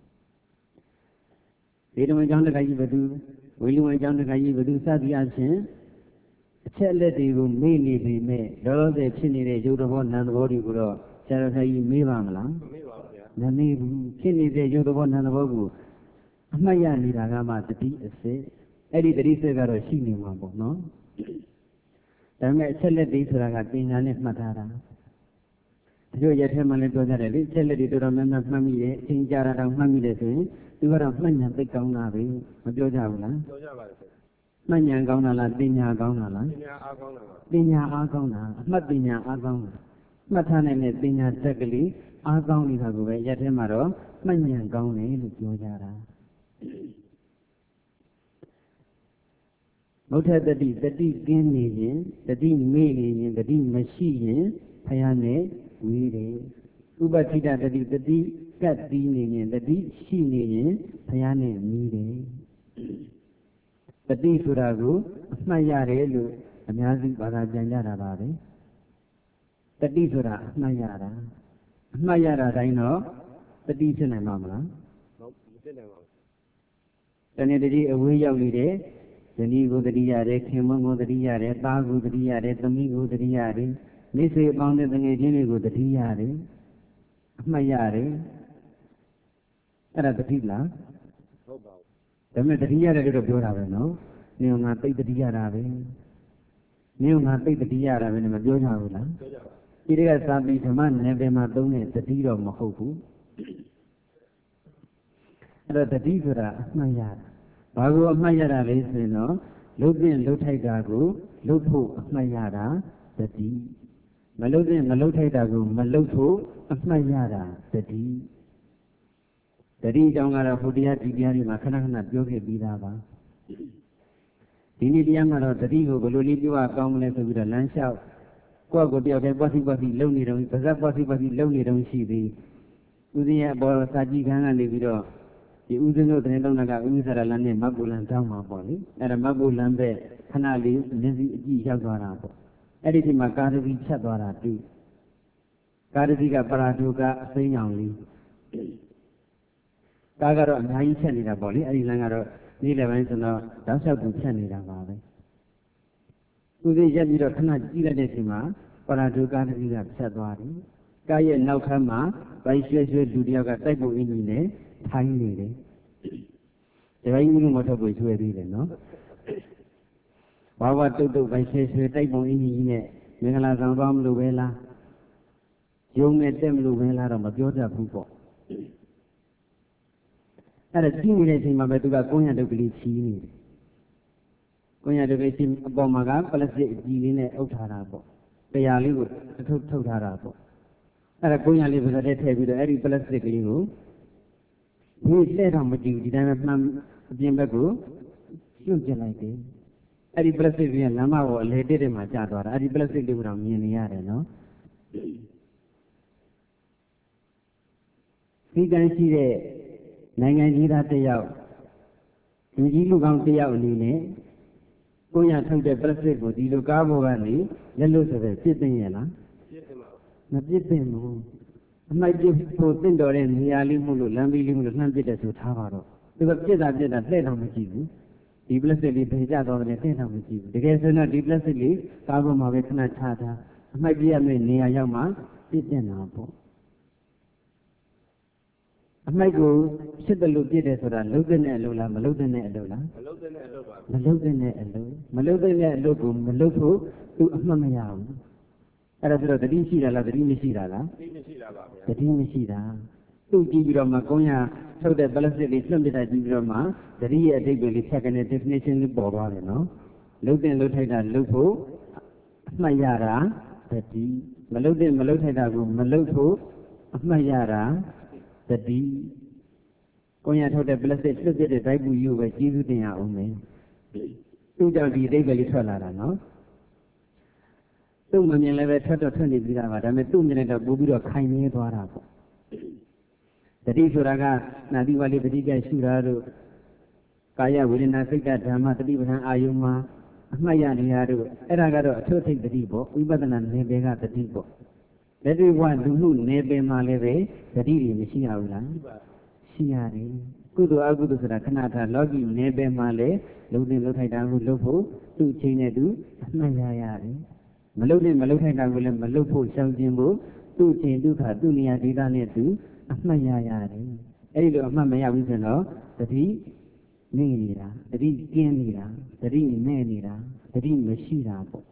ဒီတမန်ကျောင်းတခါကြီးဘသူဝေလူဝင်ကျောင်းတခါကြီးဘသူစသည်အချင်းအချက်လက်တွေကိုမေ့နေပြီမဲ့လောလောဆယ်ဖြစ်နေတဲ့ရုပ်သဘောနာမ်သဘောတွေကိုတော့ဆရာတော်ကြီးမေးပါမလားမေးပါဗျာမမေးဘူးဖြစ်နေတဲ့ရုပ်သဘောနာမ်သဘောကိုအမှတ်ရနေတာကမှတတိအစစ်အဲ့ဒီတတိစစ်ကတော့ရှိနေမှာပေါ့နော်ဒါပေမဲ့အချက်လက်တွေဆိုတာကပညာနဲ့မှတ်ထားတာဒီလိုရထဲမှာလည်းပြောကြတယ်လေအချက်လက်တွေတော်တော်များများမှတ်မိတယ်အချိန်ကြာတာတောင်မှတ်မိတယ်ဆိုရင်သူကတော့မှတ်ဉာဏ်သိကောင်းတာပဲမပြောကြဘူးလားပြောကြပါလေမှတ်ဉာဏ်ကောင်းတာလားပညာကောင်းတာလားပညာအားကောင်းတာပါပညာအားကောင်းတာအမှတ်ပညာအားကောင်းတာမှတ်ထားနိုင်တဲ့ပညာတက်ကလေးအားကောင်းနေတာကိုပဲရထဲမှာတော့မှတ်ဉာဏ်ကောင်းတယ်လို့ပြောကြတာမုဋ္ဌတတိတတိကင်းနေရင်တတိမေ့နေရင်တတိမရှိရင်ဘုရားနဲ့ဝေးတယ်ဥပဋ္ဌိတတတိတတိကတ်တီးနေရင်တတိရှိနေရင်ဘုရားနဲ့နီးတယ်တတိဆိုတာကိုအမှတ်ရတယ်လို့အများစုဘာသာပြန်ကြတာပါပဲတတိဆိုတာအမှတ်ရတာအမှတ်ရတာတိုင်းတော့တတိဖြစ်နိုင်မှာမလားဟုတ်မဖြစ်နိုင်ပါဘူးတနေ့တည်းအဝေးရောက်နေတဲ့ရနီကိုတတိရတယ်ခင်မွန်းကိုတတိရတယ်သားကိုတတိရတယ်သမီးကိုတတိရတယ်မိတ်ဆွေအပေါင်းတဲ့တငယ်ချင်းတွေကိုတတိရတယ်အမှတ်ရတယ်အဲ့ဒါတတိလားဟုတ်ပါဘူးဒါပေမဲ့တတိရတယ်လို့တော့ပြောတာပဲနော်နေငါသိတတိရတာပဲနေငါသိတတိရတာပဲမပြောကြဘူးလားပြောကြပါဒီတကစာပေဓမ္မနယ်ပယ်မှာသုံးတဲ့တတိတော့မဟုတ်ဘူးအဲ့တော့တတိဆိုတာအမှတ်ရတာဘာကိုအမှတ်ရတာလဲဆိုရင်တော့လှုပ်ပြင်လှုပ်ထိုက်တာကိုလှုပ်ဖို့အမှတ်ရတာတတိမလှုပ်ပြင်မလှုပ်ထိုက်တာကိုမလှုပ်ဖို့အမှတ်ရတာတတိတတိအကြောင်းကတော့ဘုရားဒီတရားတွေမှာခဏခဏပြောခဲ့ပြီးသားပါဒီနေ့တရားမှာတော့တတိကိုဘယ်လိုလေးပြောရကောင်းမလဲဆိုပြီးတော့လမ်းလျှောက်ကိုယ့်ကိုယ်တယောက်တည်းပွားစီပွားစီလုံနေတော့ပါဇက်ပွားစီပွားစီလုံနေတော့ရှိသေးဦးဇင်းရဲ့အပေါ်စာကြည့်ခန်းကနေပြီးတော့ဒီဦးဇင်းတို့တဲ့လုံးကဥစ္စာရလမ်းနဲ့မတ်ဘူလန်တောင်းမှာပေါ့လေအဲ့ဒါမတ်ဘူလန်ပဲခဏလေးမျက်စိအကြည့်ရောက်သွားတာပေါ့အဲ့ဒီချိန်မှာကာရတိဖြတ်သွားတာတူကာရတိကပရာဒုကအသိဉာဏ်လေးကားကတော့အများကြီးဖြတ်နေတာပေါ့လေအဲ့ဒီလမ်းကတော့နေ့လယ်ပိုင်းဆိုတော့တောက်လျှောက်သူဖြတ်နေတာပါပဲဦးဇင်းရက်ပြီးတော့ခဏကြည့်လိုက်တဲ့အချိန်မှာပရာဒုကာရတိကဖြတ်သွားတယ်ကားရဲ့နောက်ခန်းမှာဗိုက်ရွှဲရွှဲလူတယောက်ကတိုက်ပုံအင်းကြီးနဲ့ထိုင်းနေတယ်ဒီဘက်ကြီးမထုတ်ကိုရွှဲသေးတယ်နော်ဘာဝတုတ်တုတ်ပဲရွှဲရွှဲတိုက်ပုံအင်းကြီးနဲ့မင်္ဂလာဆောင်သွားမလို့ပဲလားယုံနဲ့တက်မလို့ပဲလားတော့မပြောတတ်ဘူးပေါ့အဲ့ဒါကြည့်နေတဲ့အချိန်မှာပဲသူကကိုင်းရတုတ်ကလေးချီးနေတယ်ကိုင်းရတုတ်ကလေးချီးအပေါ်မှာကပလတ်စတစ်အကြည့်လေးနဲ့အုပ်ထားတာပေါ့တရားလေးကိုထုတ်ထုတ်ထားတာပေါ့အဲ့ဒါကိုင်းရလေးပါးစပ်ထဲထည့်ပြီးတော့အဲ့ဒီပလတ်စတစ်ကလေးကိုဒီလက်တော့မကြည့်ဘူးဒီတိုင်းပဲမှန်အပြင်ဘက်ကိုကျွတ်ကျလိုက်တယ်အဲ့ဒီပလတ်စတစ်ကလမ်းမကိုအလေတက်တက်မှကျသွားတာအဲ့ဒီပလတ်စတစ်လေးကတော့မြင်နေရတယ်နော်ဒီကံရှိတဲ့နိုင်ငံကြီးသားတစ်ယောက်လူကြီးလူကောင်းတစ်ယောက်အနေနဲ့ကိုရထုတ်တဲ့ပလတ်စတစ်ကိုဒီလိုကားပေါ်ကနေလက်လို့ဆိုပဲပြစ်သိင်ရလားပြစ်သိမှာမပြစ်သိင်ဘူးအမိုက်ပြစ်ဖို့တင့်တော်တဲ့နေရာလေးမှုလို့လမ်းပြီးလေးမှုလို့လှမ်းပစ်တယ်ဆိုထားပါတော့သူကပြစ်တာပြစ်တာလှည့်တော့မကြည့်ဘူးဒီပလတ်စတစ်လေးဖေကျသွားတယ်လှည့်တော့မကြည့်ဘူးတကယ်ဆိုတော့ဒီပလတ်စတစ်လေးကားပေါ်မှာပဲခဏချထားအမိုက်ပြရမယ့်နေရာရောက်မှပြစ်တင်တာပေါ့အမိုက်ကိုဖြစ်တယ်လို့ပြစ်တယ်ဆိုတာလုံးတဲ့အလုပ်လားမလုံးတဲ့အလုပ်လားမလုံးတဲ့အလုပ်ပါမလုံးတဲ့အလုပ်မလုံးတဲ့အလုပ်ကိုမလုံးဖို့သူအမှတ်မရဘူးအဲ့ဒါဆိုတော့တတိရှိတာလားတတိမရှိတာလားတတိမရှိတာပါဗျာတတိမရှိတာသူ့ကြည့်ပြီးတော့မှကုန်းရထုတ်တဲ့ပလတ်စတစ်လေးလွှတ်ပြတာကြည့်ပြီးတော့မှတတိရဲ့အဓိပ္ပာယ်လေးဖြတ်ကနေ definition လေးပေါ်သွားတယ်နော်လုံးတဲ့လုံးထိုက်တာလုံးဖို့အမှတ်ရတာတတိမလုံးတဲ့မလုံးထိုက်တာကိုမလုံးဖို့အမှတ်ရတာတတိကိုရထုတ်တဲ့ပလတ်စတစ်လွတ်ပြတဲ့ဒိုက်ပူကြီးကိုပဲကျေးဇူးတင်ရအောင်မယ်သူ့ကြောင့်ဒီအဓိပ္ပာယ်လေးထွက်လာတာနော်သူ့မမြင်လည်းပဲထွက်တော့ထွက်နေပြီးသားပါဒါပေမဲ့သူ့မြင်လိုက်တော့ပို့ပြီးတော့ခိုင်နေသွားတာပေါ့တတိဆိုတာကနာတိဝါလိတတိကရှုတာတို့ကာယဝေဒနာစိတ်ဓမ္မတတိပဋ္ဌာန်အာယုံမှာအမှတ်ရနေရတို့အဲ့ဒါကတော့အထုထိတ်တတိပေါ့ဝိပဿနာနယ်ပယ်ကတတိပေါ့လက်တွေ့ဘဝလူမှုနယ်ပယ်မှာလည်းပဲတတိတွေမရှိရဘူးလားရှိရတယ်ကုသိုလ်အကုသိုလ်ဆိုတာခဏထားလောကီနယ်ပယ်မှာလည်းလုံးတင်လုံးထိုက်တာကိုလုပ်ဖို့သူ့ချင်းနဲ့သူအမှတ်ရရတယ်မလုပ်နဲ့မလုပ်ထိုက်တာကိုလည်းမလုပ်ဖို့ရှောင်ကျဉ်ဖို့သူ့ချင်းဒုက္ခသူ့နေရာဒေသနဲ့သူအမှတ်ရရတယ်အဲ့ဒီလိုအမှတ်မရဘူးဆိုတော့တတိနေနေတာတတိကျင်းနေတာတတိနဲ့နေတာတတိမရှိတာပေါ့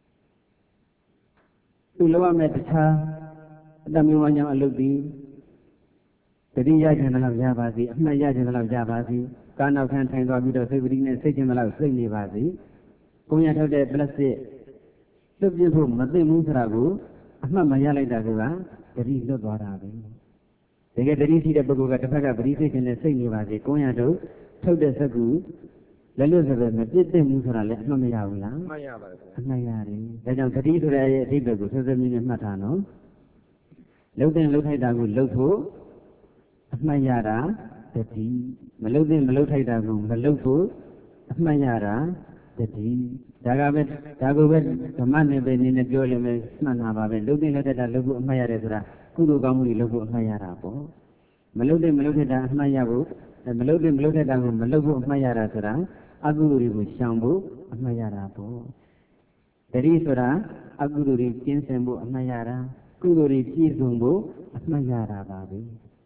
သူလောရမဲ့တခြားအတ္တမျိုးဝကြောင့်အလုပ်ပြီးတတိရခြင်းတော့ရပါစေအမှတ်ရခြင်းတော့ရပါစေကာနောက်ခံထိုင်သွားပြီးတော့စိတ်ပတိနဲ့စိတ်ခြင်းတော့စိတ်နေပါစေကိုရထုတ်တဲ့ပလတ်စတစ်လွတ်ပြဖို့မသိဘူးဆိုတာကိုအမှတ်မရလိုက်တာကတတိလွတ်သွားတာပဲတကယ်တတိရှိတဲ့ပုဂ္ဂိုလ်ကတစ်ဖက်ကပရိစိတ်ခြင်းနဲ့စိတ်နေပါစေကိုရထုတ်ထုတ်တဲ့စက္ကူလက်လွတ်ဆိုပဲမပြစ်သိဘူးဆိုတာလည်းအမှတ်မရဘူးလားမှတ်ရပါတယ်အမှတ်ရတယ်ဒါကြောင့်တတိဆိုတဲ့အဓိပ္ပာယ်ကိုဆွေးဆွေးမြင်းနဲ့မှတ်ထားနော်လှုပ်တဲ့လှုပ်ထိုက်တာကိုလှုပ်ဖို့အမှတ်ရတာတတိမလှုပ်တဲ့မလှုပ်ထိုက်တာကိုမလှုပ်ဖို့အမှတ်ရတာတတိဒါကပဲဒါကိုပဲဓမ္မနယ်ပယ်နေနဲ့ပြောလို့ပဲမှတ်နာပါပဲလှုပ်တဲ့လှုပ်တဲ့တာလှုပ်ဖို့အမှတ်ရတယ်ဆိုတာကုသိုလ်ကောင်းမှုတွေလှုပ်ဖို့အမှတ်ရတာပေါ့မလှုပ်တဲ့မလှုပ်တဲ့တာအမှတ်ရဖို့မလှုပ်တဲ့မလှုပ်တဲ့တာကိုမလှုပ်ဖို့အမှတ်ရတာဆိုတာအကုသိုလ်တွေကိုရှောင်ဖို့အမှတ်ရတာပေါ့တတိဆိုတာအကုသိုလ်တွေကင်းစင်ဖို့အမှတ်ရတာကုသိုလ်တွေပြည့်စုံဖို့အမှတ်ရတာပါပဲ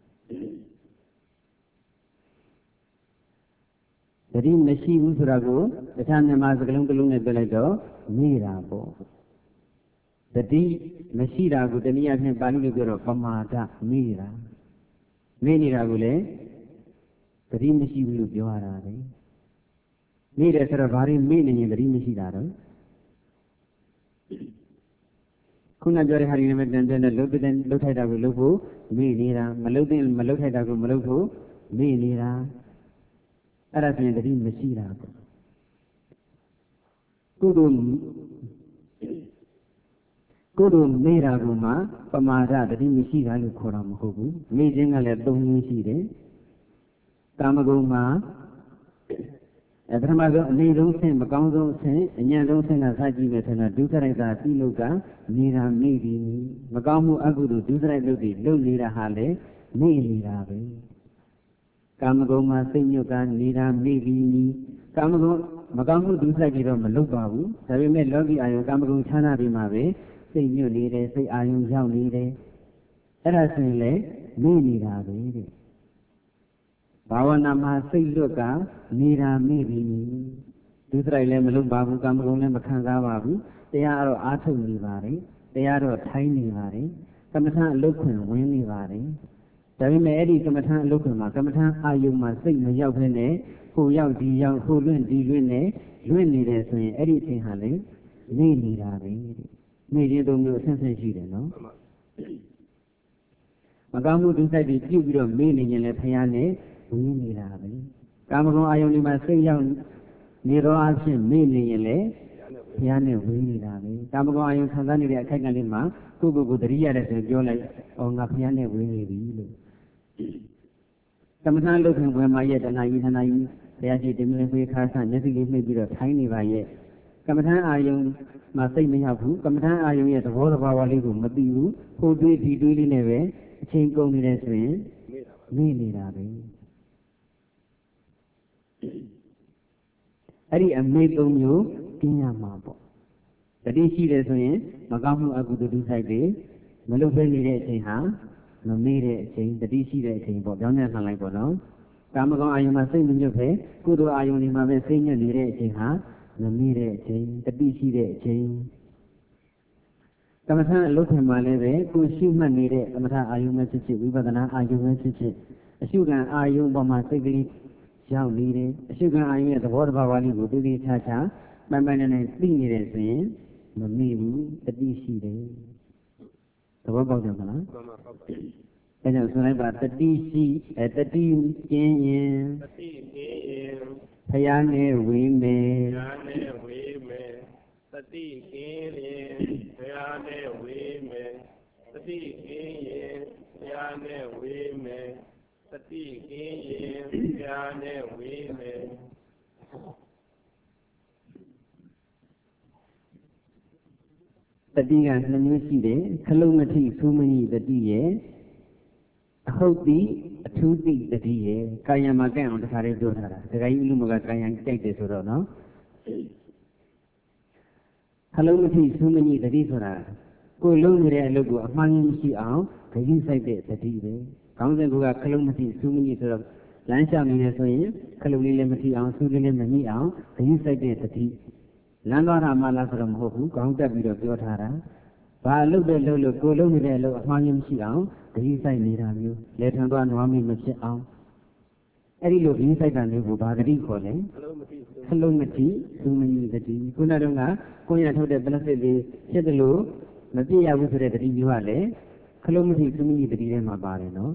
တတိမရှိဘူးဆိုတာကိုတခြားမြန်မာစကားလုံးတစ်လုံးနဲ့ပြောလိုက်တော့မေ့တာပေါ့တတိမရှိတာကိုတနည်းအားဖြင့်ပါဠိလိုပြောတော့ပမာဒမေ့တာမေ့နေတာကိုလည်းတတိမရှိဘူးလို့ပြောရတာပဲမေ့တယ်ဆိုတော့ဘာတွေမေ့နေရင်တတိမရှိတာတော့ခုနပြောတဲ့ဟာဒီနဲ့တန်တဲ့နဲ့လှုပ်တဲ့လှုပ်ထိုက်တာကိုလှုပ်ဖို့မေ့နေတာမလှုပ်တဲ့မလှုပ်ထိုက်တာကိုမလှုပ်ဖို့မေ့နေတာအဲ့ဒါဆိုရင်တတိမရှိတာပေါ့ကုသိုလ်ကုသိုလ်မေ့တာကမှပမာဒတတိမရှိတာလို့ခေါ်တာမဟုတ်ဘူးမေ့ခြင်းကလည်းသုံးမျိုးရှိတယ်ကာမဂုဏ်မှာအဲပထမဆုံးအနေဆုံးဆင့်မကောင်းဆုံးဆင့်အညံ့ဆုံးဆင့်ကစကြည့်မယ်ဆိုတော့ဒုစရိုက်သာပြုလုပ်ကနေတာမေ့ပြီးမကောင်းမှုအကုသိုလ်ဒုစရိုက်လုပ်ပြီးလုပ်နေတာဟာလည်းမေ့နေတာပဲကာမဂုဏ်မှာစိတ်ညွတ်ကနေတာမေ့ပြီးကာမဂုဏ်မကောင်းမှုဒုစရိုက်ပြီးတော့မလုပ်ပါဘူးဒါပေမဲ့လောကီအာယုကာမဂုဏ်ချမ်းသာပြီးမှပဲစိတ်ညွတ်နေတယ်စိတ်အာယုရောက်နေတယ်အဲ့ဒါဆိုရင်လည်းမေ့နေတာပဲတဲ့ဘာဝနာမှာစိတ်လွတ်ကနေတာမေ့ပြီးဒုစရိုက်လည်းမလုပ်ပါဘူးကာမဂုဏ်လည်းမခံစားပါဘူးတရားတော့အားထုတ်နေပါတယ်တရားတော့ထိုင်းနေပါတယ်ကမ္မထာအလုတ်ခွင်ဝင်နေပါတယ်ဒါပေမဲ့အဲ့ဒီကမ္မထာအလုတ်ခွင်မှာကမ္မထာအာယုမှာစိတ်မရောက်ဘဲနဲ့ဟိုရောက်ဒီရောက်ဟိုလွင့်ဒီလွင့်နဲ့လွင့်နေတယ်ဆိုရင်အဲ့ဒီအချိန်ဟာလေနေနေတာပဲနေခြင်းသုံးမျိုးအဆင့်ဆင့်ရှိတယ်နော်မကောင်းမှုဒုစရိုက်တွေပြုတ်ပြီးတော့မေ့နေရင်လည်းဖျားနဲ့ဝင်နေတာပဲကာမဂုဏ်အာယုန်ဒီမှာစိတ်ရောက်နေတော့အဖြစ်မေ့နေရင်လည်းဖျားနဲ့ဝင်နေတာပဲကာမဂုဏ်အာယုန်ခံစားနေတဲ့အခိုက်ကလေးမှာကိုယ့်ကိုယ်ကိုတတိရတယ်ဆိုပြောလိုက်အော်ငါဖျားနဲ့ဝင်နေပြီလို့ကမ္မထာလုတ်ခင်ဝင်มาရဲ့တဏှာကြီးတဏှာကြီးဘုရားရှိတင်မြင်ဖေးခါဆမျက်စိလေးနှိပ်ပြီးတော့ထိုင်းနေပါရဲ့ကမ္မထာအာယုန်မှာစိတ်မရောက်ဘူးကမ္မထာအာယုန်ရဲ့သဘောတဘာဝလေးကိုမသိဘူးဟိုတွေးဒီတွေးလေးနဲ့ပဲအချိန်ကုန်နေတယ်ဆိုရင်မေ့နေတာပဲအဲ့ဒီအမေသုံးမျိုးကျင်းရမှာပေါ့တတိရှိတယ်ဆိုရင်မကောင်းမှုအကုသိုလ်ဒုစရိုက်တွေမလုပ်ဘဲနေတဲ့အချိန်ဟာမမေ့တဲ့အချိန်တတိရှိတဲ့အချိန်ပေါ့ပြောင်းပြန်ဆန်လိုက်ပေါ့နော်ကာမဂုဏ်အာယုန်မှာစိတ်မညွတ်ပဲကုသိုလ်အာယုန်ဒီမှာပဲစိတ်ညွတ်နေတဲ့အချိန်ဟာမမေ့တဲ့အချိန်တတိရှိတဲ့အချိန်ကမ္မထာအလုတ်ခင်မှာလည်းပဲကိုရှိမှတ်နေတဲ့ကမ္မထာအာယုန်ပဲဖြစ်ဖြစ်ဝိပဿနာအာယုန်ပဲဖြစ်ဖြစ်အရှုခံအာယုန်ပေါ်မှာစိတ်ကလေးရောက်နေတယ်အရှုခံအာယုန်ရဲ့သဘောတဘာဝလေးကိုသိသိချာချာမှန်မှန်နဲ့နဲ့သိနေတယ်ဆိုရင်မမေ့ဘူးတတိရှိတယ်သဘောပေါက်တယ်မလားမှန်ပါပေါက်ပါအဲကြောင့်ဆိုလိုက်ပါတတိရှိအဲတတိကျင်းရင်တတိကျင်းရင်ဖယားနဲ့ဝေးမယ်ဖယားနဲ့ဝေးမယ်တတိကျင်းရင်ဖယားနဲ့ဝေးမယ်တတိကျင်းရင်ဖယားနဲ့ဝေးမယ်တတိကျင်းရင်ဖယားနဲ့ဝေးမယ်တတိကနှမျိုးရှိတယ်ခလုံးမထိသုမဏိတတိရဲ့အဟုတ်တိအထူးတိတတိရဲ့ကာယံမှာကဲ့အောင်တခါလေးပြောထားတာဒကာကြီးဥလူမကကာယံကြိုက်တယ်ဆိုတော့နော်ခလုံးမထိသုမဏိတတိဆိုတာကိုလုံးနေတဲ့အလုပ်ကိုအမှန်မရှိအောင်ဂရုစိုက်တဲ့တတိပဲခေါင်းစဉ်ကခလုံးမထိသုမဏိဆိုတော့လမ်းလျှောက်နေတယ်ဆိုရင်ခလုံးလေးလည်းမထိအောင်သုလေးလည်းမမိအောင်ဂရုစိုက်တဲ့တတိလမ်းသွားတာမှလားဆိုတော့မဟုတ်ဘူးခေါင်းတက်ပြီးတော့ပြောထားတာဘာလုပ်တဲ့လုပ်လို့ကိုလုံးနေတဲ့အလုပ်အမှားမျိုးမရှိအောင်ဂရုစိုက်နေတာမျိုးလေထံသွားနွားမိမဖြစ်အောင်အဲ့ဒီလိုဂရုစိုက်တာမျိုးကိုဘာဂတိခေါ်လဲခလုံးမတိသုမဏိတတိခုနတုန်းကကိုရထုတ်တဲ့ပလတ်စတစ်လေးဖြစ်တယ်လို့မပြည့်ရဘူးဆိုတဲ့တတိမျိုးကလည်းခလုံးမတိသုမဏိတတိထဲမှာပါတယ်နော်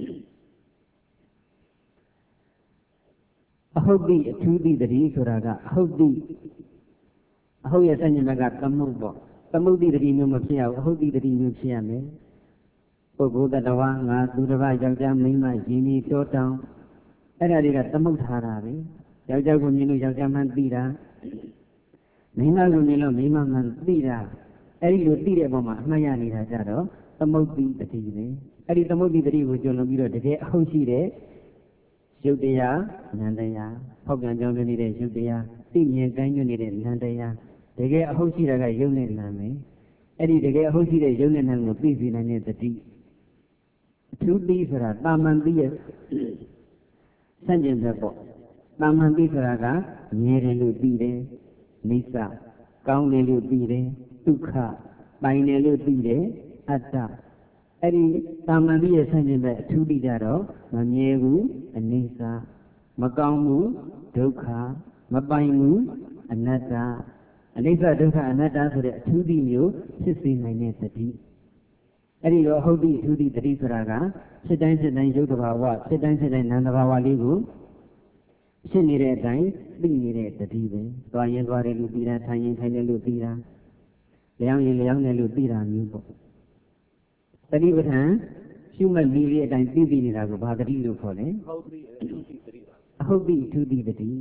အဟုတ်တိအထူးတိတတိဆိုတာကအဟုတ်တိအဟုတ်ရဲ့စัญญကသမုတ်ပေါ့သမုတ်တိတတိမျိုးမဖြစ်ရဘူးအဟုတ်တိတတိမျိုးဖြစ်ရမယ်ပုဂ္ဂိုလ်တ attva ငါသူတစ်ပါးယောက်ျားမိန်းမရင်းပြီးတောတောင်းအဲ့ဒါတွေကသမုတ်ထားတာပဲယောက်ျားကိုမြင်လို့ယောက်ျားမှန်သိတာမိန်းမကိုမြင်လို့မိန်းမမှန်သိတာအဲ့ဒီလိုသိတဲ့အပေါ်မှာအမှတ်ရနေတာကြတော့သမုတ်တိတတိပဲအဲ့ဒီသမုတ်တိတတိကိုကျွလွန်ပြီးတော့တကယ်အဟုတ်ရှိတဲ့ယရုပ်တရားနံတရားဖောက်ပြန်ကြောင်းနေတဲ့ရုပ်တရားသိမြင်ကိုင်းညွတ်နေတဲ့နံတရားတကယ်အဟုတ်ရှိတာကရုပ်နဲ့နာမယ်အဲ့ဒီတကယ်အဟုတ်ရှိတဲ့ရုပ်နဲ့နာကိုသိစေနိုင်တဲ့တတိအထူးသိဆိုတာတာမန်သိရဲ့စန့်ကျင်ဘက်ပေါ့တာမန်သိဆိုတာကမြဲတယ်လို့သိတယ်နိစ္စကောင်းတယ်လို့သိတယ်ဒုက္ခပိုင်တယ်လို့သိတယ်အတ္တအဲ့ဒီတာမန်သိရဲ့ဆန့်ကျင်ဘက်အထူးသိကြတော့မမြဲဘူးအနိစ္စမကောင်းဘူးဒုက္ခမပိုင်ဘူးအနတ္တအနိစ္စဒုက္ခအနတ္တဆိုတဲ့အထူးသိမျိုးဖြစ်စေနိုင်တဲ့တတိအဲ့ဒီတော့ဟုတ်ပြီအထူးသိတတိဆိုတာကဖြစ်တိုင်းဖြစ်တိုင်းရုပ်တဘာဝဖြစ်တိုင်းဖြစ်တိုင်းနာမ်တဘာဝလေးကိုဖြစ်နေတဲ့အတိုင်းသိနေတဲ့တတိပဲသွားရင်သွားတယ်လို့သိတာထိုင်ရင်ထိုင်တယ်လို့သိတာလျောင်းရင်လျောင်းတယ်လို့သိတာမျိုးပေါ့တတိပဋ္ဌာန်ရှုမှတ်ပြီးတဲ့အတိုင်းသိသိနေတာကိုဘာတတိလို့ခေါ်လဲဟုတ်ပြီအထူးသိတတိပါအဟုတ်ပြီအထူးသိတတိ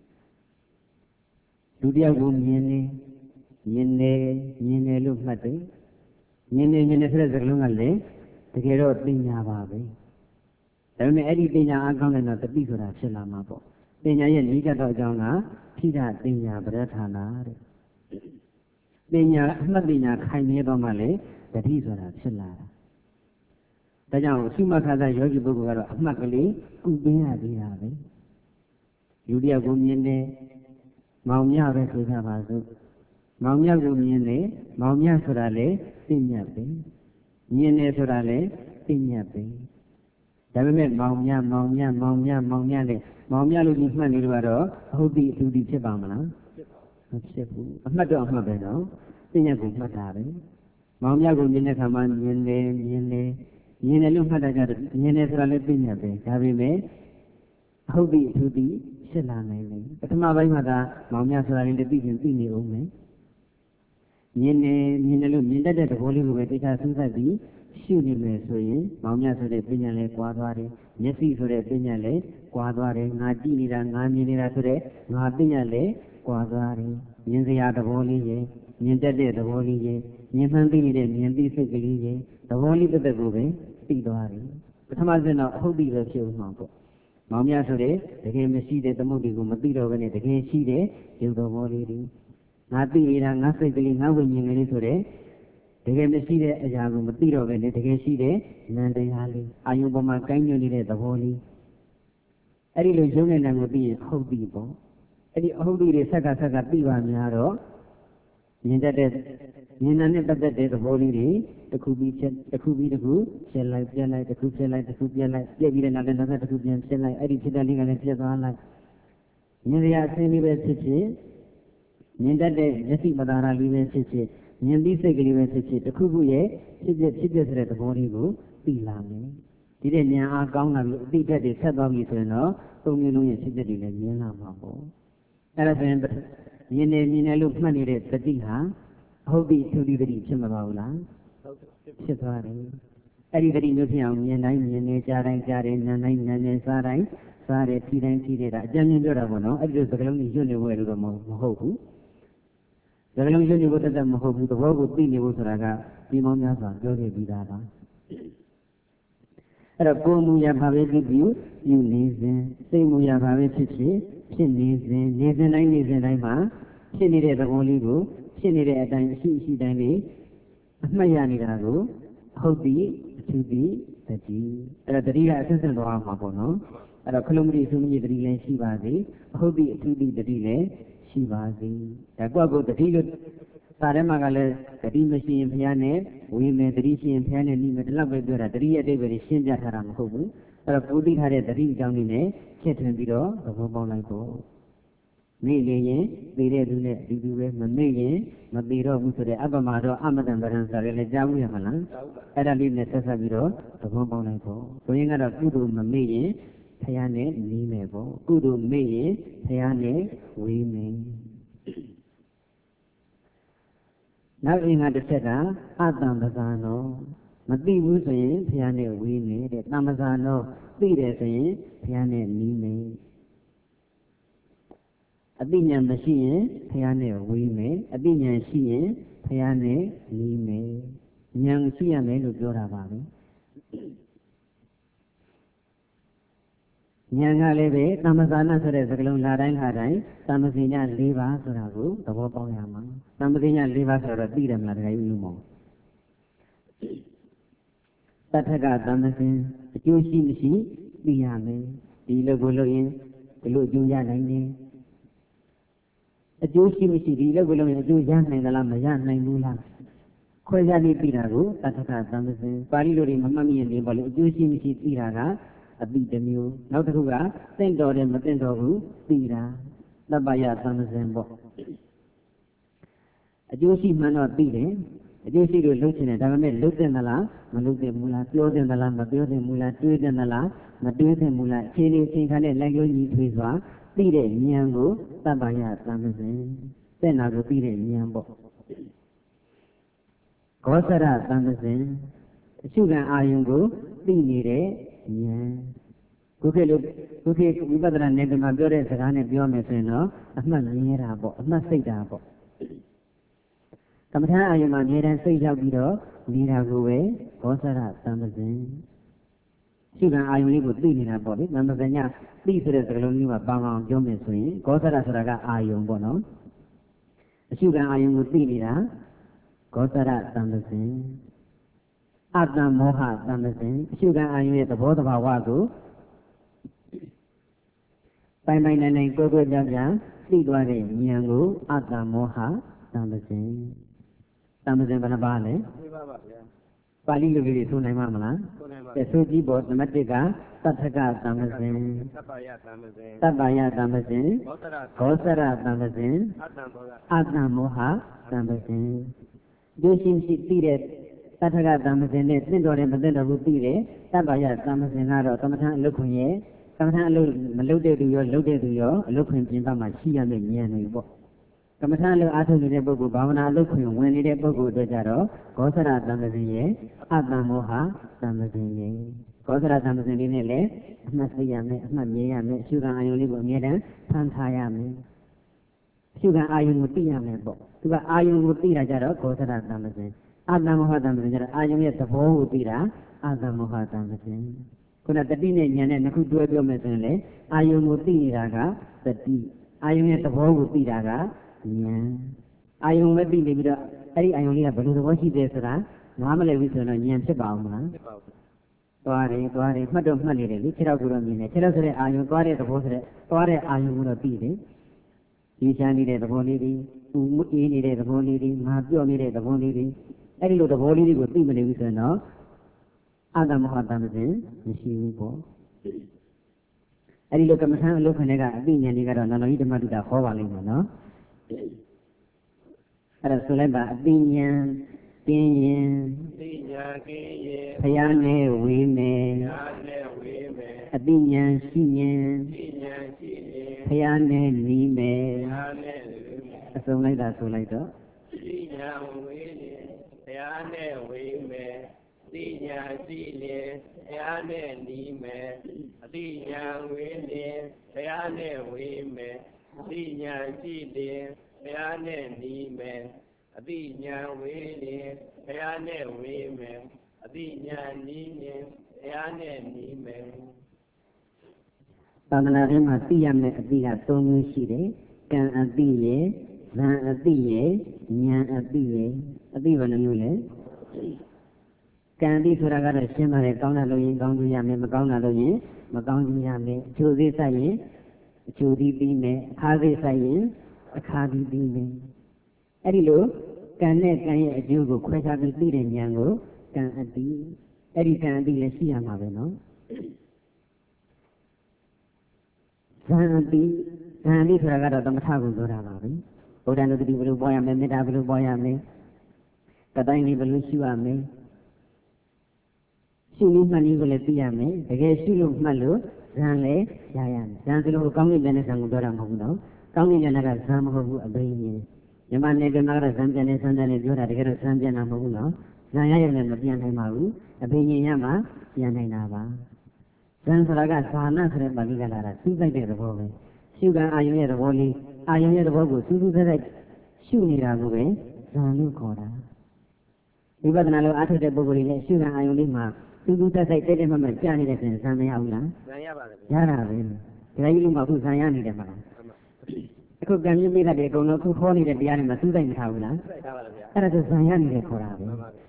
လူတယောက်ကိုမြင်နေမြင်နေမြင်နေလို့မှတ်တယ်မြင်နေမြင်နေဆိုတဲ့စကားလုံးကလည်းတကယ်တော့ပညာပါပဲဒါပေမဲ့အဲ့ဒီပညာအကောင်းတဲ့တော့တတိဆိုတာဖြစ်လာမှာပေါ့ပညာရဲ့နိစ္စတော့အကြောင်းကထိဒပညာပရဌာနာတဲ့ပညာအမှတ်ပညာခိုင်မြဲတော့မှလည်းတတိဆိုတာဖြစ်လာတာဒါကြောင့်သုမခါသယောဂီပုဂ္ဂိုလ်ကတော့အမှတ်ကလေးကုပင်းရသေးတာပဲလူတယောက်ကိုမြင်နေမောင်မြပဲဆိုကြပါစို့မောင်မြကိုမြင်နေမောင်မြဆိုတာလေသိမြတ်ပဲမြင်နေဆိုတာလေသိမြတ်ပဲဒါပေမဲ့မောင်မြမောင်မြမောင်မြမောင်မြနဲ့မောင်မြလို့ဒီမှတ်နေလို့ကတော့အဟုတ်တိအတူတိဖြစ်ပါမလားမဖြစ်ဘူးအမှတ်တော့အမှတ်ပဲနော်သိမြတ်ကိုမှတ်တာပဲမောင်မြကိုမြင်တဲ့ခါမှာမြင်နေမြင်နေမြင်တယ်လို့မှတ်တာကြတော့မြင်နေဆိုတာလေသိမြတ်ပဲဒါပေမဲ့အဟုတ်တိအတူတိဖြစ်လာနိုင်တယ်ပထမပိုင်းမှာသာမောင်မြဆိုတာလေးသိရင်သိနေအောင်မယ်မြင်နေမြင်တယ်လို့မြင်တတ်တဲ့သဘောလေးကိုပဲသိချာစူးစိုက်ပြီးရှုနေမယ်ဆိုရင်မောင်မြဆိုတဲ့ပညာလေးကွာသွားတယ်မျက်စိဆိုတဲ့ပညာလေးကွာသွားတယ်ငါကြည့်နေတာငါမြင်နေတာဆိုတဲ့ငါပညာလေးကွာသွားတယ်မြင်စရာသဘောလေးရဲ့မြင်တတ်တဲ့သဘောလေးရဲ့မြင်မှန်းသိနေတဲ့မြင်သိစိတ်ကလေးရဲ့သဘောလေးတစ်သက်ကိုပဲသိသွားတယ်ပထမစဉ်တော့အဟုတ်ပြီပဲဖြစ်ဦးမှာပေါ့မောင်မြဆိုတဲ့တကယ်မရှိတဲ့သမုဒ္ဒိကိုမသိတော့ဘဲနဲ့တကယ်ရှိတဲ့ရုပ်သဘောလေးတွေငါသိနေတာငါစိတ်ကလေးငါဝိညာဉ်ကလေးဆိုတဲ့တကယ်မရှိတဲ့အရာကိုမသိတော့ပဲနဲ့တကယ်ရှိတဲ့နံတရားလေးအာယုပေါ်မှာကိုင်းညွတ်နေတဲ့သဘောလေးအဲ့ဒီလိုရုပ်နဲ့နာမ်ကိုသိရင်ဟုတ်ပြီပေါ့အဲ့ဒီအဟုတ်တိတွေဆက်ကဆက်ကသိပါများတော့မြင်တတ်တဲ့မြင်တဲ့ပတ်သက်တဲ့သဘောလေးတွေတစ်ခုပြီးချက်တစ်ခုပြီးတစ်ခုချက်လိုက်ပြက်လိုက်တစ်ခုချက်လိုက်တစ်ခုပြက်လိုက်ပြက်ပြီးတဲ့နောက်လည်းနောက်တစ်ခုပြန်ချက်လိုက်အဲ့ဒီဖြစ်တဲ့လေးကလည်းပြက်သွားလိုက်မြင်ရအစင်းလေးပဲဖြစ်ဖြစ်မြင်တတ်တဲ့မျက်စိမသာတာလေးပဲဖြစ်ဖြစ်မြင်ပြီးစိတ်ကလေးပဲဖြစ်ဖြစ်တစ်ခုခုရဲ့ဖြစ်ဖြစ်ဖြစ်ဖြစ်ဆိုတဲ့သဘောလေးကိုသိလာမယ်ဒီတဲ့ဉာဏ်အားကောင်းလာပြီးအတိတ်တွေဆက်သွားပြီဆိုရင်တော့သုံးမျိုးလုံးရဲ့ဖြစ်ဖြစ်တွေလည်းမြင်လာမှာပေါ့အဲ့ဒါဆိုရင်မြင်နေမြင်နေလို့မှတ်နေတဲ့တတိဟာအဟုတ်ပြီသူဒီတတိဖြစ်မှာပါဘူးလားဟုတ်ဖြစ်သွားတယ်အဲ့ဒီတတိမျိုးဖြစ်အောင်မြင်တိုင်းမြင်နေကြားတိုင်းကြားတယ်နားတိုင်းနားနေစားတိုင်းစားတယ်ဖြီးတိုင်းဖြီးတယ်ဒါအကျဉ်းချင်းပြောတာပေါ့နော်အဲ့ဒီလိုစကားလုံးကြီးညွတ်နေဖို့လည်းတော့မဟုတ်ဘူးဒါကလည်းယုံကြည်ဖို့တတ်မဟုတ်ဘူးသဘောကိုသိနေဖို့ဆိုတာကဒီမောင်းများစွာပြောခဲ့ပြီးသားပါအဲ့တော့ကိုယ်မူရပါပဲဖြစ်ပြီးယူနေစဉ်စိတ်မူရပါပဲဖြစ်ဖြစ်ဖြစ်နေစဉ်နေစဉ်တိုင်းနေစဉ်တိုင်းမှာဖြစ်နေတဲ့သဘောလေးကိုဖြစ်နေတဲ့အတိုင်းအရှိအရှိတိုင်းလေးအမှတ်ရနေတာကိုဟုတ်ပြီအထူးပြီတတိအဲ့တော့တတိကအစစ်စစ်သွားမှာပေါ့နော်အဲ့တော့ခလုံးမတိအထူးမကြီးတတိလည်းရှိပါသေးဟုတ်ပြီအထူးပြီတတိလည်းရှိပါစေဒါကွက်ကိုတတိလို့စာထဲမှာကလည်းတတိမရှိရင်ဘုရားနဲ့ဝိမေတတိရှိရင်ဘုရားနဲ့နှိမယ်ဒီလောက်ပဲပြောတာတတိရဲ့အတိတ်ပဲရှင်းပြထားတာမဟုတ်ဘူးအဲ့တော့ကိုသိထားတဲ့တတိအကြောင်းလေးနဲ့ချက်ထွင်ပြီးတော့သဘောပေါက်လိုက်ဖို့မိလေရင်သိတဲ့သူနဲ့ဒီသူပဲမမိရင်မသိတော့ဘူးဆိုတဲ့အပ္ပမတော့အမတန်ဗရံဆိုရလည်းကြားဘူးရမလားအဲ့ဒါလေးနဲ့ဆက်ဆက်ပြီးတော့သဘောပေါက်လိုက်ဖို့ဆိုရင်ကတော့ကုသိုလ်မမိရင်ဘုရားနဲ့နီးမယ်ပေါ့ကုသိုလ်မေ့ရင်ဘုရားနဲ့ဝေးမယ်နောက်အင်္ဂါတစ်ချက်ကအတ္တံပဇာနောမသိဘူးဆိုရင်ဘုရားနဲ့ဝေးနေတဲ့တမ္ပဇာနောသိတယ်ဆိုရင်ဘုရားနဲ့နီးမယ်အသိဉာဏ်မရှိရင်ဘုရားနဲ့ဝေးမယ်အသိဉာဏ်ရှိရင်ဘုရားနဲ့နီးမယ်ဉာဏ်ရှိရမယ်လို့ပြောတာပါပဲဉာဏ်ကလည်းပဲသမ္မဇာနာဆိုတဲ့စကားလုံးလာတိုင်းလာတိုင်းသမ္မဇိညာ၄ပါးဆိုတာကိုသဘောပေါက်ရမှာသမ္မဇိညာ၄ပါးဆိုတော့သိတယ်မလားတခါကြီးဦးမောင်တထကသမ္မဇင်အကျိုးရှိမရှိသိရမယ်ဒီလိုကိုလို့ရင်ဒီလိုအကျိုးရနိုင်တယ်အကျိုးရှိမရှိဒီလိုကိုလို့ရင်အကျိုးရနိုင်သလားမရနိုင်ဘူးလားခွဲခြားပြီးသိတာကိုတထကသမ္မဇင်ပါဠိလိုတွေမမှတ်မိရင်ဒီပေါ့လေအကျိုးရှိမရှိသိတာကအတိတစ်မျိုးနောက်တစ်ခုကသင့်တော်တယ်မသင့်တော်ဘူးသိတာသဗ္ဗယသမ္မဇင်ပေါ့အကျိုးရှိမှန်တော့သိတယ်အကျိုးရှိလို့လုပ်ချင်တယ်ဒါပေမဲ့လုပ်တဲ့မလားမလုပ်တဲ့ဘူးလားပြောတဲ့မလားမပြောတဲ့ဘူးလားတွေးတဲ့မလားမတွေးတဲ့ဘူးလားအခြေအနေချိန်ခါနဲ့လိုက်လို့ညီထွေစွာသိတဲ့ဉာဏ်ကိုသဗ္ဗယသမ္မဇင်တဲ့နာကိုသိတဲ့ဉာဏ်ပေါ့ခောစရသမ္မဇင်အရှုခံအာယုံကိုသိနေတဲ့ဉာဏ်ခုခေတ်လို့ခုခေတ်ဝိပဿနာနယ်ပယ်မှာပြောတဲ့စကားနဲ့ပြောမယ်ဆိုရင်တော့အမှတ်မြဲတာပေါ့အမှတ်စိတ်တာပေါ့ကမ္မထာအာယုံမှာအမြဲတမ်းစိတ်ရောက်ပြီးတော့နေတာကိုပဲဘောဇရသမ္ပဇင်ရှုခံအာယုံလေးကိုသိနေတာပေါ့လေသမ္ပဇင်ညသိဆိုတဲ့စကားလုံးမျိုးမှာပေါင်းအောင်ပြောမယ်ဆိုရင်ဘောဇရဆိုတာကအာယုံပေါ့နော်အရှုခံအာယုံကိုသိနေတာဘောဇရသမ္ပဇင်အတ္တမောဟသမ္ပဇင်အရှုခံအာယုံရဲ့သဘောတဘာဝကိုပိုင်ပိုင်နိုင်နိုင်ကိုယ်ကိုယ်ပြပြသိသွားတဲ့ဉာဏ်ကိုအတ္တမောဟသမ္ပဇင်သမ္ပဇင်ဘယ်နှပါလဲပြပါပါဗျာပါဠိလိုလေးဆိုနိုင်မှာမလားဆိုနိုင်ပါပြီဆိုကြည့်ပေါ့နံပါတ်၁ကသတ္ထကသမ္ပဇင်သဗ္ဗယသမ္ပဇင်သဗ္ဗယသမ္ပဇင်ဘောသရသမ္ပဇင်အတ္တမောဟအတ္တမောဟသမ္ပဇင်ဒီရှိရှိသိတဲ့သတ္ထကသမ္ပဇင်နဲ့သင့်တော်တယ်မသင့်တော်ဘူးသိတယ်သဗ္ဗယသမ္ပဇင်ကတော့ကမ္မထအလုခွင့်ရဲ့ကမ္မထအလုမလုတဲ့သူရောလုတဲ့သူရောအလုခွင့်ပြင်ပမှာရှိရမယ့်ဉာဏ်တွေပေါ့ကမ္မထအလုအားထုတ်နေတဲ့ပုဂ္ဂိုလ်ဘာဝနာအလုခွင့်ဝင်နေတဲ့ပုဂ္ဂိုလ်အတွက်ကြတော့ဘောဇရသမ္ပဇင်ရဲ့အတ္တမောဟသမ္ပဇင်ရဲ့ဘောဇရသမ္ပဇင်လေးနဲ့လည်းအမှတ်သိရမယ်အမှတ်မြင်ရမယ်အရှုခံအာယုံလေးကိုအမြဲတမ်းဖန်ထားရမယ်အရှုခံအာယုံကိုသိရမယ်ပေါ့သူကအာယုံကိုသိတာကြတော့ဘောဇရသမ္ပဇင်အတ္တမောဟသမ္ပဇင်ကြတော့အာယုံရဲ့သဘောကိုသိတာအတ္တမောဟသမ္ပဇင်ခုနတတိနဲ့ဉာဏ်နဲ့နှစ်ခုတွဲပြောမယ်ဆိုရင်လေအာယုံကိုသိနေတာကတတိအာယုံရဲ့သဘောကိုသိတာကဉာဏ်အာယုံပဲသိနေပြီးတော့အဲ့ဒီအာယုံလေးကဘယ်လိုသဘောရှိတယ်ဆိုတာနားမလည်ဘူးဆိုတော့ဉာဏ်ဖြစ်ပါအောင်မလားဖြစ်ပါဘူးသွားတယ်သွားတယ်မှတ်တော့မှတ်နေတယ်လေခြေထောက်ကတော့မြင်တယ်ခြေထောက်ဆိုတဲ့အာယုံသွားတဲ့သဘောဆိုတဲ့သွားတဲ့အာယုံကိုတော့သိတယ်ဒီချမ်းနေတဲ့သဘောလေးတွေဥမအေးနေတဲ့သဘောလေးတွေငါပြော့နေတဲ့သဘောလေးတွေအဲ့ဒီလိုသဘောလေးတွေကိုသိမနေဘူးဆိုရင်တော့အတ္တမောဟသမ္ပဇင်မရှိဘူးပေါ့အဲ့ဒီလိုကမ္မထံအလုခွင့်တွေကအသိဉာဏ်တွေကတော့နန္ဒိဓမ္မတုတာဟောပါလိမ့်မယ်နော်အဲ့ဒါဆိုလိုက်ပါအသိဉာဏ်ကင်းရင်သိညာကင်းရင်ဘုရားနဲ့ဝေးမယ်ဘုရားနဲ့ဝေးမယ်အသိဉာဏ်ရှိရင်သိညာရှိရင်ဘုရားနဲ့နီးမယ်ဘုရားနဲ့ဝေးမယ်အစုံလိုက်တာဆိုလိုက်တော့သိညာဝေးရင်ဘုရားနဲ့ဝေးမယ်သိညာရှိရင်ဘုရားနဲ့နီးမယ်အသိဉာဏ်ဝေးရင်ဘုရားနဲ့ဝေးမယ်သိညာရှိရင်ဘုရားနဲ့နီးမယ်အသိဉာဏ်ဝေးရင်ဘုရားနဲ့ဝေးမယ်အသိဉာဏ်နီးရင်ဘုရားနဲ့နီးမယ်သာသနာ့ထဲမှာသိရမယ့်အသိကသုံးမျိုးရှိတယ်ကံအသိရဲ့ဇံအသိရဲ့ဉာဏ်အသိရဲ့အသိဘယ်နှမျိုးလဲကံအသိဆိုတာကတော့ရှင်းပါတယ်ကောင်းတာလို့ရင်ကောင်းကြရမယ်မကောင်းတာလို့ရင်မကောင်းကြရမယ်အကျိုးသေးဆိုင်ရင်အကျိုးသေးပြီးမယ်အခါသေးဆိုင်ရင်အခါသေးပြီးမယ်အဲ့ဒီလိုကံနဲ့ကံရဲ့အကျိုးကိုခွဲခြားပြီးသိတဲ့ဉာဏ်ကိုကံအသိအဲ့ဒီကံအသိလည်းရှိရမှာပဲနော်ဇံအသိဇံအသိဆိုတာကတော့သမထကိုပြောတာပါပဲဗုဒ္ဓံတို့တိဘယ်လိုပွားရမလဲမေတ္တာဘယ်လိုပွားရမလဲကတိုင်းလေးဘယ်လိုရှိရမလဲရှုလို့မှတ်လို့လည်းသိရမယ်တကယ်ရှုလို့မှတ်လို့ဇံလည်းရရမယ်ဇံဆိုလို့ကောင်းကင်ပြန်တဲ့ဇံကိုပြောတာမဟုတ်ဘူးနော်ကောင်းကင်ပြန်တဲ့ကဇံမဟုတ်ဘူးအဘိညာဉ်မြမနေကမှာတော့ဇံပြန်နေဇံပြန်နေပြောတာတကယ်တော့ဇံပြန်တာမဟုတ်ဘူးနော်ဇံရရလည်းမပြန်နိုင်ပါဘူးအဘိညာဉ်ရမှပြန်နိုင်တာပါဇံဆိုတာကဇာနာဆိုတဲ့ပါဠိကလာတာစူးစိုက်တဲ့သဘောပဲရှုခံအာယုံရဲ့သဘောလေးအာယုံရဲ့သဘောကိုစူးစူးစိုက်စိုက်ရှုနေတာကိုပဲဇံလို့ခေါ်တာဝိပဿနာလိုအားထုတ်တဲ့ပုဂ္ဂိုလ်တွေလည်းရှုခံအာယုံလေးမှာသူသူတက်ဆိုင်တဲ့တဲ့မှမှကြားနေတဲ့ဆိုရင်ဇံမရဘူးလားဇံရပါတယ်ဗျာရတာပဲဒါကြီးလုံးမအခုဇံရနေတယ်မလားအခုကံမြင့်မိတဲ့အကုန်လုံးခုခေါ်နေတဲ့တရားတွေမှာသူ့တိုင်းမထားဘူးလားဆက်ထားပါလားဗျာအဲ့ဒါဆိုဇံရနေတယ်ခေါ်တာပဲမှန်ပါဗျာ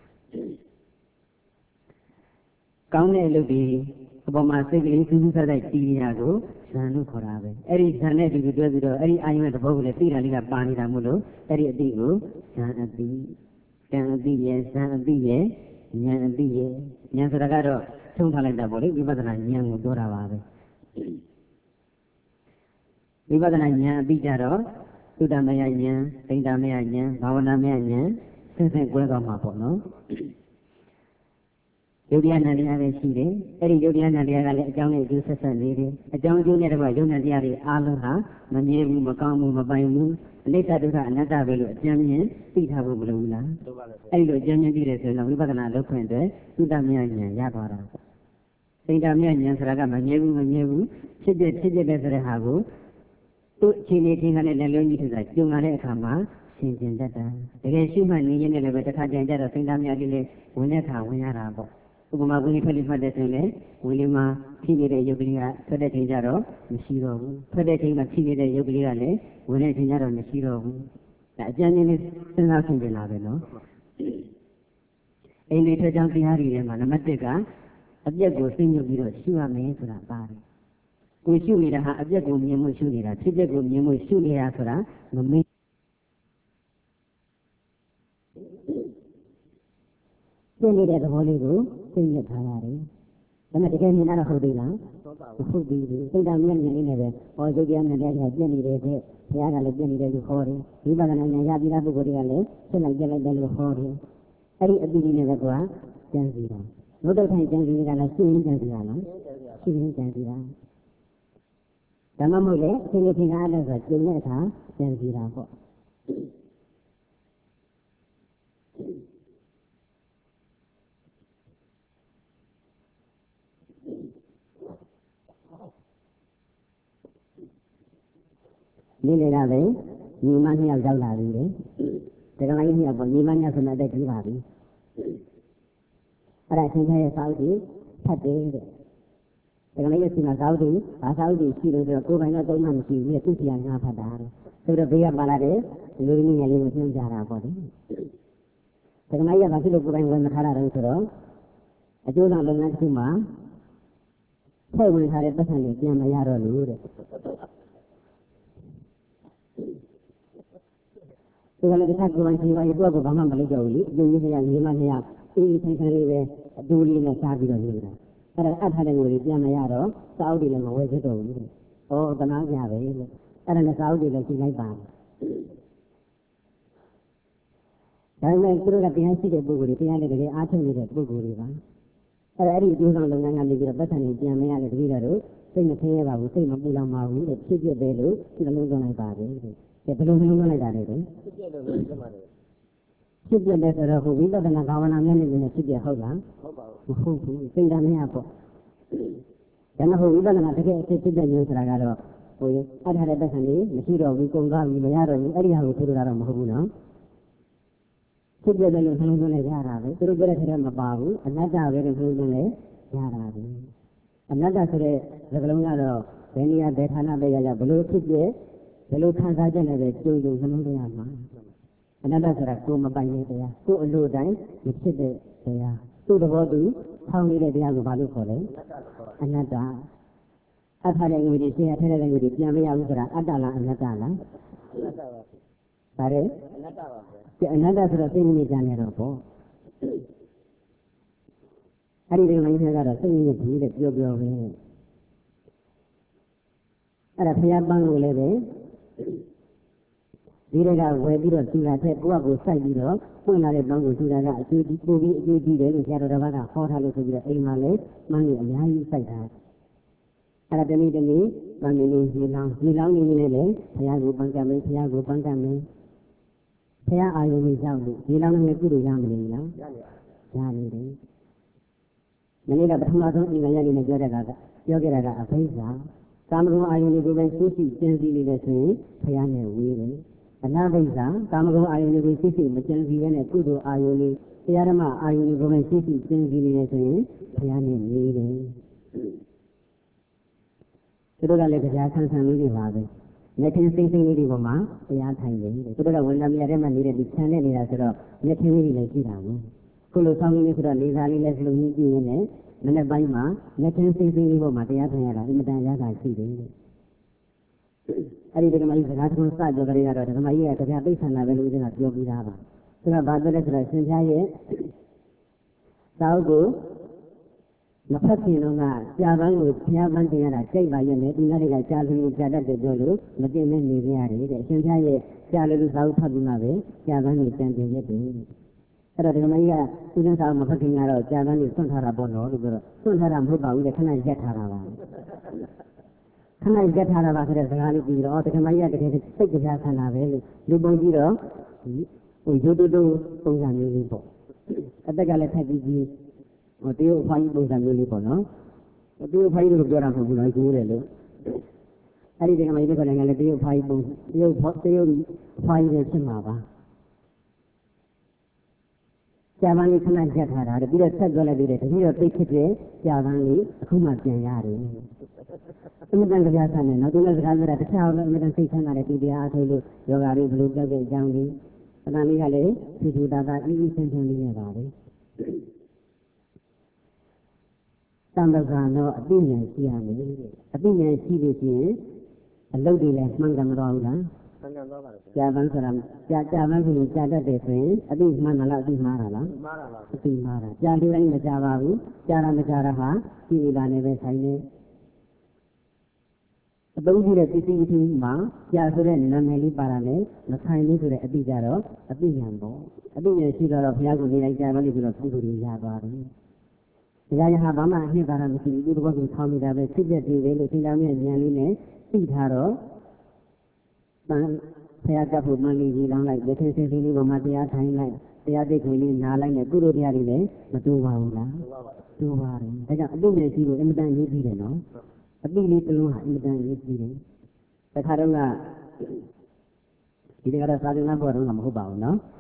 ကောင်းတဲ့အလုပ်ဒီအပေါ်မှာစိတ်ကလေးစူးစူးဆိုင်ဆိုင်တီးရကိုဇံလို့ခေါ်တာပဲအဲ့ဒီဇံနဲ့ဒီလိုတွဲပြီးတော့အဲ့ဒီအာယုံရဲ့သဘောကိုလည်းသိတာလေးကပါနေတာမို့လို့အဲ့ဒီအတိကိုဇံအတိကံအတိရဲ့ဇံအတိရဲ့ဉာဏ်အတိရဲ့ဉာဏ်ဆိုတာကတော့သုံးထားလိုက်တာပေါ့လေဝိပဿနာဉာဏ်ကိုပြောတာပါပဲဝိပဿနာဉာဏ်အတိကြတော့သုတ္တမယဉာဏ်ဒိဋ္ဌမယဉာဏ်ဘာဝနာမယဉာဏ်ဆက်ဆက်ကွဲသွားမှာပေါ့နော်ယုတ်တရားနဲ့တရားပဲရှိတယ်အဲ့ဒီယုတ်တရားနဲ့တရားကလည်းအကြောင်းနဲ့အကျိုးဆက်ဆက်နေတယ်အကြောင်းအကျိုးနဲ့တကွယုတ်နဲ့တရားတွေအားလုံးဟာမမြဲဘူးမကောင်းဘူးမပိုင်ဘူးအနိစ္စဒုက္ခအနတ္တပဲလို့အကျဉ်းမြင်သိထားဖို့မလိုဘူးလားတို့ပါလားဗျာအဲ့ဒီလိုအကျဉ်းမြင်သိတယ်ဆိုရင်ဝိပဿနာလုပ်ခွင့်အတွက်သုတ္တမယဉာဏ်ရသွားတာစိတ္တမယဉာဏ်ဆိုတာကမမြဲဘူးမမြဲဘူးဖြစ်ဖြစ်ဖြစ်ဖြစ်တဲ့ဆိုတဲ့ဟာကိုသူ့အခြေအနေချင်းကလည်းလည်းလုံးကြီးထူတာကြုံလာတဲ့အခါမှာရှင်းကျင်တတ်တာတကယ်ရှိမှနေရင်းနဲ့လည်းပဲတစ်ခါကြံကြတော့စိတ္တမယလေးလေးဝင်တဲ့အခါဝင်ရတာပေါ့ဥပမာဝင်ထွက်လေးမှတ်တဲ့ဆိုရင်လည်းဝင်လေးမှာဖြစ်နေတဲ့ရုပ်ကလေးကထွက်တဲ့ချိန်ကျတော့မရှိတော့ဘူးထွက်တဲ့ချိန်မှာဖြစ်နေတဲ့ရုပ်ကလေးကလည်းဝင်တဲ့ချိန်ကျတော့မရှိတော့ဘူးဒါအကျဉ်းချင်းလေးစဉ်းစားဆင်ခြင်လာပဲနော်အိမ်လေးထွက်ကြောင်းတရားတွေထဲမှာနံပါတ်၁ကအပြက်ကိုသိညွတ်ပြီးတော့ရှုရမယ်ဆိုတာပါတယ်ကိုရှုနေတာဟာအပြက်ကိုမြင်မှုရှုနေတာဖြစ်တဲ့ကိုမြင်မှုရှုနေတာဆိုတာမမေ့သိနေတဲ့သဘောလေးကိုသိညွတ်ထားရတယ်ဒါပေမဲ့တကယ်မြင်တာတော့ဟုတ်သေးလားဟုတ်ပြီစိတ်ဓာတ်မြင်မြင်လေးနဲ့ပဲဟောရုပ်တရားနဲ့တရားပြည့်နေတဲ့တဲ့ဘုရားကလည်းပြည့်နေတယ်လို့ခေါ်တယ်ဝိပဿနာဉာဏ်ရပြီးသားပုဂ္ဂိုလ်တွေကလည်းဆက်လိုက်ပြလိုက်တယ်လို့ခေါ်တယ်အဲ့ဒီအတိအကျနဲ့ပဲကွာကျန်စီတာဘုဒ္ဓထိုင်ကျန်စီကလည်းရှင်းရင်းကျန်စီတာနော်ရှင်းရင်းကျန်စီတာဓမ္မမဟုတ်လေအချိန်ချင်းကားလို့ဆိုကျုံတဲ့အခါကျန်စီတာပေါ့ဒီလေကပဲညီမနှစ်ယောက်ရောက်လာပြီလေတကယ်လို့နှစ်ယောက်ပေါ့ညီမနှစ်ယောက်ဆိုတော့တက်ပြီးပါပြီအဲ့ဒါသင်္ခါရစာအုပ်ကြီးဖတ်တယ်တဲ့တကယ်လို့ဒီမှာစာအုပ်ကြီးဘာစာအုပ်ကြီးရှိလို့ဆိုတော့ကိုယ်ပိုင်တော့သုံးမှမရှိဘူးလေသူ့စီကငါဖတ်တာတဲ့ဆိုတော့ဘေးကပါလာတဲ့လူရင်းငယ်လေးကိုညွှန်ကြတာပေါ့လေတကယ်လို့ရပါဖြစ်လို့ကိုယ်ပိုင်ဝင်မထားတာတော့ဆိုတော့အကျိုးဆောင်လုပ်ငန်းတစ်ခုမှာဖွဲ့ဝင်ထားတဲ့ပတ်စံတွေပြန်မရတော့လို့တဲ့ဒီကနေ့တစ်ခါကိုယ်ပိုင်စီပါရေးတော့ဘာမှမလုပ်ကြဘူးလေအကျိုးကြီးကညီမနှစ်ယောက်အေးထိုင်ထိုင်လေးပဲအတူလေးနဲ့စားပြီးတော့နေတာအဲ့ဒါအထားတဲ့ငွေတွေပြန်မရတော့စာအုပ်တွေလည်းမဝယ်ဖြစ်တော့ဘူးတဲ့။ဩတနာကြပဲလို့အဲ့ဒါနဲ့စာအုပ်တွေလည်းရှင်းလိုက်ပါဒါပေမဲ့သူတို့ကတရားရှိတဲ့ပုဂ္ဂိုလ်တွေတရားနဲ့တကယ်အားထုတ်နေတဲ့ပုဂ္ဂိုလ်တွေပါအဲ့ဒါအဲ့ဒီအကျိုးဆောင်လုပ်ငန်းကနေပြီးတော့ပတ်စံတွေပြန်မရတဲ့တတိယတို့စိတ်မခဲရပါဘူးစိတ်မပူလောင်ပါဘူးတဲ့ဖြစ်ဖြစ်ပဲလို့ဒီလိုလုံးသွင်းလိုက်ပါပဲတဲ့ဘယ်လိုလုံးသွင်းလိုက်တာလဲတဲ့ဖြစ်ဖြစ်လို့လုံးသွင်းပါတယ်ဖြစ်ပြတယ်ဆိုတော့ဟိုဝိပဿနာဘာဝနာမျက်နှာနဲ့ဖြစ်ပြဟုတ်လားဟုတ်ပါဘူးမဟုတ်ဘူးစိတ်ဓာတ်မရပေါ့ဒါနဲ့ဟိုဝိပဿနာတကယ်အဖြစ်ဖြစ်တဲ့မျိုးဆိုတာကတော့ဟိုအထားတဲ့တက်ဆံလေးမရှိတော့ဘူးကုန်သွားပြီမရတော့ဘူးအဲ့ဒီဟာကိုဆိုလိုတာတော့မဟုတ်ဘူးနော်ဖြစ်ပြတယ်လို့နှလုံးသွင်းလိုက်ရတာပဲသူတို့ပြောတဲ့ထဲမှာမပါဘူးအနတ္တပဲလို့နှလုံးသွင်းလိုက်ရတာပဲအနတ္တဆိုတဲ့စကားလုံးကတော့ဘယ်နေရာဘယ်ဌာနပဲရရဘလို့ဖြစ်ပြဘယ်လိုခံစားချက်နဲ့ပဲကြုံကြုံနှလုံးသွင်းရမှာအနတ္တဆိုတာကိုယ်မပိုင်တဲ့တရားကိုယ်အလိုတိုင်းမဖြစ်တဲ့တရားသူ့သဘောသူထောင်းနေတဲ့တရားကိုဘာလို့ခေါ်လဲအနတ္တအထာတဲ့ငွေတွေရှင်းရထဲတဲ့ငွေတွေပြန်မရဘူးဆိုတာအတ္တလားအနတ္တလားအနတ္တပါဒါရဲအနတ္တပါပဲအနတ္တဆိုတော့သိနေကြနေတော့ပေါ့အဲ့ဒီဒီလိုမျိုးကတော့သိနေပြီတဲ့ပြောပြောပဲအဲ့ဒါဖျားပန်းလို့လည်းပဲဒီတွေကဝယ်ပြီးတော့သူလာတဲ့ကိုယ့်အကိုစိုက်ပြီးတော့ပွင့်လာတဲ့ပေါင်းကိုသူလာကအကျိုးဒီပို့ပြီးအကျိုးကြီးတယ်လို့ဆရာတော်တစ်ပါးကဟောထားလို့ဆိုပြီးတော့အိမ်မှာလည်းမှန်းလို့အများကြီးစိုက်တာအဲ့ဒါတနည်းတနည်းပန်းနေနေဒီလောင်းဒီလောင်းနေနေလည်းဘုရားကိုပန်းကမ်းမယ်ဘုရားကိုပန်းကမ်းမယ်ဘုရားအာရုံကြီးရောက်လို့ဒီလောင်းနဲ့ကုသိုလ်ရမလို့လားရနေတယ်မနေ့ကပထမဆုံးအင်္ဂါရည်နဲ့ပြောတဲ့ကပြောခဲ့တာကအဘိဓါကာမဂုဏ်အာယုန်တွေကိုပဲသိရှိကျင့်စီနေတယ်ဆိုရင်ဘုရားနဲ့ဝေးတယ်အနာဘိဓါကာမဂုဏ်အာယုန်တွေကိုသိရှိမကျင့်စီဘဲနဲ့ကုသိုလ်အာယုန်တွေတရားဓမ္မအာယုန်ကိုပဲရှိရှိသင်ကြည့်နေတယ်ဆိုရင်ဘုရားနဲ့နေတယ်သူတို့ကလည်းတရားဆန်းဆန်းလေးတွေပါပဲမျက်ထင်းစိမ့်စိမ့်လေးတွေပေါ်မှာတရားထိုင်တယ်သူတို့ကဝန်တော်မြတ်ထဲမှာနေတဲ့ဒီခြံနဲ့နေတာဆိုတော့မျက်ထင်းလေးတွေလည်းရှိတာဘူးခုလိုဆောင်းလေးဆိုတော့နေသားလေးလည်းစလုံးကြီးကြည့်ရင်းနဲ့မနေ့ပိုင်းမှာမျက်ထင်းစိမ့်စိမ့်လေးပေါ်မှာတရားထိုင်ရတာအင်မတန်ရတာရှိတယ်အဲ့ဒီဓမ္မကြီးစကားတစ်ခုစပြောကြရတော့ဓမ္မကြီးကတရားသိက္ခာနာပဲလို့ဦးဇင်းကပြောပြီးသားပါသူကဘာပြောလဲဆိုတော့ရှင်ပြရဲ့သာဝကိုမဖတ်ခင်တော့ကကြာပန်းကိုဘုရားပန်းတင်ရတာစိတ်ပါရဲ့နဲ့ဒီနေ့ကကြာလူကြာတတ်တယ်ပြောလို့မတင်မဲနေကြရတယ်တဲ့ရှင်ပြရဲ့ကြာလူလူသာဝဖတ်ပြီးမှပဲကြာပန်းကိုတန်တင်ရတယ်အဲ့တော့ဓမ္မကြီးကဦးဇင်းသာဝမဖတ်ခင်ကတော့ကြာပန်းကိုစွန့်ထားတာပေါ့နော်လို့ပြောတော့စွန့်ထားတာမဟုတ်ပါဘူးတဲ့ခဏရက်ထားတာပါခဏရက်ထားတာပါဆိုတဲ့စကားလေးပြီးတော့ဓမ္မကြီးကတကယ်စိတ်ကြဆန္ဒပဲလို့လူပုံကြည့်တော့ဟိုရိုးတိုးတိုးပုံစံမျိုးလေးပေါ့အသက်ကလည်းထက်ပြီးကြီးဟိုတရုတ်အဖိုင်းပုံစံမျိုးလေးပေါ့နော်တရုတ်အဖိုင်းတို့ပြောတာမဟုတ်ဘူးနော်ကိုးတယ်လို့အဲ့ဒီတကယ်မှဒီကလည်းလည်းတရုတ်အဖိုင်းပုံတရုတ်တရုတ်အဖိုင်းတွေဖြစ်မှာပါကြာပန်းလေးခဏရက်ထားတာပြီးတော့ဆက်ပြောလိုက်ပြီးတယ်တတိယသိဖြစ်တဲ့ကြာပန်းလေးအခုမှပြန်ရတယ်အမြဲတမ်းကြားဆန်းနေနော်သူလည်းစကားပြောတာတခြားလည်းအမြဲတမ်းစိတ်ဆန်းရတယ်ဒီတရားအထုလို့ယောဂါလေးဘယ်လိုပြောက်တဲ့အကြောင်းလေးပဏာလေးကလည်းသူသူတာတာအင်းအင်းဆန်းဆန်းလေးနဲ့ပါပဲတန်တကာတော့အသိဉာဏ်ရှိရမယ်အသိဉာဏ်ရှိလို့ရှိရင်အလုပ်တွေလည်းမှန်ကန်မတော့ဘူးလားမှန်ကန်တော့ပါလေကြာပန်းဆိုတာကြာကြာပန်းဆိုရင်ကြာတတ်တယ်ဆိုရင်အသိမှန်လားအသိမှားတာလားမှားတာပါအသိမှားတာကြာလူတိုင်းမကြာပါဘူးကြာတာမကြာတာဟာဒီလိုလာနေပဲဆိုင်နေအသုံးပြုတဲ့ပစ္စည်းအထူးမှာကြာဆိုတဲ့နာမည်လေးပါတာနဲ့မဆိုင်ဘူးဆိုတဲ့အတိကြတော့အတိညာပေါ့အတိညာရှိတော့ဘုရားကိုနေလိုက်ကြာလို့ပြီးတော့ပုဂ္ဂိုလ်ကြီးရသွားတယ်။ဒီကရဟာဘာမှအနှစ်သာရမရှိဘူးဒီဘက်ကိုထောင်းနေတာပဲဖြစ်ပြသေးတယ်လို့သင်္ကန်းရဲ့ဉာဏ်လေးနဲ့သိထားတော့တန်ဘုရားကဖို့မှန်လေးကြီးလောင်းလိုက်လက်ထင်းစင်းစင်းလေးပေါ်မှာတရားထိုင်လိုက်တရားသိခွင့်လေးနားလိုက်နဲ့ကုသိုလ်တရားတွေလည်းမတူပါဘူးလား။တူပါတယ်။ဒါကြောင့်အတိညာရှိဖို့အင်မတန်ရေးကြည့်တယ်နော်။အတိလေးတစ်လုံးဟာအင်မတန်ရေးကြည့်တယ်။တခါတော့ကဒီတကတော့စာသင်ခန်းပေါ်တော့မဟုတ်ပါဘူးနော်။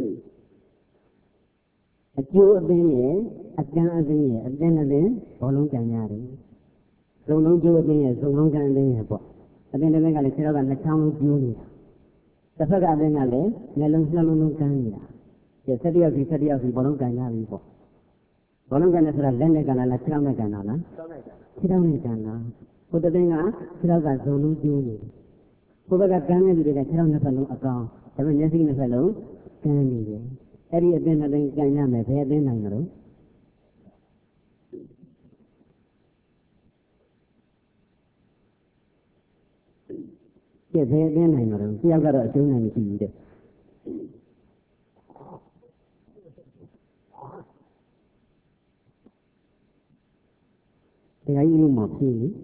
အကျိုးအသိရဲ့အကံအသိရဲ့အသိနဲ့လည်းဘောလုံးကြံရတယ်။စုံလုံးကျိုးအသိရဲ့စုံလုံးကံအသိရဲ့ပေါ့။အသိနဲ့လည်းကလည်းခြေတော့ကနှချောင်းလုံးကျိုးနေတာ။တစ်ဖက်ကအသိကလည်းမျက်လုံးနှလုံးလုံးကန်းနေတာ။ဒီဆက်တယောက်စီဆက်တယောက်စီဘောလုံးကြံရပြီပေါ့။ဘောလုံးကံနဲ့ဆိုတာလက်နဲ့ကံလားခြေထောက်နဲ့ကံလားလား။ခြေထောက်နဲ့ကံလား။ဟိုတသိကခြေထောက်ကစုံလုံးကျိုးနေတယ်။ဟိုဘက်ကကန်းနေပြီတဲ့ခြေထောက်နှစ်ဖက်လုံးအကောင်ဒါပေမဲ့မျက်စိနှစ်ဖက်လုံးကန်းနေတယ်။အဲ့ဒီအသိနဲ့လည်းကံရမယ်ဘယ်အသိနိုင်ကြလို့ကျက်သေးအင်းနိုင်မှာတော့တယောက်ကတော့အကျုံးနိုင်မရှိဘူးတဲ့တရားကြီးလို့မဖြစ်ဘူး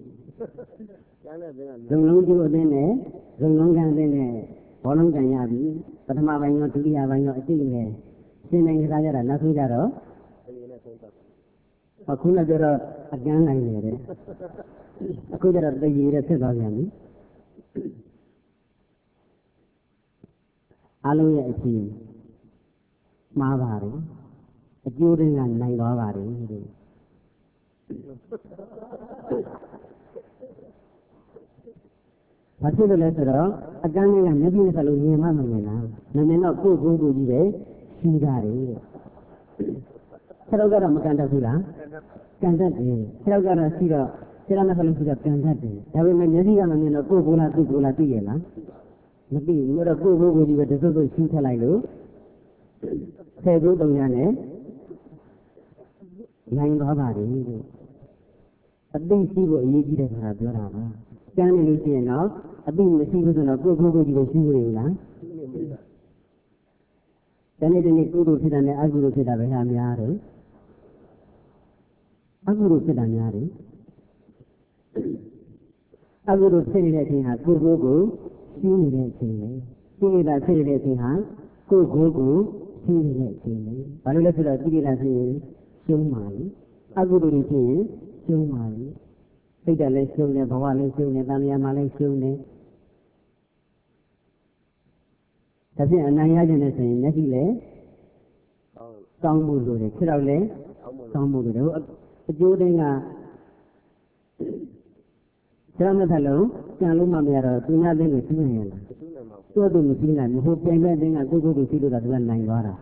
လုံလုံးကျိုးအင်းနဲ့လုံလုံးကံအင်းနဲ့ဘောလုံးကံရပြီပထမပိုင်းရောဒုတိယပိုင်းရောအတိနဲ့ရှင်းနိုင်ကြတာနောက်ဆုံးကြတော့အခုလည်းကြတော့အကျန်းနိုင်နေတယ်အခုကျတော့တည်ရည်တဲ့ဖြစ်သွားပြန်ပြီအလုံးရဲ့အဖြစ်မှားပါတယ်အကျိုးတွေကနိုင်သွားပါတယ်ဒီဘာဖြစ်လို့လဲဆိုတော့အကန်းလေးကမျက်စိနဲ့ဆက်လို့မြင်မှမမြင်လားမမြင်တော့ကိုယ်ကိုယ်ကိုကြီးပဲရှိကြတယ်တဲ့ဆရာကတော့မကန်တတ်ဘူးလားကန်တတ်တယ်ဆရာကတော့ရှိတော့ဆရာနဲ့ဆက်လို့ရှိတော့ကန်တတ်တယ်ဒါပေမဲ့မျက်စိကမမြင်တော့ကိုယ်ကိုယ်လားသူ့ကိုယ်လားသိရလားမသိဘူးအဲ့တော့ကိုယ်ကိုယ်ကိုကြီးပဲတစွတ်စွတ်ရှင်းထက်လိုက်လို့ဆယ်ကျိုးတုံရနဲ့နိုင်သွားပါတယ်တဲ့အသိရှိဖို့အရေးကြီးတယ်ဆိုတာပြောတာပါကျမ်းနေလို့ရှိရင်တော့အသိမရှိဘူးဆိုတော့ကိုယ်ကိုယ်ကိုကြီးကိုရှင်းလို့ရလားတနေ့တနေ့ကုသိုလ်ဖြစ်တာနဲ့အကုသိုလ်ဖြစ်တာပဲဟာများတယ်အကုသိုလ်ဖြစ်တာများတယ်အကုသိုလ်ဖြစ်နေတဲ့အချိန်ဟာကိုယ်ကိုယ်ကိုရှင်းနေတဲ့အချိန်ပဲရှင်းနေတာဖြစ်နေတဲ့အချိန်ဟာကိုယ်ကိုယ်ကိုရှင်းနေတဲ့အချိန်ပဲဘာလို့လဲဆိုတော့ဒီကိစ္စဖြစ်ရင်ရှင်းပါလေအကုသိုလ်ဖြစ်ရင်ရှင်းပါလေစိတ်ဓာတ်လည်းရှင်းတယ်ဘဝလည်းရှင်းတယ်တဏှာမှလည်းရှင်းတယ်ဒါဖြင့်အနိုင်ရခြင်းနဲ့ဆိုရင်မျက်စိလည်းကောင်းမှုလို့တယ်ခြေတော့လည်းကောင်းမှုလို့တယ်အကျိုးတင်းကကျမ်းမဲ့လုံးကြံလို့မှမရတော့သူများသိကိုသိနေရလားသူ့သူမရှိနိုင်ဘူးဟိုပြိုင်ဘက်တင်းကကိုကိုကိုသိလို့တာသူကနိုင်သွားတာ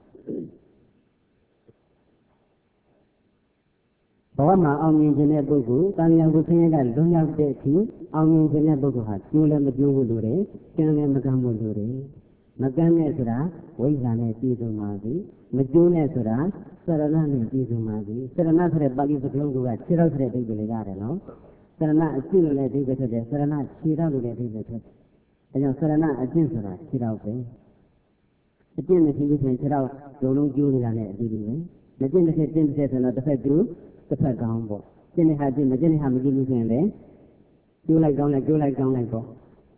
ဘဝမှာအောင်မြင်ခြင်းတဲ့ပုဂ္ဂိုလ်တာယာကိုဆင်းရဲကလွန်ရောက်တဲ့အထိအောင်မြင်ခြင်းတဲ့ပုဂ္ဂိုလ်ဟာကျိုးလည်းမကျိုးဘူးလို့တယ်ကျမ်းလည်းမကမ်းဘူးလို့တယ်မကမ်းနဲ့ဆိုတာဝိဇ္ဇာနဲ့ပြည့်စုံပါသည်မကျိုးနဲ့ဆိုတာစရဏနဲ့ပြည့်စုံပါသည်စရဏဆိုတဲ့ပါဠိစကားလုံးကခြေတော့ဆိုတဲ့အဓိပ္ပာယ်လေးရတယ်နော်စရဏအကျင့်လို့လည်းအဓိပ္ပာယ်ဖြစ်တယ်စရဏခြေတော့လို့လည်းအဓိပ္ပာယ်ဖြစ်တယ်အဲကြောင့်စရဏအကျင့်ဆိုတာခြေတော့ပဲအကျင့်မရှိဘူးဆိုရင်ခြေတော့လုံးလုံးကျိုးနေတာနဲ့အတူတူပဲမကျင့်တစ်ချက်ကျင့်တစ်ချက်ဆိုတော့တစ်ဖက်ကျိုးတစ်ဖက်ကောင်းပေါ့ကျင့်တဲ့ဟာကျင့်မကျင့်တဲ့ဟာမကျင့်ဘူးဆိုရင်လည်းကျိုးလိုက်ကောင်းလိုက်ကျိုးလိုက်ကောင်းလိုက်ပေါ့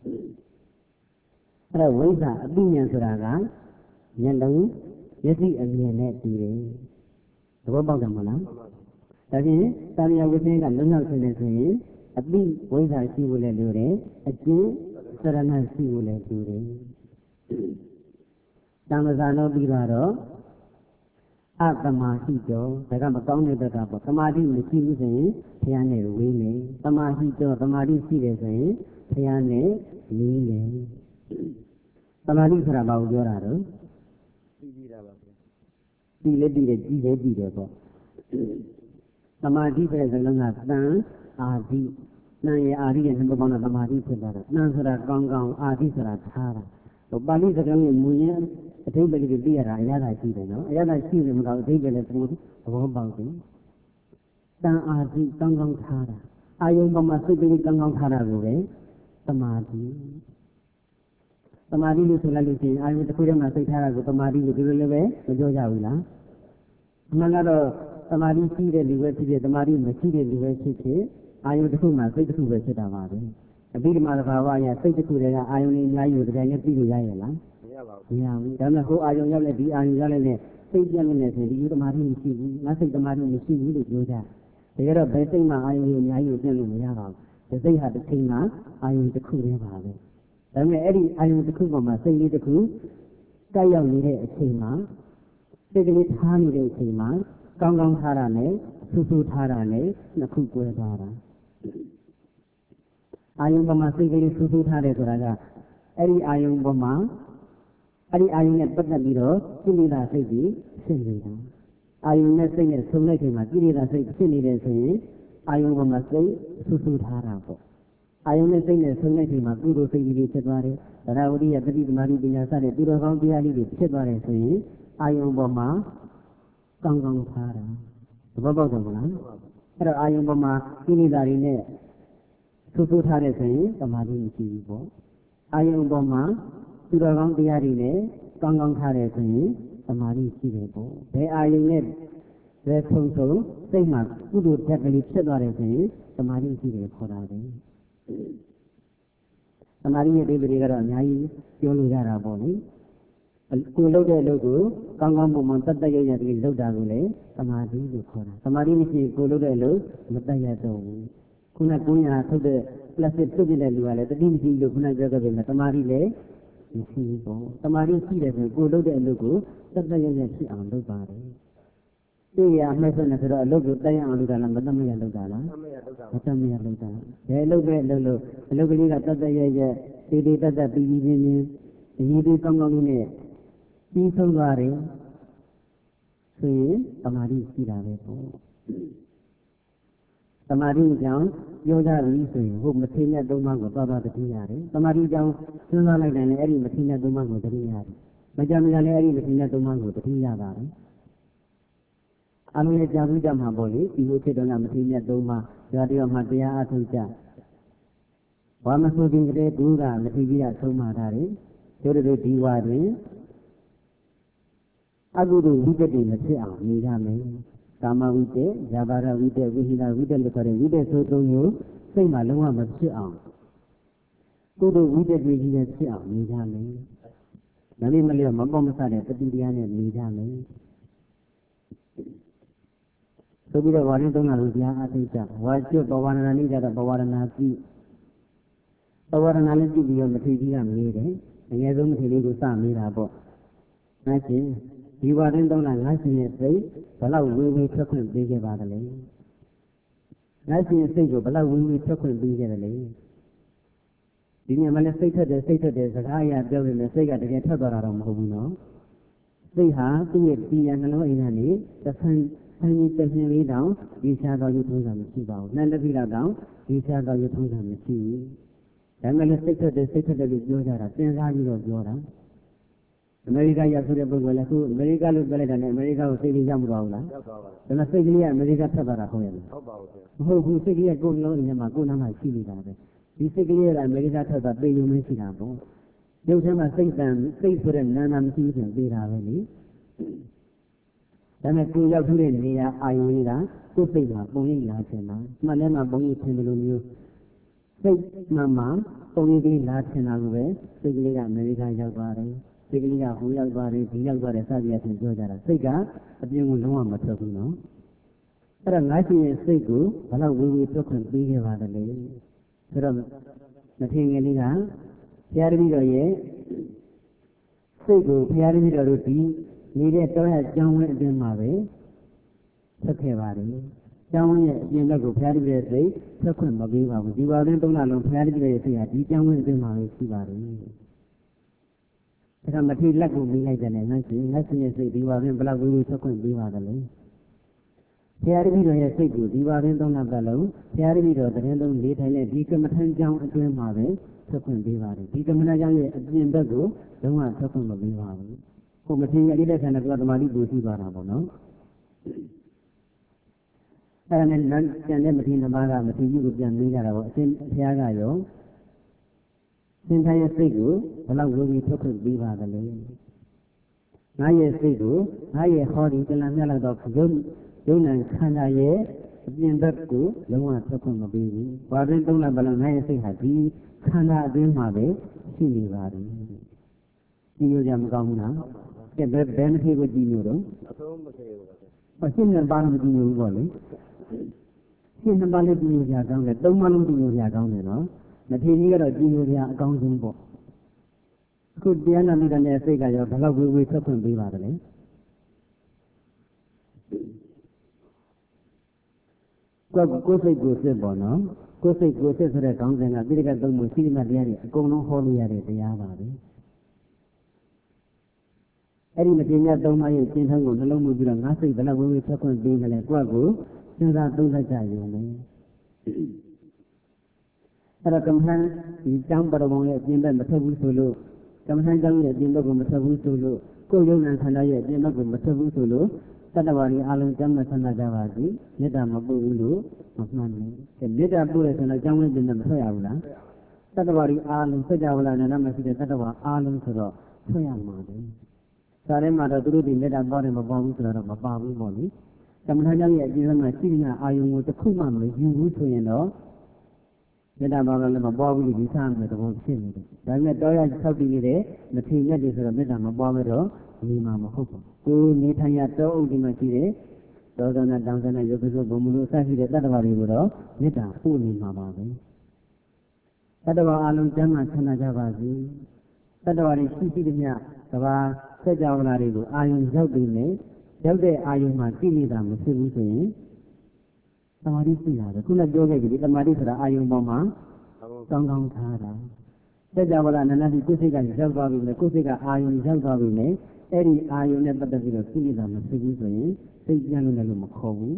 အဲ့တော့ဝိဇ္ဇာအပိညာဆိုတာကဉာဏ်လုံးမျက်စိအမြင်နဲ့တည်တယ်သဘောပေါက်တယ်မလားဒါဖြင့်တာရိယဝိသင်းကလုံးရောက်နေတယ်ဆိုရင်အပိဝိဇ္ဇာရှိဖို့လည်းလိုတယ်အကျင့်စရဏရှိဖို့လည်းလိုတယ်တမ္ပဇာနောပြီးတော့အသမာဟိတောဒါကမကောင်းတဲ့ဘက်ကပေါ့သမာဓိမရှိဘူးဆိုရင်ဘုရားနဲ့ဝေးနေသမာဟိတောသမာဓိရှိတယ်ဆိုရင်ဘုရားနဲ့နီးနေသမာဓိဆိုတာဘာကိုပြောတာတော့သိကြတာပါဗျာဒီလည်းဒီလည်းကြည်လည်းကြည်တယ်ပေါ့သမာဓိဆိုတဲ့စကားလုံးကသံအာဓိနံရအာဓိရဲ့နှစ်ပေါင်းတော့သမာဓိဖြစ်သွားတာနံဆိုတာကောင်းကောင်းအာဓိဆိုတာထားတာဟိုပါဠိစကားလုံးမူရင်းအဓိပ္ပာယ်ကိုသိရတာအရသာရှိတယ်နော်အရသာရှိတယ်မကောအဓိပ္ပာယ်လည်းသဘောသဘောပေါက်တယ်တန်အာဓိကောင်းကောင်းထားတာအာယုံပေါ်မှာစိတ်ကလေးကောင်းကောင်းထားတာကိုပဲသမာဓိသမာဓိလို့ဆိုလိုက်လို့ရှိရင်အာယုံတစ်ခုထဲမှာစိတ်ထားတာကိုသမာဓိလို့ဒီလိုလည်းပဲမပြောကြဘူးလားအမှန်ကတော့သမာဓိရှိတဲ့လူပဲဖြစ်ဖြစ်သမာဓိမရှိတဲ့လူပဲဖြစ်ဖြစ်အာယုံတစ်ခုမှာစိတ်တစ်ခုပဲဖြစ်တာပါပဲအဘိဓမ္မာသဘာဝအရစိတ်တစ်ခုတည်းကအာယုံလေးအများကြီးကိုတရားနဲ့ပြီးလို့ရရဲ့လားမရပါဘူးမရဘူးဒါပေမဲ့ဟိုအာယုံရောက်တဲ့ဒီအာယုံရောက်တဲ့စိတ်ပြတ်နေတဲ့ဆိုဒီလိုသမာဓိမရှိဘူးငါစိတ်သမာဓိမရှိဘူးလို့ပြောကြတယ်ဒါကြတော့ဘယ်စိတ်မှအာယုံကိုအများကြီးကိုပြတ်လို့မရပါဘူးဒီစိတ်ဟာတစ်ချိန်မှာအာယုံတစ်ခုတည်းပါပဲဒါပေမဲ့အဲ့ဒီအာယုံတစ်ခုပေါ်မှာစိတ်လေးတစ်ခုတိုက်ရောက်နေတဲ့အချိန်မှာစိတ်ကလေးထားနေတဲ့အချိန်မှာကောင်းကောင်းထားတာနဲ့ဆူဆူထားတာနဲ့နှစ်ခုကွဲသွားတာအာယုံပေါ်မှာစိတ်ကလေးဆူဆူထားတယ်ဆိုတာကအဲ့ဒီအာယုံပေါ်မှာအဲ့ဒီအာယုံနဲ့ပတ်သက်ပြီးတော့ကိလေသာစိတ်ကြီးဖြစ်နေတာအာယုံနဲ့စိတ်နဲ့ဆုံတဲ့ချိန်မှာကိလေသာစိတ်ဖြစ်နေတယ်ဆိုရင်အာယုံပေါ်မှာစိတ်ဆူဆူထားတာပေါ့အာယုံနဲ့စိတ်နဲ့ဆုံတဲ့ချိန်မှာကုသိုလ်စိတ်ကြီးဖြစ်သွားတယ်သရဝတိယပฏิသမာဓိပညာစတဲ့သူတော်ကောင်းတရားလေးတွေဖြစ်သွားတယ်ဆိုရင်အာယုံပေါ်မှာကောင်းကောင်းထားတာသဘောပေါက်တယ်မလားအဲ့တော့အာယုံပေါ်မှာကိလေသာတွေနဲ့ဆူဆူထားတဲ့ဆိုရင်သမာဓိမရှိဘူးပေါ့အာယုံပေါ်မှာသူတော်ကောင်းတရားတွေနဲ့ကောင်းကောင်းထားတဲ့ဆိုရင်သမာဓိရှိတယ်ပေါ့ဘယ်အာယုံနဲ့ဘယ်ဆုံးဆုံးစိတ်မှာကုသိုလ်ဓာတ်ကလေးဖြစ်သွားတယ်ဆိုရင်သမာဓိရှိတယ်ခေါ်တာပဲသမာဓိရဲ့ဒီပရိကတော့အများကြီးပြောလို့ရတာပေါ့လေကိုလုပ်တဲ့အလုပ်ကိုကောင်းကောင်းမွန်မွန်တတ်တတ်ရရတည်းလုပ်တာကိုလေသမာဓိလို့ခေါ်တာသမာဓိမရှိကိုလုပ်တဲ့အလုပ်မတတ်ရတော့ဘူးခုနကုညာထုတ်တဲ့ plastic ထုတ်ပြတဲ့လူကလည်းတတိမရှိလို့ခုနပြောခဲ့တယ်သမာဓိလည်းမရှိဘူးပေါ့သမာဓိရှိတယ်ဆိုကိုလုပ်တဲ့အလုပ်ကိုတတ်တတ်ရရဖြစ်အောင်လုပ်ပါတယ်သိရမှတ်စနေဆိုတော့အလုပ်ကိုတက်ရအောင်လုပ်တာလားမတတ်မရလုပ်တာလားမတတ်မရလုပ်တာဘယ်အလုပ်ပဲလုပ်လို့အလုပ်ကလေးကတတ်တတ်ရရဒီဒီတတ်တတ်ပြီးပြီးချင်းချင်းအရေးကြီးကောင်းကောင်းလေးနဲ့ပြီးဆုံးသွားတယ်ဆိုရင်သမာဓိရှိတာပဲပေါ့သမာဓိကြောင့်ပြောကြပြီဆိုရင်ဟုတ်မသိတဲ့သုံးပါးကိုသွားသွားတတိရတယ်သမာဓိကြောင့်စဉ်းစားလိုက်တယ်လည်းအဲ့ဒီမသိတဲ့သုံးပါးကိုတတိရတယ်မကြမကြလည်းအဲ့ဒီမသိတဲ့သုံးပါးကိုတတိရပါတယ်အလုံးနဲ့ကြာပြီးကြမှာပေါ့လေဒီလိုဖြစ်တော့ကမသိတဲ့သုံးပါးဒါတည်းမှတရားအထုတ်ကြဘာမဆိုခြင်းကလေးဒုကမသိပြီးရဆုံးမှာတာတယ်တို့တို့ဒီဝါတွင်အကုသိုလ်ဝိတ္တတွေမဖြစ်အောင်နေရမယ်ကာမဝိတ္တ၊ဇာဘာရဝိတ္တ၊ဝိဟိတဝိတ္တလို့ခေါ်တဲ့ဝိတ္တဆိုသုံးမျိုးစိတ်မှာလုံးဝမဖြစ်အောင်ကုသိုလ်ဝိတ္တတွေကြီးနဲ့ဖြစ်အောင်နေကြမယ်။မလေးမလေးမပေါ့မဆတဲ့တတိတရားနဲ့နေကြမယ်။ဆိုပြီးတော့ဝါရင်းသုံးတာလို့တရားအသိကြဝါကျွတ်ဘဝရဏနိကြတော့ဘဝရဏတိဘဝရဏလည်းကြည့်ပြီးတော့မထေကြီးကမေးတယ်။အငယ်ဆုံးမထေလေးကိုစမေးတာပေါ့။ဒါချင်းဒီဝါရင်သုံးလားငါရှင်ရဲ့စိတ်ဘလောက်ဝေဝေထွက်ခွင့်ပေးခဲ့ပါသလဲငါရှင်ရဲ့စိတ်ကိုဘလောက်ဝေဝေထွက်ခွင့်ပေးခဲ့တယ်လေဒီနေ့မှလည်းစိတ်ထွက်တယ်စိတ်ထွက်တယ်စကားအရပြောနေတယ်စိတ်ကတကယ်ထွက်သွားတာတော့မဟုတ်ဘူးနော်စိတ်ဟာသူ့ရဲ့ပြညာနှလုံးအိမ်ကနေတစ်ဆန်းဆန်းကြီးတစ်ရှင်လေးတောင်ဒီရှားတော်ရုပ်ထုံးတာမရှိပါဘူးနှစ်လက်ပြီးတော့တောင်ဒီရှားတော်ရုပ်ထုံးတာမရှိဘူးဒါမှလည်းစိတ်ထွက်တယ်စိတ်ထွက်တယ်လို့ပြောကြတာစဉ်းစားပြီးတော့ပြောတာအမေရိကရောက်ဆိုတဲ့ပုဂ္ဂိုလ်လည်းအခုအမေရိကလို့ပြောလိုက်တာနဲ့အမေရိကကိုစိတ်ကြီးရောက်မသွားဘူးလားရောက်သွားပါဘူးဒါပေမဲ့စိတ်ကလေးကအမေရိကထွက်သွားတာဟုတ်ရဲ့လားဟုတ်ပါဘူးမဟုတ်ဘူးစိတ်ကလေးကကိုယ်လုံးထဲမှာကိုယ်နားမှာရှိနေတာပဲဒီစိတ်ကလေးကအမေရိကထွက်သွားပြေုံမရှိတာပေါ့ရုပ်ထဲမှာစိတ်တန်စိတ်ဆိုတဲ့နာနာမရှိဘူးဆိုရင်ပြေးတာပဲလေဒါပေမဲ့ကိုယ်ရောက်ထူးတဲ့နေရာအာယုံကြီးကကိုယ်စိတ်မှာပုံရိပ်လာချင်တာမှန်တယ်မှာပုံရိပ်ထင်တယ်လို့မျိုးစိတ်မှန်မှပုံရိပ်ကြီးလာချင်တာကိုပဲစိတ်ကလေးကအမေရိကရောက်သွားတယ်စိတ်ကလေးကဟိုရောက်သွားတယ်ဒီရောက်သွားတယ်စသည်အချင်းပြောကြတာစိတ်ကအပြင်ကိုလုံးဝမထွက်ဘူးနော်အဲ့ဒါငါရှိရဲ့စိတ်ကိုဘယ်တော့ဝေဝေထွက်ခွင့်ပေးခဲ့ပါတယ်လေဆိုတော့မထေရငယ်လေးကဘုရားတပည့်တော်ရဲ့စိတ်ကိုဘုရားတပည့်တော်တို့ဒီနေတဲ့တောရကျောင်းဝင်းအတွင်းမှာပဲဆက်ခဲ့ပါတယ်ကျောင်းဝင်းရဲ့အပြင်ဘက်ကိုဘုရားတပည့်ရဲ့စိတ်ဆက်ခွင့်မပေးပါဘူးဒီပါရင်သုံးလလုံးဘုရားတပည့်ရဲ့စိတ်ဟာဒီကျောင်းဝင်းအတွင်းမှာပဲရှိပါတယ်ဒါကမထေရလက်ကိုမိလိုက်တယ်နဲ့ငါရှိငါရှိရဲ့စိတ်ဒီပါရင်ဘယ်လောက်ဝေးဝေးဆက်ခွင့်ပေးပါတယ်လေဘုရားတပည့်တော်ရဲ့စိတ်ကိုဒီပါရင်သုံးလပတ်လုံးဘုရားတပည့်တော်တရင်သုံးလေးထိုင်တဲ့ဒီကမ္မထံကျောင်းအတွင်းမှာပဲဆက်ခွင့်ပေးပါတယ်ဒီကမ္မထံကျောင်းရဲ့အပြင်ဘက်ကိုလုံးဝဆက်ခွင့်မပေးပါဘူးဟိုမထေရအတိလက်ဆန္ဒကသမာဓိပူရှိသွားတာပေါ့နော်အဲ့ဒါနဲ့နန်းကျန်တဲ့မထေရနမကမထေရကြီးကိုပြန်မေးကြတာပေါ့အရှင်ဘုရားကရောသင်္ခါရစိတ်ကိုဘယ်လောက်ဝေဝေထွက်ခွင့်ပေးပါသလဲငါရဲ့စိတ်ကိုငါရဲ့ဟောဒီတလံမြတ်လောက်တော့ယုံယုံနဲ့ခန္ဓာရဲ့အပြင်ဘက်ကိုလုံးဝထွက်ခွင့်မပေးဘူးဘာတွင်သုံးလဘလုံးငါရဲ့စိတ်ဟာဒီခန္ဓာအတွင်းမှာပဲရှိနေပါတယ်ဒီလိုကြမကောင်းဘူးလားကဲဘယ်ဘယ်မထေကိုကြည့်လို့တော့အဆုံးမထေဘူးပါရှင်းနေပါလို့ကြည့်လို့ပေါ့လေရှင်းနေပါလို့ကြည့်လို့ကြာကောင်းတယ်သုံးပါလို့ကြည့်လို့ကြာကောင်းတယ်နော်မထေကြီးကတော့ကြည့်လို့ကြာအကောင်းဆုံးပေါ့အခုတရားနာမိတဲ့စိတ်ကရောဘယ်လောက်ဝေဝေထွက်ခွင့်ပေးပါတယ်လဲကိုယ်ကိုယ်စိတ်ကိုစစ်ပေါ့နော်ကိုယ်စိတ်ကိုစစ်ဆိုတဲ့ကောင်းစဉ်ကတိရကသုံးမှုရှိမှတရားတွေအကုန်လုံးဟောလို့ရတဲ့တရားပါပဲအဲ့ဒီမတင်ရသုံးပါးရဲ့ရှင်းထုံးကိုနှလုံးမူပြီးတော့ငါစိတ်ဘယ်လောက်ဝေဝေထွက်ခွင့်ပေးကြလဲကိုယ့်ကိုစဉ်းစားသုံးသပ်ကြရုံပဲအဲ့တော့ကမ္မထံဒီကျောင်းပရမုံရဲ့အပြင်ဘက်မထွက်ဘူးဆိုလို့ကမ္မထံကျောင်းရဲ့အပြင်ဘက်ကိုမထွက်ဘူးဆိုလို့ကိုယ်ယုံနာခန္ဓာရဲ့အပြင်ဘက်ကိုမထွက်ဘူးဆိုလို့တတ္တဝါတွေအားလုံးကျမ်းမှာဆန္ဒကြပါစီမေတ္တာမပို့ဘူးလို့မမှန်ဘူးမေတ္တာပို့ရဆိုတော့ကျောင်းဝင်းပြင်နဲ့မထွက်ရဘူးလားတတ္တဝါတွေအားလုံးစัจ java လာနဲ့မရှိတဲ့တတ္တဝါအားလုံးဆိုတော့ထွက်ရမှာပဲဒါထဲမှာတော့သူတို့ဒီမေတ္တာပေါ်တယ်မပေါ်ဘူးဆိုတော့မပါဘူးပေါ့လေကမ္မထာကျောင်းရဲ့အကျဉ်းဆုံးကရှိတဲ့အာယုံကိုတစ်ခုမှမယူဘူးဆိုရင်တော့မေတ္တာပေါ်လည်းမပေါ်ဘူးလို့ဒီစားမယ်တဘောဖြစ်နေတယ်ဒါပေမဲ့တောရဆောက်တည်နေတဲ့မထေရတွေဆိုတော့မေတ္တာမပေါ်မဲ့တော့ဒီမှာမဟုတ်ဘူးကိုနေထိုင်ရတောအုပ်ဒီမှာရှိတဲ့ဒေါသနာတောင်းဆနာရုပ်စုဘုံမလို့စရှိတဲ့တတ္တဝါတွေကိုတော့မေတ္တာပို့နေမှာပါပဲတတ္တဝါအလုံးကျမ်းမှာဆန္ဒကြပါစေတတ္တဝါတွေရှိရှိတဲ့မြတ်ကဘာဆက်ကြဝဠာတွေကိုအာယုံရောက်ပြီးနေရောက်တဲ့အာယုံမှာကြည့်နေတာမဖြစ်ဘူးဆိုရင်သမာဓိရှိလာတယ်ခုနပြောခဲ့ပြီဒီသမာဓိဆိုတာအာယုံပေါ်မှာကောင်းကောင်းထားတာဆက်ကြဝဠာနန္ဒတိကိုယ်စိတ်ကရောက်သွားပြီလေကိုယ်စိတ်ကအာယုံရောက်သွားပြီလေအဲ့ဒီအာယုံနဲ့ပတ်သက်ပြီးတော့ကြည့်နေတာမဖြစ်ဘူးဆိုရင်စိတ်ကြမ်းလို့လည်းမခေါ်ဘူး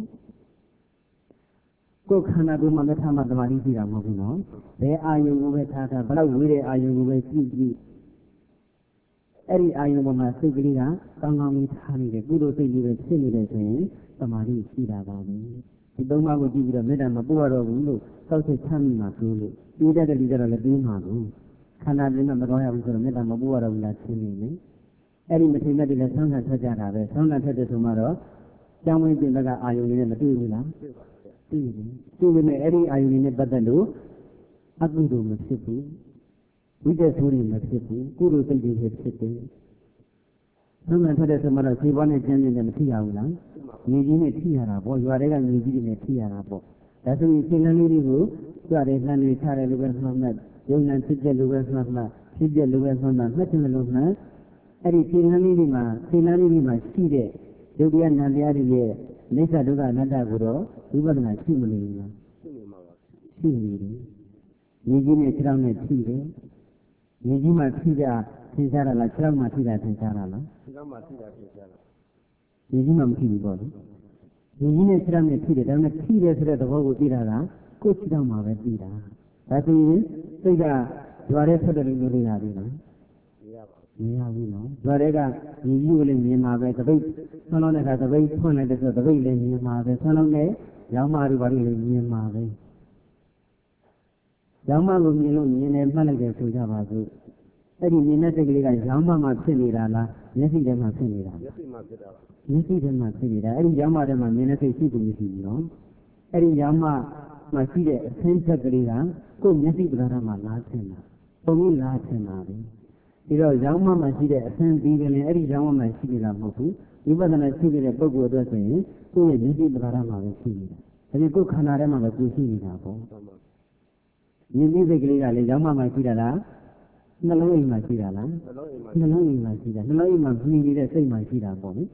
ကိုယ်ခန္ဓာကိုယ်မှာလည်းထားမှသမာဓိရှိတာမဟုတ်ဘူးနော်ဘယ်အာယုံကိုပဲထားထားဘယ်တော့ဝေးတဲ့အာယုံကိုပဲကြည့်ကြည့်အဲ့ဒီအာယုံပေါ်မှာစိတ်ကလေးကကောင်းကောင်းလေးထားနေတယ်ကုသိုလ်စိတ်လေးပဲဖြစ်နေတယ်ဆိုရင်သမာဓိရှိတာပါပဲဒီသုံးပါးကိုကြည့်ပြီးတော့မေတ္တာမပို့ရတော့ဘူးလို့စောက်ချက်ချမ်းမိမှာဆိုလို့ပြီးတဲ့တတိကြတော့လည်းပြီးမှာဘူးခန္ဓာပြင်မှာမတော်ရဘူးဆိုတော့မေတ္တာမပို့ရတော့ဘူးလားရှင်းနေတယ်အဲ့ဒီမထေရတွေလည်းဆောင်းခံထွက်ကြတာပဲဆောင်းခံထွက်တဲ့ဆိုမှတော့ကျောင်းဝင်းပြင်ဘက်ကအာယုံလေးနဲ့မတွေ့ဘူးလားတွေ့တယ်တွေ့ပြီနဲ့အဲ့ဒီအာယုံလေးနဲ့ပတ်သက်လို့အကုသိုလ်မဖြစ်ဘူးဝိတ္တဆိုးတွေမဖြစ်ဘူးကုသိုလ်စိတ်တွေဖြစ်တယ်ဆောင်းခံထွက်တဲ့ဆိုမှတော့ခြေပေါ်နဲ့ကျန်းကျန်းနဲ့မထိရဘူးလားမြေကြီးနဲ့ထိရတာပေါ့ရွာတွေကမြေကြီးတွေနဲ့ထိရတာပေါ့ဒါဆိုရင်ခြေလမ်းလေးတွေကိုကြွတယ်လှမ်းတွေချတယ်လို့ပဲမှတ်မှတ်ယုံနဲ့ဖြစ်တဲ့လူပဲမှတ်မှတ်ဖြစ်တဲ့လူပဲမှတ်မှတ်မှတ်တယ်လို့မှတ်အဲ့ဒီစေနာလေးတွေမှာစေနာလေးတွေမှာရှိတဲ့ဒုတိယနံတရားတွေရဲ့နိစ္စဒုက္ခအနတ္တကိုတော့ဝိပဿနာရှိမလို့လားရှိနေမှာပါရှိနေတယ်ညီကြီးနဲ့ခြေထောက်နဲ့ထိတယ်ညီကြီးမှထိတာသင်္ချာတာလားခြေထောက်မှထိတာသင်္ချာတာလားခြေထောက်မှထိတာသင်္ချာတာညီကြီးမှမထိဘူးပေါ့လေညီကြီးနဲ့ခြေထောက်နဲ့ထိတယ်ဒါပေမဲ့ထိတယ်ဆိုတဲ့သဘောကိုသိတာကကိုယ်ခြေထောက်မှာပဲသိတာဒါဆိုရင်စိတ်ကကြွားတဲ့ဆက်တယ်လို့ပြောရပြီနော်မရဘူးနော်ကြွားတဲ့ကညီကြီးကိုလည်းမြင်မှာပဲသပိတ်ဆွမ်းလုံးတဲ့အခါသပိတ်ဖွင့်လိုက်တဲ့ဆိုသပိတ်လည်းမြင်မှာပဲဆွမ်းလုံးနဲ့ရောင်းမတို့ဘာလို့လဲမြင်မှာပဲရောင်းမကိုမြင်လို့မြင်တယ်မှတ်လိုက်တယ်ဆိုကြပါစို့အဲ့ဒီမြင်တဲ့စိတ်ကလေးကရောင်းမမှာဖြစ်နေတာလားမျက်စိထဲမှာဖြစ်နေတာမျက်စိမှာဖြစ်တာပါမျက်စိထဲမှာဖြစ်နေတာအဲ့ဒီရောင်းမထဲမှာမြင်တဲ့စိတ်ရှိသူမရှိဘူးနော်အဲ့ဒီရောင်းမမှာရှိတဲ့အဆင်းချက်ကလေးကကိုယ်မျက်စိပဓာတ်မှာလားထင်တာပုံကြီးလားထင်တာပဲဒီတော့ရောင်းမမှာရှိတဲ့အဆင်းပြီးတယ်လေအဲ့ဒီရောင်းမမှာရှိနေတာမဟုတ်ဘူးဝိပဿနာရှိနေတဲ့ပုဂ္ဂိုလ်အတွက်ဆိုရင်ကိုယ့်ရဲ့မျက်စိပဓာတ်မှာပဲရှိနေတာဒါပေမဲ့ကိုယ်ခန္ဓာထဲမှာပဲကိုယ်ရှိနေတာပေါ့မြင်သိစိတ်ကလေးကလေရောင်းမမှာရှိတာလားနှလုံးအိမ်မှာရှိတာလားနှလုံးအိမ်မှာရှိတာနှလုံးအိမ်မှာမြင်နေတဲ့စိတ်မှာရှိတာပေါ့လေ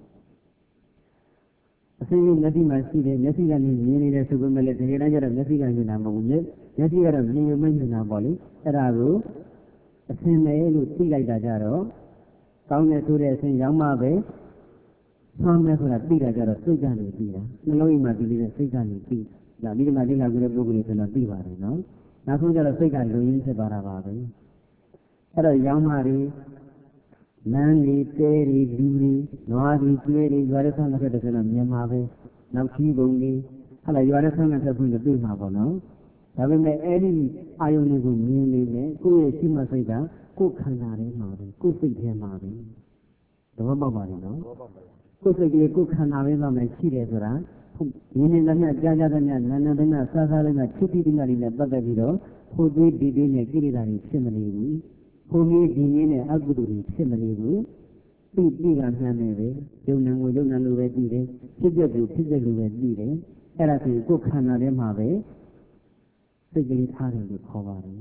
အစင်းမျက်စိမှာရှိတယ်မျက်စိကနေမြင်နေတဲ့ဆိုပေမဲ့လည်းတကယ်တမ်းကျတော့မျက်စိကမြင်တာမဟုတ်ဘူးမျက်စိကတော့မြင်ရုံနဲ့မြင်တာပေါ့လေအဲ့ဒါကိုအစင်းနဲ့လို့သိလိုက်တာကြတော့ကောင်းတယ်ဆိုတဲ့အစင်းရောင်းမှပဲဆွမ်းမယ်ဆိုတာသိတာကြတော့စိတ်ကနေသိတာနှလုံးအိမ်မှာသိနေတဲ့စိတ်ကနေသိဒါဒီမှာဒီကကူတဲ့ပုဂ္ဂိုလ်တွေဆိုတော့သိပါတယ်နော်နောက်ဆုံးကျတော့စိတ်ကလူရင်းဖြစ်သွားတာပါပဲအဲ့တော့ရောင်းမှတွေနန်းတွေတဲတွေလူတွေနွားတွေကျွဲတွေရွာတဲ့ဆန်းလက်တဲ့ဆိုတော့မြန်မာပဲနောက်ချီးပုံတွေဟဲ့လားရွာတဲ့ဆန်းလက်တဲ့ဆိုရင်သိမှာပေါ့နော်ဒါပေမဲ့အဲ့ဒီအာယုန်တွေကိုမြင်နေတယ်ကိုယ့်ရဲ့ရှိမှစိတ်ကကိုယ်ခန္ဓာထဲမှာပဲကိုယ်စိတ်ထဲမှာပဲသဘောပေါက်ပါလိမ့်နော်ကိုယ်စိတ်ကလေးကိုယ်ခန္ဓာထဲမှာပဲရှိတယ်ဆိုတာမြင်နေတဲ့မြတ်ကြားကြတဲ့မြတ်နာနာတဲ့မြတ်စားစားတဲ့မြတ်ဖြစ်ပြီးတဲ့မြတ်တွေနဲ့ပတ်သက်ပြီးတော့ဟိုသေးဒီသေးနဲ့ကိလေသာတွေဖြစ်မနေဘူးဘုံကြီးဒီကြီးနဲ့အကုသိုလ်တွေဖြစ်မနေဘူးသိပြီးကမှန်းနေပဲယုံနာကိုယုံနာလိုပဲသိတယ်ဖြစ်ချက်ကိုဖြစ်ချက်လိုပဲသိတယ်အဲ့ဒါဆိုကိုယ်ခန္ဓာထဲမှာပဲစိတ်ကလေးထားတယ်လို့ခေါ်ပါတယ်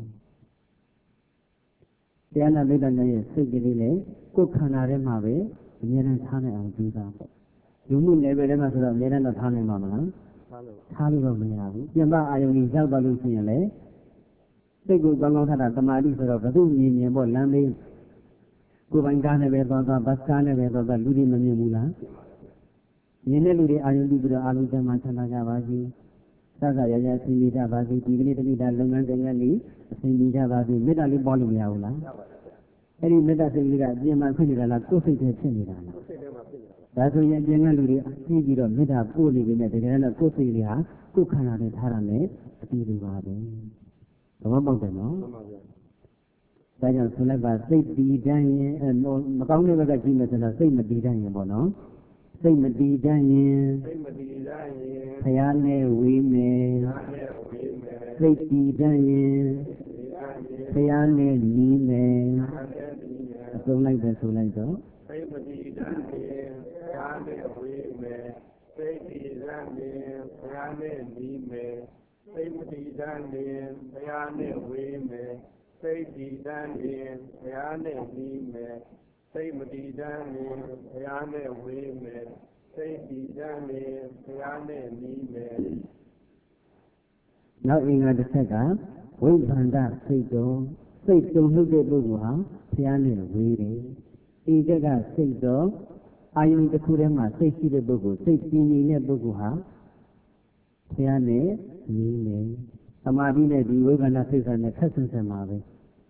တရားနာမိတ္တနဲ့ရဲ့စိတ်ကလေးလည်းကိုယ်ခန္ဓာထဲမှာပဲအမြဲတမ်းထားနိုင်အောင်ကြိုးစားပေါ့ယူမှုနယ်ပယ်ထဲမှာဆိုတော့အမြဲတမ်းတော့ထားနိုင်မှာမလားထားလို့ထားလို့တော့မရဘူးပြင်ပအာယုန်ကြီးရောက်သွားလို့ရှိရင်လည်းစိတ်ကိုကောင်းကောင်းထားတာတမာတိဆိုတော့ဘယ်သူမြင်မြင်ပေါ့လမ်းလေးကိုယ်ပိုင်ကားနဲ့ပဲသွားသွားဘတ်ကားနဲ့ပဲသွားသွားလူတွေမမြင်ဘူးလားမြင်တဲ့လူတွေအာယုန်ပြီးပြီးတော့အာလုံးချမ်းသာချမ်းသာကြပါစေသက္ကရရအစဉ်ပြီးကြပါစေဒီကနေ့တတိတာလုပ်ငန်းကိန်းလေးအစဉ်ပြီးကြပါစေမေတ္တာလေးပေါ်လို့မရဘူးလားအဲ့ဒီမေတ္တာစိတ်လေးကအပြင်မှာဖြစ်နေတာလားကိုယ်စိတ်ထဲဖြစ်နေတာလားကိုယ်စိတ်ထဲမှာဖြစ်နေတာဒါဆိုရင်အပြင်ကလူတွေအပြီးပြီးတော့မေတ္တာပို့နေပြီနဲ့တကယ်တော့ကိုယ်စိတ်လေးဟာကိုယ်ခန္ဓာနဲ့ထားရမယ်အပြီးလိုပါပဲသဘောပေါက်တယ်နော်မှန်ပါဗျာဒါကြောင့်ဆိုလိုက်ပါစိတ်တည်တတ်ရင်မကောင်းတဲ့ဘက်ကကြည့်မယ်ဆိုတော့စိတ်မတည်တတ်ရင်ပေါ့နော်စိတ်မတည်တတ်ရင်စိတ်မတည်တတ်ရင်ဘုရားနဲ့ဝေးမယ်ဘုရားနဲ့ဝေးမယ်စိတ်တည်တတ်ရင်ဘုရားနဲ့နီးမယ်အစုံလိုက်ပဲဆိုလိုက်တော့စိတ်မတည်တတ်ရင်ဘုရားနဲ့ဝေးမယ်စိတ်တည်တတ်ရင်ဘုရားနဲ့နီးမယ်စိတ်မတည်တတ်ရင်ဘုရားနဲ့ဝေးမယ်စိတ်တည်တတ်ရင်ဘုရားနဲ့နီးမယ်စိတ်မတည်တတ်ရင်ဘုရားနဲ့ဝေးမယ်စိတ်တည်တတ်ရင်ဘုရားနဲ့နီးမယ်နောက်အင်္ဂါတစ်ချက်ကဝိဗ္ဗန္တစိတ်တော်စိတ်တုံ့လှုပ်တဲ့ပုဂ္ဂိုလ်ဟာဘုရားနဲ့ဝေးတယ်ဒီချက်ကစိတ်တော်အာယုန်တစ်ခုထဲမှာစိတ်ရှိတဲ့ပုဂ္ဂိုလ်စိတ်ကြည်ငြိမ်တဲ့ပုဂ္ဂိုလ်ဟာဘုရားနဲ့နီးတယ်သမာဓိနဲ့ဒီဝိဗ္ဗန္တစိတ်ဆံနဲ့ဖက်ဆင်ဆံမှာပဲ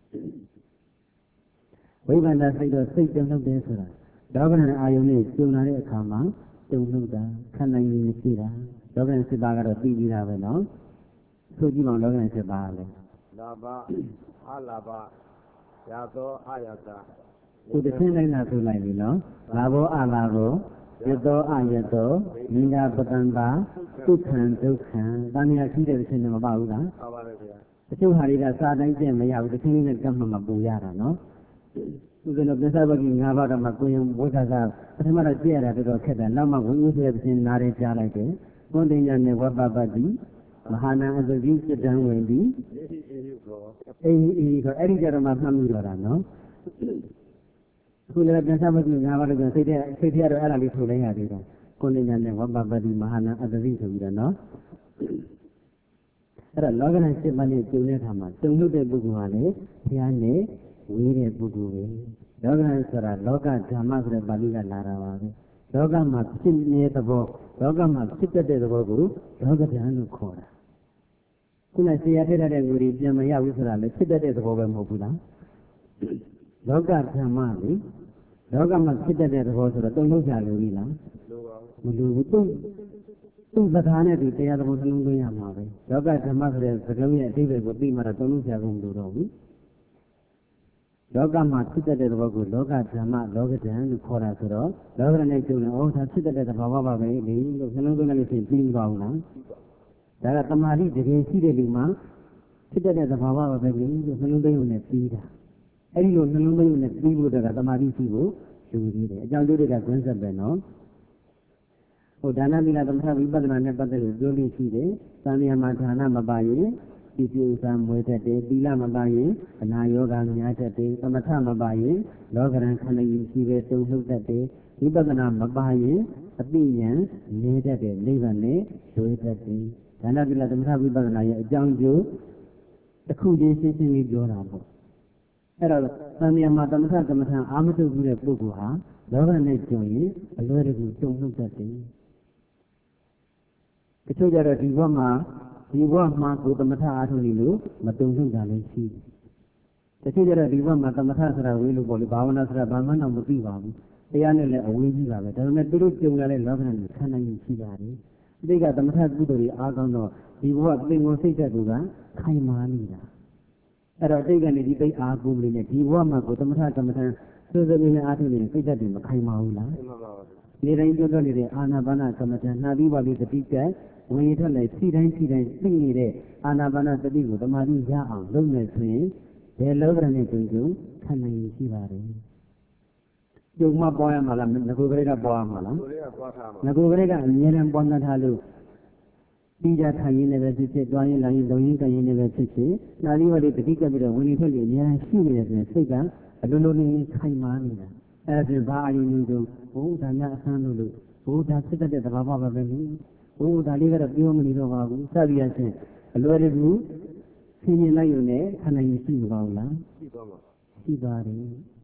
ဝိဗ္ဗန္တစိတ်တော့စိတ်တုံ့လှုပ်တယ်ဆိုတာဒေါကရဏအာယုန်နဲ့ကျုံလာတဲ့အခါမှာတုံ့လှုပ်တာခံနိုင်ရည်ရှိတာဒေါကရဏစိတ်ပါကတော့ပြီးပြီးတာပဲနော်ဆိုကြည့်ပါဦးဒေါကရဏစိတ်ပါလေလာဘအလာဘရသောအယတကိုတစ်ဆင်းလိုက်တာဆိုလိုက်ပြီနော်လာဘောအလာဘောယတောအယတောမိနာပတံတာဒုက္ခံဒုက္ခံတဏှာရှိတဲ့တစ်ဆင်းနဲ့မပါဘူးလားပါပါပဲဗျာတချို့ဟာတွေကစာတိုင်းကျင့်မရဘူးတစ်ဆင်းလေးနဲ့ကမှမပူရတာနော်သူကတော့ပြဿနာကြီးငါးပါးတော့မှကိုရင်ဝိသကပထမတော့ကြည့်ရတာတော်တော်ခက်တယ်နောက်မှဝိဥစ္စေတစ်ဆင်းနားရဲကြားလိုက်တယ်ဘုဒ္ဓဉာဏ်နဲ့ဝပ္ပပတ္တိမဟာနာအသုတိစိတ္တံဝင်ပြီးအေးအေးခေါ်အဲ့ဒီကြတော့မှမှတ်မိတော့တာနော်ခုလည်းပြန်စားမကြည့်ငါဘာလို့ဆိုစိတ်ထဲစိတ်ထဲကတော့အဲ့ဒါလေးဆိုလိုက်ရသေးတယ်ကိုယ်ဉာဏ်နဲ့ဝပပတိမဟာနာအတ္တိဆိုပြီးတော့နော်အဲ့တော့လောကဓာတ်စစ်မှန်နဲ့ကျုံတဲ့အခါမှာကျုံလို့တဲ့ပုဂ္ဂိုလ်ဟာလေဘုရားနဲ့ဝေးတဲ့ပုဂ္ဂိုလ်ပဲလောကဓာတ်ဆိုတာလောကဓမ္မဆိုတဲ့ပါဠိကလာတာပါပဲလောကမှာဖြစ်နေတဲ့သဘောလောကမှာဖြစ်တတ်တဲ့သဘောကိုလောကဓာတ်လို့ခေါ်တာခုနဆရာထည့်တဲ့ငွေတွေပြန်မရဘူးဆိုတာလေဖြစ်တတ်တဲ့သဘောပဲမဟုတ်ဘူးလားလောကဓမ္မလေလောကမှာဖြစ်တတ်တဲ့သဘောဆိုတော့တုံ့လုံးကြလို့ပြီလားမလိုဘူးသူသူ့သဘာနဲ့သူတရားသဘောနှလုံးသွင်းရမှာပဲလောကဓမ္မဆိုတဲ့စကားရဲ့အတိတ်ကိုသိမှတော့တုံ့လုံးကြကုန်လို့တော့ဘူးလောကမှာဖြစ်တတ်တဲ့သဘောကိုလောကဓမ္မလောကဓာတ်လို့ခေါ်တာဆိုတော့လောကနဲ့ကျုံတယ်ဩဒါဖြစ်တတ်တဲ့သဘာဝပါပဲလေလို့နှလုံးသွင်းလို့ရှိရင်ပြီးမသွားဘူးလားဒါကတမာတိတကယ်ရှိတဲ့လူမှာဖြစ်တတ်တဲ့သဘာဝပါပဲလေလို့နှလုံးသွင်းရုံနဲ့ပြီးတာအဲ့ဒီလိုနှလုံးသွင်းရုံနဲ့ပြီးဖို့တကတမာတိရှိဖို့လူကြီးတယ်အကြောင်းကျိုးတွေကကွင်းဆက်ပဲနော်ဟိုဒါနသီလသမထဝိပဿနာနဲ့ပတ်သက်လို့ပြောလို့ရှိတယ်သံဃာမှာဒါနမပါရင်ဒီပြုစံမွေးတတ်တယ်သီလမပါရင်အနာယောဂများတတ်တယ်သမထမပါရင်လောကရန်ခန္ဓာကြီးရှိပဲတုံ့လှုပ်တတ်တယ်ဝိပဿနာမပါရင်အသိဉာဏ်နေတတ်တယ်နိဗ္ဗာန်နဲ့လွေတတ်တယ်ဒါနသီလသမထဝိပဿနာရဲ့အကြောင်းကျိုးတစ်ခုချင်းရှင်းရှင်းလေးပြောတာပေါ့အဲ့တော့သံဃာမှာသမထကမ္မထအာမတုဘူးတဲ့ပုဂ္ဂိုလ်ဟာလောကနဲ့ကြုံရင်အလွယ်တကူတုံ့လှုပ်တတ်တယ်တချို့ကြတော့ဒီဘက်မှာဒီဘဝမှာကိုသမထအားထုတ်နေလို့မတုံ့လှုပ်တာလည်းရှိတယ်တချို့ကြတော့ဒီဘက်မှာသမထဆိုတာဝေးလို့ပေါ့လေဘာဝနာဆိုတာဘာမှတော့မသိပါဘူးတရားနဲ့လည်းအဝေးကြီးပါပဲဒါပေမဲ့သူတို့ကြုံရတဲ့လောကနဲ့ခံနိုင်ရရှိပါတယ်ဒီကသမထကုသိုလ်တွေအားကောင်းတော့ဒီဘဝပင်ကိုစိတ်သက်သူကခိုင်မာနေတာအဲ့တော့တိတ်ကနေဒီသိအားကိုလေးနဲ့ဒီဘဝမှာကိုသမထကမ္မထစိုးစိုးလေးနဲ့အားထုတ်နေစိတ်သက်တယ်မခိုင်မာဘူးလားနေတိုင်းပြောပြောနေတဲ့အာနာပါနကမ္မထနာပြီးပါပြီးတတိကဝင်ရထွက်လိုက်စီတိုင်းစီတိုင်းသိနေတဲ့အာနာပါနသတိကိုတမာတိရအောင်လုပ်နေဆိုရင်ဘယ်လောကနဲ့ကြုံကြုံခံနိုင်ရရှိပါတယ်ကျုံမပေါ်ရမှာလားငကိုကလေးကပေါ်ရမှာလားငကိုကလေးကအမြဲတမ်းပေါ်နေထားလို့ပြီးကြထိုင်ရင်းလည်းပဲဖြစ်ဖြစ်တွားရင်းလာရင်လုံရင်းကရင်လည်းပဲဖြစ်ဖြစ်နာလီဝလေးတတိကပြီးတော့ဝင်ရထွက်လို့အများကြီးရှိနေတယ်ဆိုရင်စိတ်ကအလိုလိုလေးခိုင်မာနေတာအဲ့ဒါဘာအရင်ကဘုရားများအဆန်းလို့လို့ဘုရားဖြစ်တဲ့သဘာဝပါပဲလေဘုရားလေးကတော့ပြောမနေတော့ပါဘူးစသည်အချင်းအလွယ်တကူဆင်းရင်လိုက်ရုံနဲ့ခန္ဓာရင်ရှိပါဘူးလားရှိပါပါရှိပါတယ်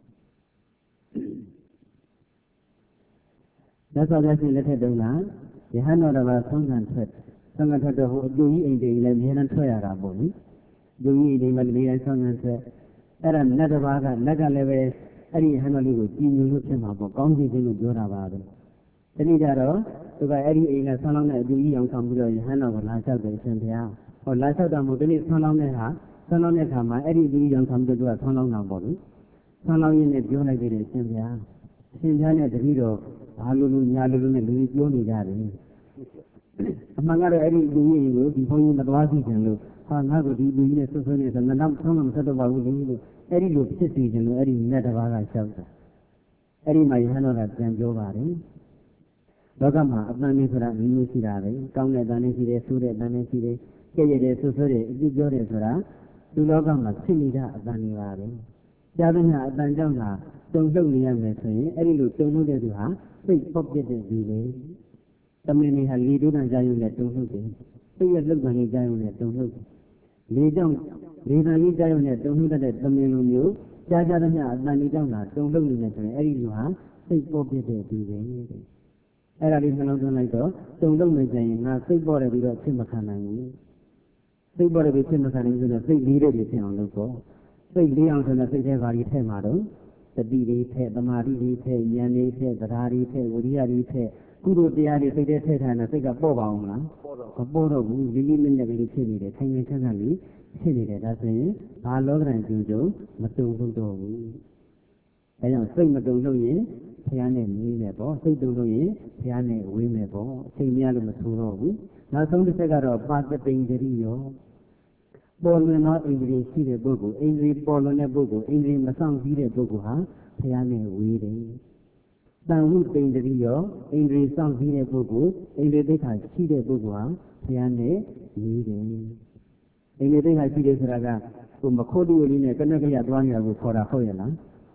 လက်ဆောင်ရရှိလက်ထက်တုန်းကယဟန်တော်တော်ဆုံးခံထွက်ဆုံးခံထွက်တော့ဟိုအကျိုးကြီးအိမ်တွေလည်းအများနဲ့ထွက်ရတာပေါ့လေအကျိုးကြီးအိမ်တွေမှာတည်းတိုင်းဆုံးခံထွက်အဲ့ဒါနတ်တစ်ပါးကနတ်ကလည်းပဲအဲ့ဒီဟန်တော်လေးကိုကြည်ညိုလို့ဖြစ်မှာပေါ့ကောင်းခြင်းလို့ပြောတာပါပဲတတိကြတော့သူကအဲ့ဒီအိမ်ကဆောင်းလောင်းတဲ့အကျိုးကြီးအောင်ဆောင်ပြီးတော့ယဟန်တော်ကိုလာလျှောက်တယ်ရှင်ဘုရားဟောလာလျှောက်တာမို့ဒီနေ့ဆောင်းလောင်းတဲ့ဟာဆောင်းလောင်းတဲ့အခါမှာအဲ့ဒီအကျိုးကြီးအောင်ဆောင်ပြီးတော့သူကဆောင်းလောင်းတာပေါ့လေဆောင်းလောင်းရင်းနဲ့ပြောလိုက်တယ်ရှင်ဘုရားရှင်ဘုရားနဲ့တတိတော့ဘာလို့လို့ညာလို့လို့နဲ့လူကြီးပြောနေကြတယ်အမှန်ကတော့အဲ့ဒီလူကြီးကိုဒီဘုန်းကြီးမတော်သိခြင်းလို့ဟာငါကဒီလူကြီးနဲ့ဆွဆွနေဆိုငါတော့ဆုံးမဆက်တော့ပါဘူးလေလို့အဲ့ဒီလိုဖြစ်စီခြင်းလို့အဲ့ဒီနတ်တစ်ပါးကလျှောက်တာအဲ့ဒီမှာယဟန်တော်ကပြန်ပြောပါတယ်လောကမှာအတန်လေးဆိုတာအမျိုးရှိတာပဲကောင်းတဲ့အတန်လေးရှိတယ်ဆိုးတဲ့အတန်လေးရှိတယ်ကြည့်ရတဲ့ဆွဆွတဲ့အကြည့်ပြောတယ်ဆိုတာဒီလောကမှာဖြစ်နေတဲ့အတန်လေးပါပဲကြားတဲ့ကအတန်ကြောင့်သာတုံ့လှုပ်နေရမယ်ဆိုရင်အဲ့ဒီလိုတုံ့လှုပ်တဲ့သူဟာစိတ်ပေါက်ပြတဲ့သူလေတမင်နေဟာလေတိုးတန်ကြားရုံနဲ့တုံ့လှုပ်တယ်စိတ်ရဲ့လှုပ်တန်ကြီးကြားရုံနဲ့တုံ့လှုပ်တယ်လေကြောင့်လေတန်ကြီးကြားရုံနဲ့တုံ့လှုပ်တဲ့တမင်လိုမျိုးကြားကြတဲ့မြအတန်ကြီးကြောင့်သာတုံ့လှုပ်နေတယ်ဆိုရင်အဲ့ဒီလူဟာစိတ်ပေါက်ပြတဲ့သူပဲတဲ့အဲ့ဒါလေးနှလုံးသွင်းလိုက်တော့တုံ့လှုပ်နေကြရင်ငါစိတ်ပေါ်တယ်ပြီးတော့ဖြစ်မခံနိုင်ဘူးစိတ်ပေါ်တယ်ပြီးဖြစ်မခံနိုင်ဘူးဆိုတော့စိတ်လေးတဲ့ဖြစ်အောင်လုပ်တော့စိတ်လေးအောင်ဆိုတော့စိတ်ထဲပါပြီးထဲမှာတော့တတိလေးထဲသမာဓိလေးထဲဉာဏ်လေးထဲသဒ္ဓါလေးထဲဝိရိယလေးထဲကုသိုလ်တရားတွေစိတ်ထဲထည့်ထားတဲ့စိတ်ကပေါ့ပါအောင်လားမပေါ့တော့ဘူးလေးလေးနက်နက်ကလေးဖြစ်နေတယ်ထိုင်နေချမ်းသာလေးဖြစ်နေတယ်ဒါဆိုရင်ဘာလောကရန်ကျုံကျုံမတုံ့လို့တော့ဘူးအဲကြောင့်စိတ်မတုံ့လို့ရင်ဘုရားနဲ့နေမယ်ပေါ့စိတ်တုံ့လို့ရင်ဘုရားနဲ့ဝေးမယ်ပေါ့အချိန်မရလို့မဆိုတော့ဘူးနောက်ဆုံးတစ်ချက်ကတော့ပါတပိန်တရိယောပေါ်လွင်သောအိန္ဒြေရှိတဲ့ပုဂ္ဂိုလ်အိန္ဒြေပေါ်လွင်တဲ့ပုဂ္ဂိုလ်အိန္ဒြေမဆောင်ပြီးတဲ့ပုဂ္ဂိုလ်ဟာဘုရားနဲ့ဝေးတယ်တန်ဝိပိန်တရိယောအိန္ဒြေဆောင်ပြီးတဲ့ပုဂ္ဂိုလ်အိန္ဒြေသိက္ခာရှိတဲ့ပုဂ္ဂိုလ်ဟာဘုရားနဲ့ဝေးတယ်အိန္ဒြေသိက္ခာရှိတယ်ဆိုတာကကိုမခိုးတူလေးနဲ့ကနက်ကရသွားနေတာကိုခေါ်တာဟုတ်ရဲ့လား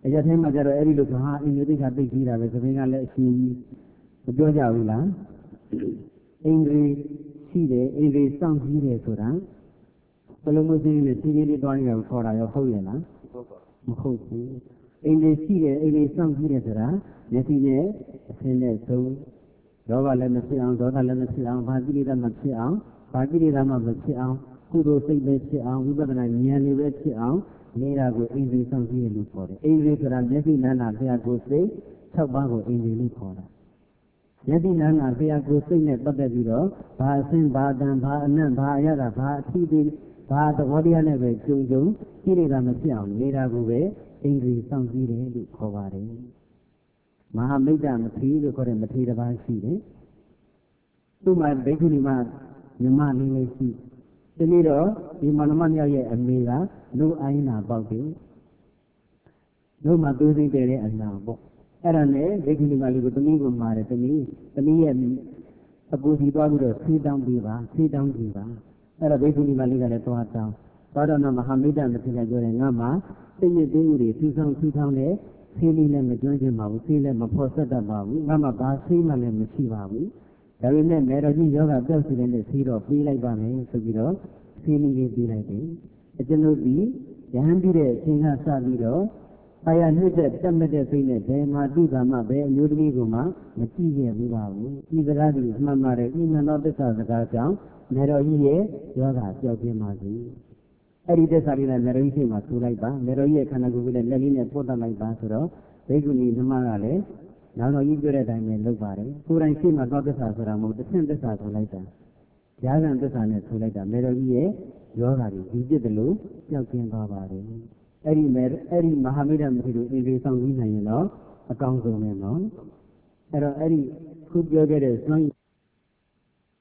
အရထဲမှာကျတော့အဲ့ဒီလိုဆိုဟာအင်္ဂလိပ်ကသိကြီးတာပဲသမင်းကလည်းအရှင်ကြီးမပြောကြဘူးလားအင်္ဂလိပ်ရှိတယ်အင်္ဂလိပ်စောင့်ကြီးတယ်ဆိုတာဘယ်လိုမျိုးသိနေစီးကြီးလေးတွားနေတယ်ခေါ်တာရောဟုတ်ရဲ့လားမဟုတ်ဘူးအင်္ဂလိပ်ရှိတယ်အင်္ဂလိပ်စောင့်ကြီးတယ်ဆိုတာမျက်စိနဲ့အဆင်းနဲ့ဆုံးလောဘလည်းမဖြစ်အောင်ဒေါသလည်းမဖြစ်အောင်ဘာကိလေသာမဖြစ်အောင်ဘာကိလေသာမှမဖြစ်အောင်ကုသိုလ်စိတ်ပဲဖြစ်အောင်ဝိပဿနာဉာဏ်လေးပဲဖြစ်အောင်နေတာကိုအင်္ဂလိပ်ဆောင်ကြည့်လို့ခေါ်တယ်။အင်္ဂလိပ်ဆိုတာမျက်စိနာနာဖျားကိုယ်စိတ်၆ပါးကိုအင်္ဂလိပ်လို့ခေါ်တာ။မျက်စိနာနာဖျားကိုယ်စိတ်နဲ့ပတ်သက်ပြီးတော့ဘာအစင်းဘာတန်ဘာအနံ့ဘာအရသာဘာအထီးသေးဘာသဘောတရားနဲ့ပဲကြုံကြုံကိလေသာမဖြစ်အောင်နေတာကိုပဲအင်္ဂလိပ်ဆောင်ကြည့်တယ်လို့ခေါ်ပါတယ်။မဟာမိတ်တမထေရလို့ခေါ်တဲ့မထေရတစ်ပါးရှိတယ်။သူ့မှာဘိက္ခုနီမမြမလေးလေးရှိတနည်းတော့ဒီမနမမြောက်ရဲ့အမေကလူအိုင်းနာပေါက်တယ်လူမှာသွေးသိတဲ့တဲ့အနာပေါ့အဲ့ဒါနဲ့ဒိဋ္ဌိမလေးကိုတနည်းကိုမှာတယ်တနည်းတနည်းရဲ့အပူစီသွားပြီးတော့ဆေးတောင်းပေးပါဆေးတောင်းကြည့်ပါအဲ့တော့ဒိဋ္ဌိမလေးကလည်းသွားတောင်းသွားတော့မဟာမိတ်တမထေရပြောတယ်ငါမှစိတ်ညစ်သေးမှုတွေထူဆောင်ထူထောင်တဲ့ဆေးလေးလည်းမကျွမ်းကျင်ပါဘူးဆေးလည်းမဖော်ဆက်တတ်ပါဘူးငါမှဘာဆေးမှလည်းမရှိပါဘူးဒါပေမဲ့မေတော်ကြီးယောဂပျောက်စီတဲ့ဆေးတော့ပေးလိုက်ပါမယ်ဆိုပြီးတော့ဆေးလေးပေးလိုက်တယ်အကျွန်ုပ်ဒီရဟန်းပြီးတဲ့အချိန်ကစပြီးတော့အာရနှိမ့်တဲ့တက်မဲ့တဲ့စိတ်နဲ့ဘယ်မှာတိကမှဘယ်အမျိုးသမီးကမှမကြည့်ရဘူးပါဘူးဒီစကားကြီးအမှန်မှားတဲ့ဤမှန်သောသစ္စာစကားကြောင့်မေတော်ကြီးရဲ့ယောဂပျောက်ပြင်းပါစေအဲ့ဒီသစ္စာလေးနဲ့မေတော်ကြီးရှိမှဆူလိုက်ပါမေတော်ကြီးရဲ့ခန္ဓာကိုယ်ကလည်းလက်လေးနဲ့ပို့တတ်လိုက်ပါဆိုတော့ဘိက္ခုနီဓမ္မကလည်းနောက်တော့ကြီးပြောတဲ့အတိုင်းပဲလုပ်ပါတယ်ကိုယ်တိုင်ရှိမှသောသစ္စာဆိုတာမဟုတ်တစ်ဆင့်သစ္စာဆိုလိုက်တာဈာကံသစ္စာနဲ့ဆိုလိုက်တာမေတော်ကြီးရဲ့ယောဂါကြီးဒီပြစ်တယ်လို့ကြောက်ကျင်းသွားပါတယ်အဲ့ဒီမေအဲ့ဒီမဟာမိတ်တမထေရတို့အင်္ဂလိပ်ဆောင်ပြီးနိုင်ရင်တော့အကောင်းဆုံးပဲနော်အဲ့တော့အဲ့ဒီခုပြောခဲ့တဲ့စွမ်း